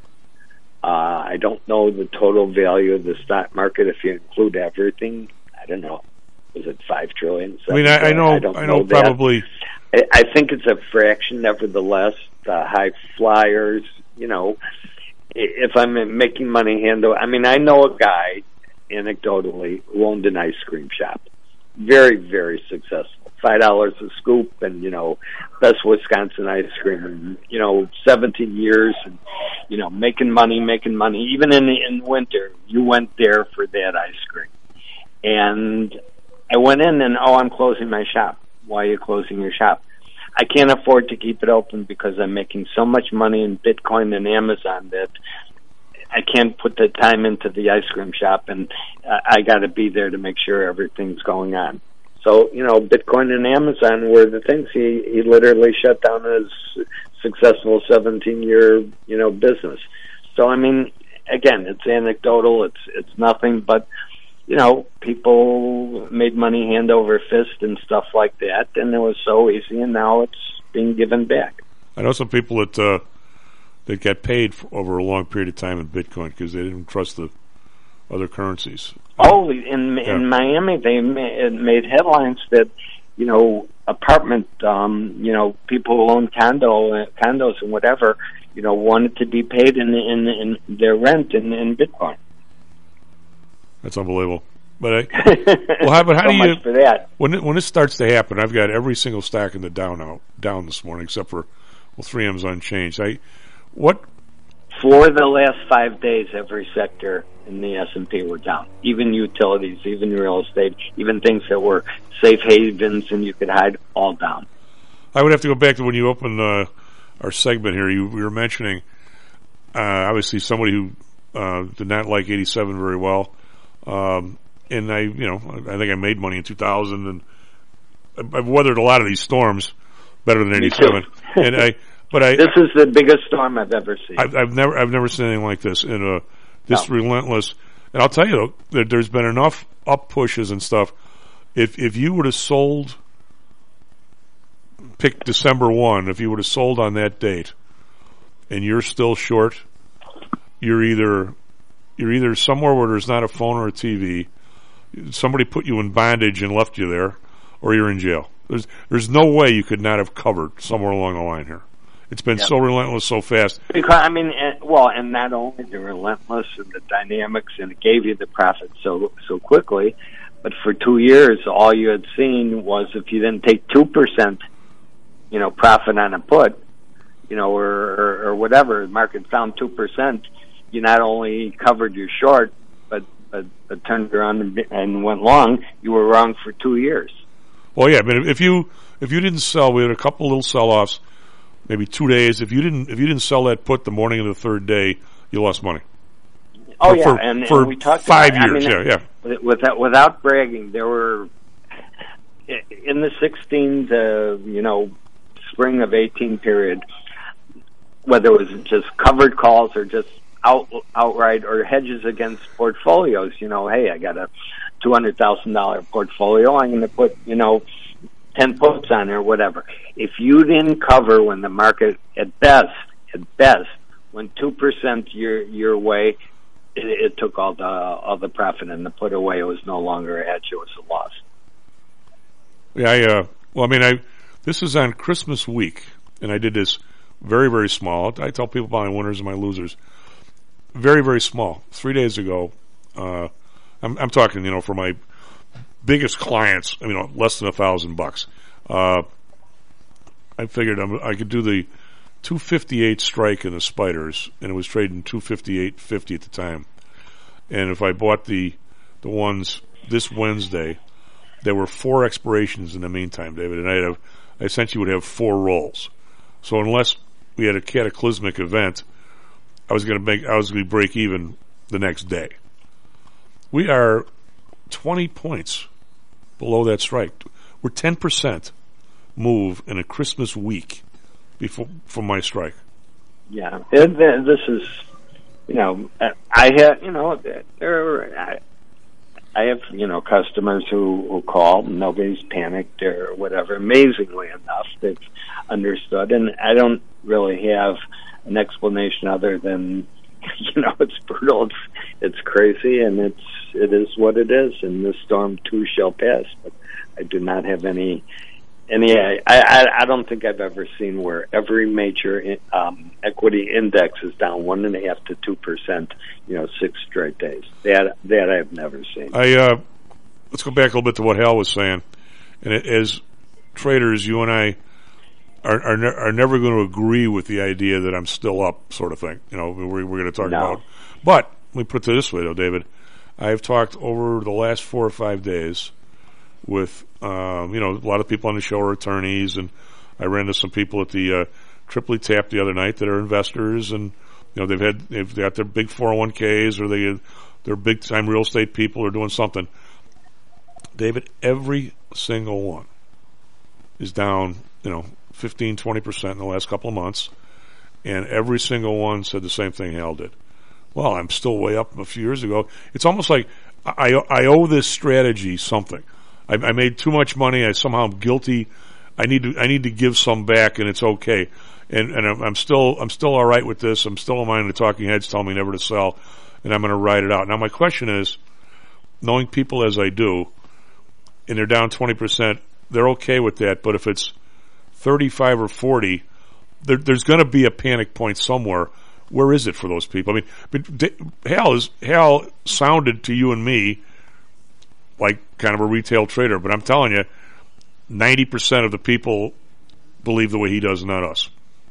Uh, I don't know the total value of the stock market if you include everything. I don't know. Was it five trillion? I mean, I, I know. I, don't I know, know probably. I, I think it's a fraction. Nevertheless, the high flyers. You know, if I'm making money hand over. I mean, I know a guy, anecdotally, who owned an ice cream shop. Very, very successful. Five dollars a scoop, and you know, best Wisconsin ice cream. And you know, seventeen years, and you know, making money, making money. Even in the, in winter, you went there for that ice cream. And I went in, and oh, I'm closing my shop. Why are you closing your shop? I can't afford to keep it open because I'm making so much money in Bitcoin and Amazon that I can't put the time into the ice cream shop, and uh, I got to be there to make sure everything's going on. So, you know, Bitcoin and Amazon were the things. He, he literally shut down his successful seventeen-year, you know, business. So, I mean, again, it's anecdotal. It's it's nothing, but, you know, people made money hand over fist and stuff like that, and it was so easy, and now it's being given back. I know some people that uh, that got paid for over a long period of time in Bitcoin because they didn't trust the other currencies. Oh, in yeah. in Miami, they ma- made headlines that, you know, apartment, um, you know, people who own condo, uh, condos and whatever, you know, wanted to be paid in in, in their rent in, in Bitcoin. That's unbelievable. But I, well, how, but how so do you? Much for that. When it, when this starts to happen, I've got every single stock in the down out down this morning, except for well, three M's unchanged. I what? For the last five days, every sector in the S and P were down. Even utilities, even real estate, even things that were safe havens and you could hide, all down. I would have to go back to when you opened uh, our segment here. You, you were mentioning, uh, obviously, somebody who uh, did not like eighty-seven very well. Um, and I, you know, I think I made money in two thousand, and I've weathered a lot of these storms better than eighty-seven. And I, but I, this is the biggest storm I've ever seen. I've, I've never, I've never seen anything like this. And uh, this no. relentless. And I'll tell you though, that there's been enough up pushes and stuff. If if you would have sold, pick December one. If you would have sold on that date, and you're still short, you're either you're either somewhere where there's not a phone or a T V. Somebody put you in bondage and left you there, or you're in jail. There's there's no way you could not have covered somewhere along the line here. It's been yep. so relentless, so fast. Because I mean, and, well, and not only the relentless and the dynamics, and it gave you the profit so so quickly, but for two years, all you had seen was if you didn't take two percent, you know, profit on a put, you know, or or, or whatever, the market found two percent, you not only covered your short, but but, but turned around and, and went long. You were wrong for two years. Well, yeah, but if you if you didn't sell, we had a couple little sell-offs, maybe two days. If you didn't, if you didn't sell that put the morning of the third day, you lost money. Oh for, yeah, for, and, for and we talked five about, years. I mean, yeah, yeah. Without without bragging, there were in the sixteen to you know spring of eighteen period, whether it was just covered calls or just out outright or hedges against portfolios. You know, hey, I got a two hundred thousand dollar portfolio. I'm going to put you know ten puts on there, whatever. If you didn't cover when the market at best at best went two percent your your way. It, it took all the all the profit and the put away. It was no longer a hedge; it was a loss. Yeah, I, uh, well, I mean, I this is on Christmas week, and I did this very, very small. I tell people about my winners and my losers. Very, very small. Three days ago, uh, I'm, I'm talking, you know, for my biggest clients, you know, less than a thousand bucks. Uh, I figured I'm, I could do the two fifty-eight strike in the spiders, and it was trading two fifty-eight fifty at the time. And if I bought the the ones this Wednesday, there were four expirations in the meantime, David, and I had a, I essentially would have four rolls. So unless we had a cataclysmic event, I was going to make I was going to break even the next day. We are twenty points below that strike. We're ten percent move in a Christmas week before from my strike. Yeah, it, this is, you know, I have, you know, there. I, I have, you know, customers who, who call. Nobody's panicked or whatever. Amazingly enough, they've understood, and I don't really have an explanation other than, you know, it's brutal, it's it's crazy, and it's it is what it is. And this storm too shall pass. But I do not have any. Any, I, I, I don't think I've ever seen where every major um, equity index is down one and a half to two percent. You know, six straight days. That that I've never seen. I uh, let's go back a little bit to what Hal was saying. And it, as traders, you and I are are, ne- are never going to agree with the idea that I'm still up, sort of thing. You know, we're we're going to talk No. about. But let me put it this way, though, David. I've talked over the last four or five days with, um, you know, a lot of people on the show are attorneys, and I ran into some people at the uh, Tripoli Tap the other night that are investors, and you know they've had they've got their big four oh one k's or they they're big time real estate people or doing something. David, every single one is down, you know, fifteen, twenty percent in the last couple of months, and every single one said the same thing Hal did. Well, I'm still way up a few years ago. It's almost like I I owe this strategy something. I, I made too much money. I somehow am guilty. I need to. I need to give some back, and it's okay. And and I'm, I'm still. I'm still all right with this. I'm still in mind. The talking heads tell me never to sell, and I'm going to ride it out. Now my question is, knowing people as I do, and they're down twenty percent, they're okay with that. But if it's thirty-five or forty, there, there's going to be a panic point somewhere. Where is it for those people? I mean, but Hal is Hal sounded to you and me like kind of a retail trader, but I'm telling you, ninety percent of the people believe the way he does, not us.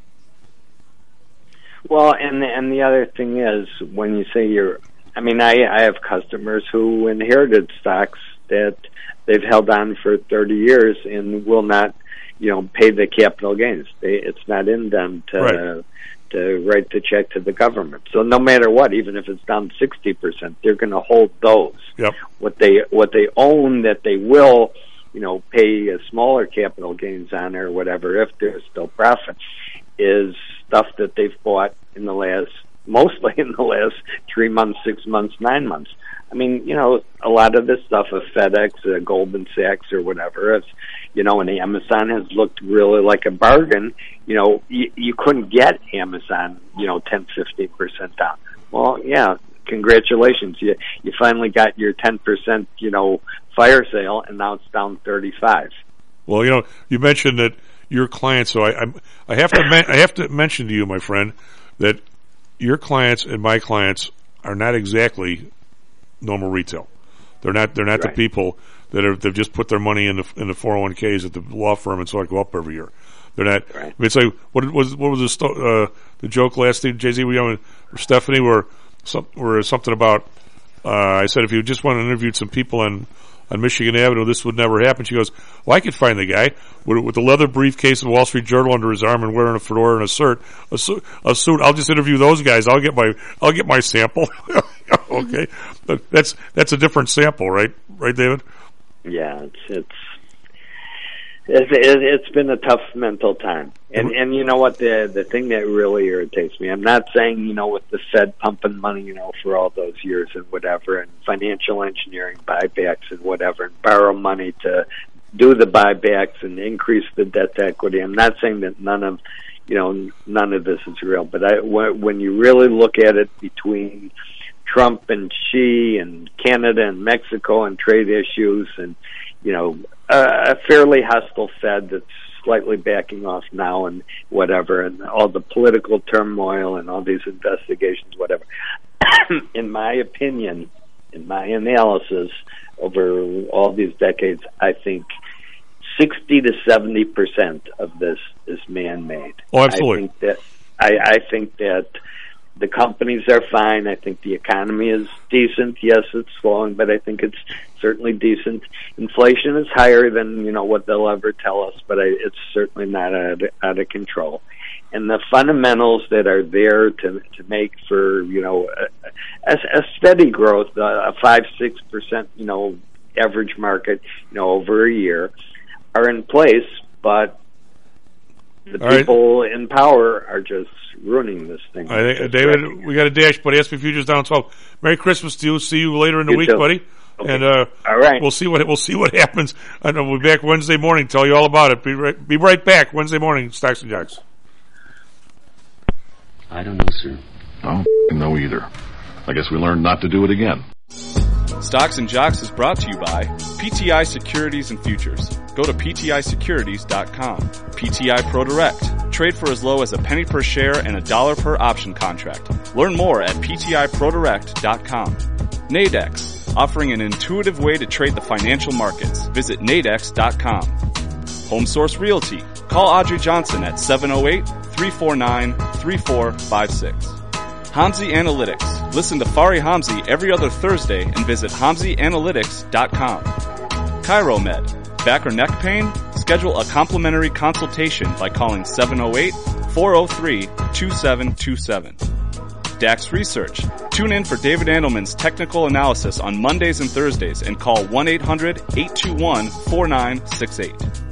Well, and and the other thing is, when you say you're, I mean, I I have customers who inherited stocks that they've held on for thirty years and will not, you know, pay the capital gains. They, it's not in them to. Right. to write the check to the government. So no matter what, even if it's down sixty percent, they're going to hold those. Yep. What they what they own that they will, you know, pay a smaller capital gains on or whatever, if there's still profit, is stuff that they've bought in the last, mostly in the last three months, six months, nine months. I mean, you know, a lot of this stuff of FedEx, uh, Goldman Sachs, or whatever, it's, you know, and Amazon has looked really like a bargain. You know, you, you couldn't get Amazon, you know, ten, fifteen percent down. Well, yeah, congratulations. You you finally got your ten percent, you know, fire sale, and now it's down thirty-five. Well, you know, you mentioned that your clients, so I I'm, I have to men- I have to mention to you, my friend, that your clients and my clients are not exactly normal retail. They're not. They're not Right. the people that are. They've just put their money in the in the four oh one k's at the law firm and saw it go up every year. They're not. Right. I mean, it's like what was what was the sto- uh, the joke last day, Jay Z? We on Stephanie where some where something about. Uh, I said if you just went and interviewed some people on on Michigan Avenue, this would never happen. She goes, well, I could find the guy with, with the leather briefcase of Wall Street Journal under his arm and wearing a fedora and a suit. A suit. A suit. I'll just interview those guys. I'll get my I'll get my sample. Okay, but that's that's a different sample, right? Right, David? Yeah, it's it's it's, it's been a tough mental time, and and you know what, the the thing that really irritates me, I'm not saying, you know, with the Fed pumping money, you know, for all those years and whatever, and financial engineering buybacks and whatever, and borrow money to do the buybacks and increase the debt to equity. I'm not saying that none of you know none of this is real, but I when you really look at it between Trump and Xi and Canada and Mexico and trade issues and, you know, a fairly hostile Fed that's slightly backing off now and whatever, and all the political turmoil and all these investigations, whatever. In my opinion, in my analysis over all these decades, I think sixty to seventy percent of this is man-made. Oh, absolutely. I think that, I, I think that the companies are fine. I think the economy is decent. Yes, it's slowing, but I think it's certainly decent. Inflation is higher than, you know, what they'll ever tell us, but I, it's certainly not out of, out of control. And the fundamentals that are there to to make for, you know, a, a steady growth, a five, six percent, you know, average market, you know, over a year, are in place, but the All people right. in power are just ruining this thing. I think, uh, David, we got a dash, buddy. S and P Futures down twelve. Merry Christmas to you. See you later in the you week, too. buddy. Okay. And uh, all right, we'll see what we'll see what happens. And we'll be back Wednesday morning. Tell you all about it. Be right, be right back Wednesday morning. Stocks and Jocks. I don't know, sir. I don't know either. I guess we learned not to do it again. Stocks and Jocks is brought to you by P T I Securities and Futures. Go to P T I securities dot com. P T I ProDirect. Trade for as low as a penny per share and a dollar per option contract. Learn more at P T I Pro Direct dot com. Nadex. Offering an intuitive way to trade the financial markets. Visit Nadex dot com. Home Source Realty. Call Audrey Johnson at seven oh eight, three four nine, three four five six. Hamzy Analytics. Listen to Fari Hamzy every other Thursday and visit Hamzy Analytics dot com. ChiroMed. Back or neck pain? Schedule a complimentary consultation by calling seven oh eight, four oh three, two seven two seven. DAX Research. Tune in for David Andelman's technical analysis on Mondays and Thursdays and call one eight hundred, eight two one, four nine six eight.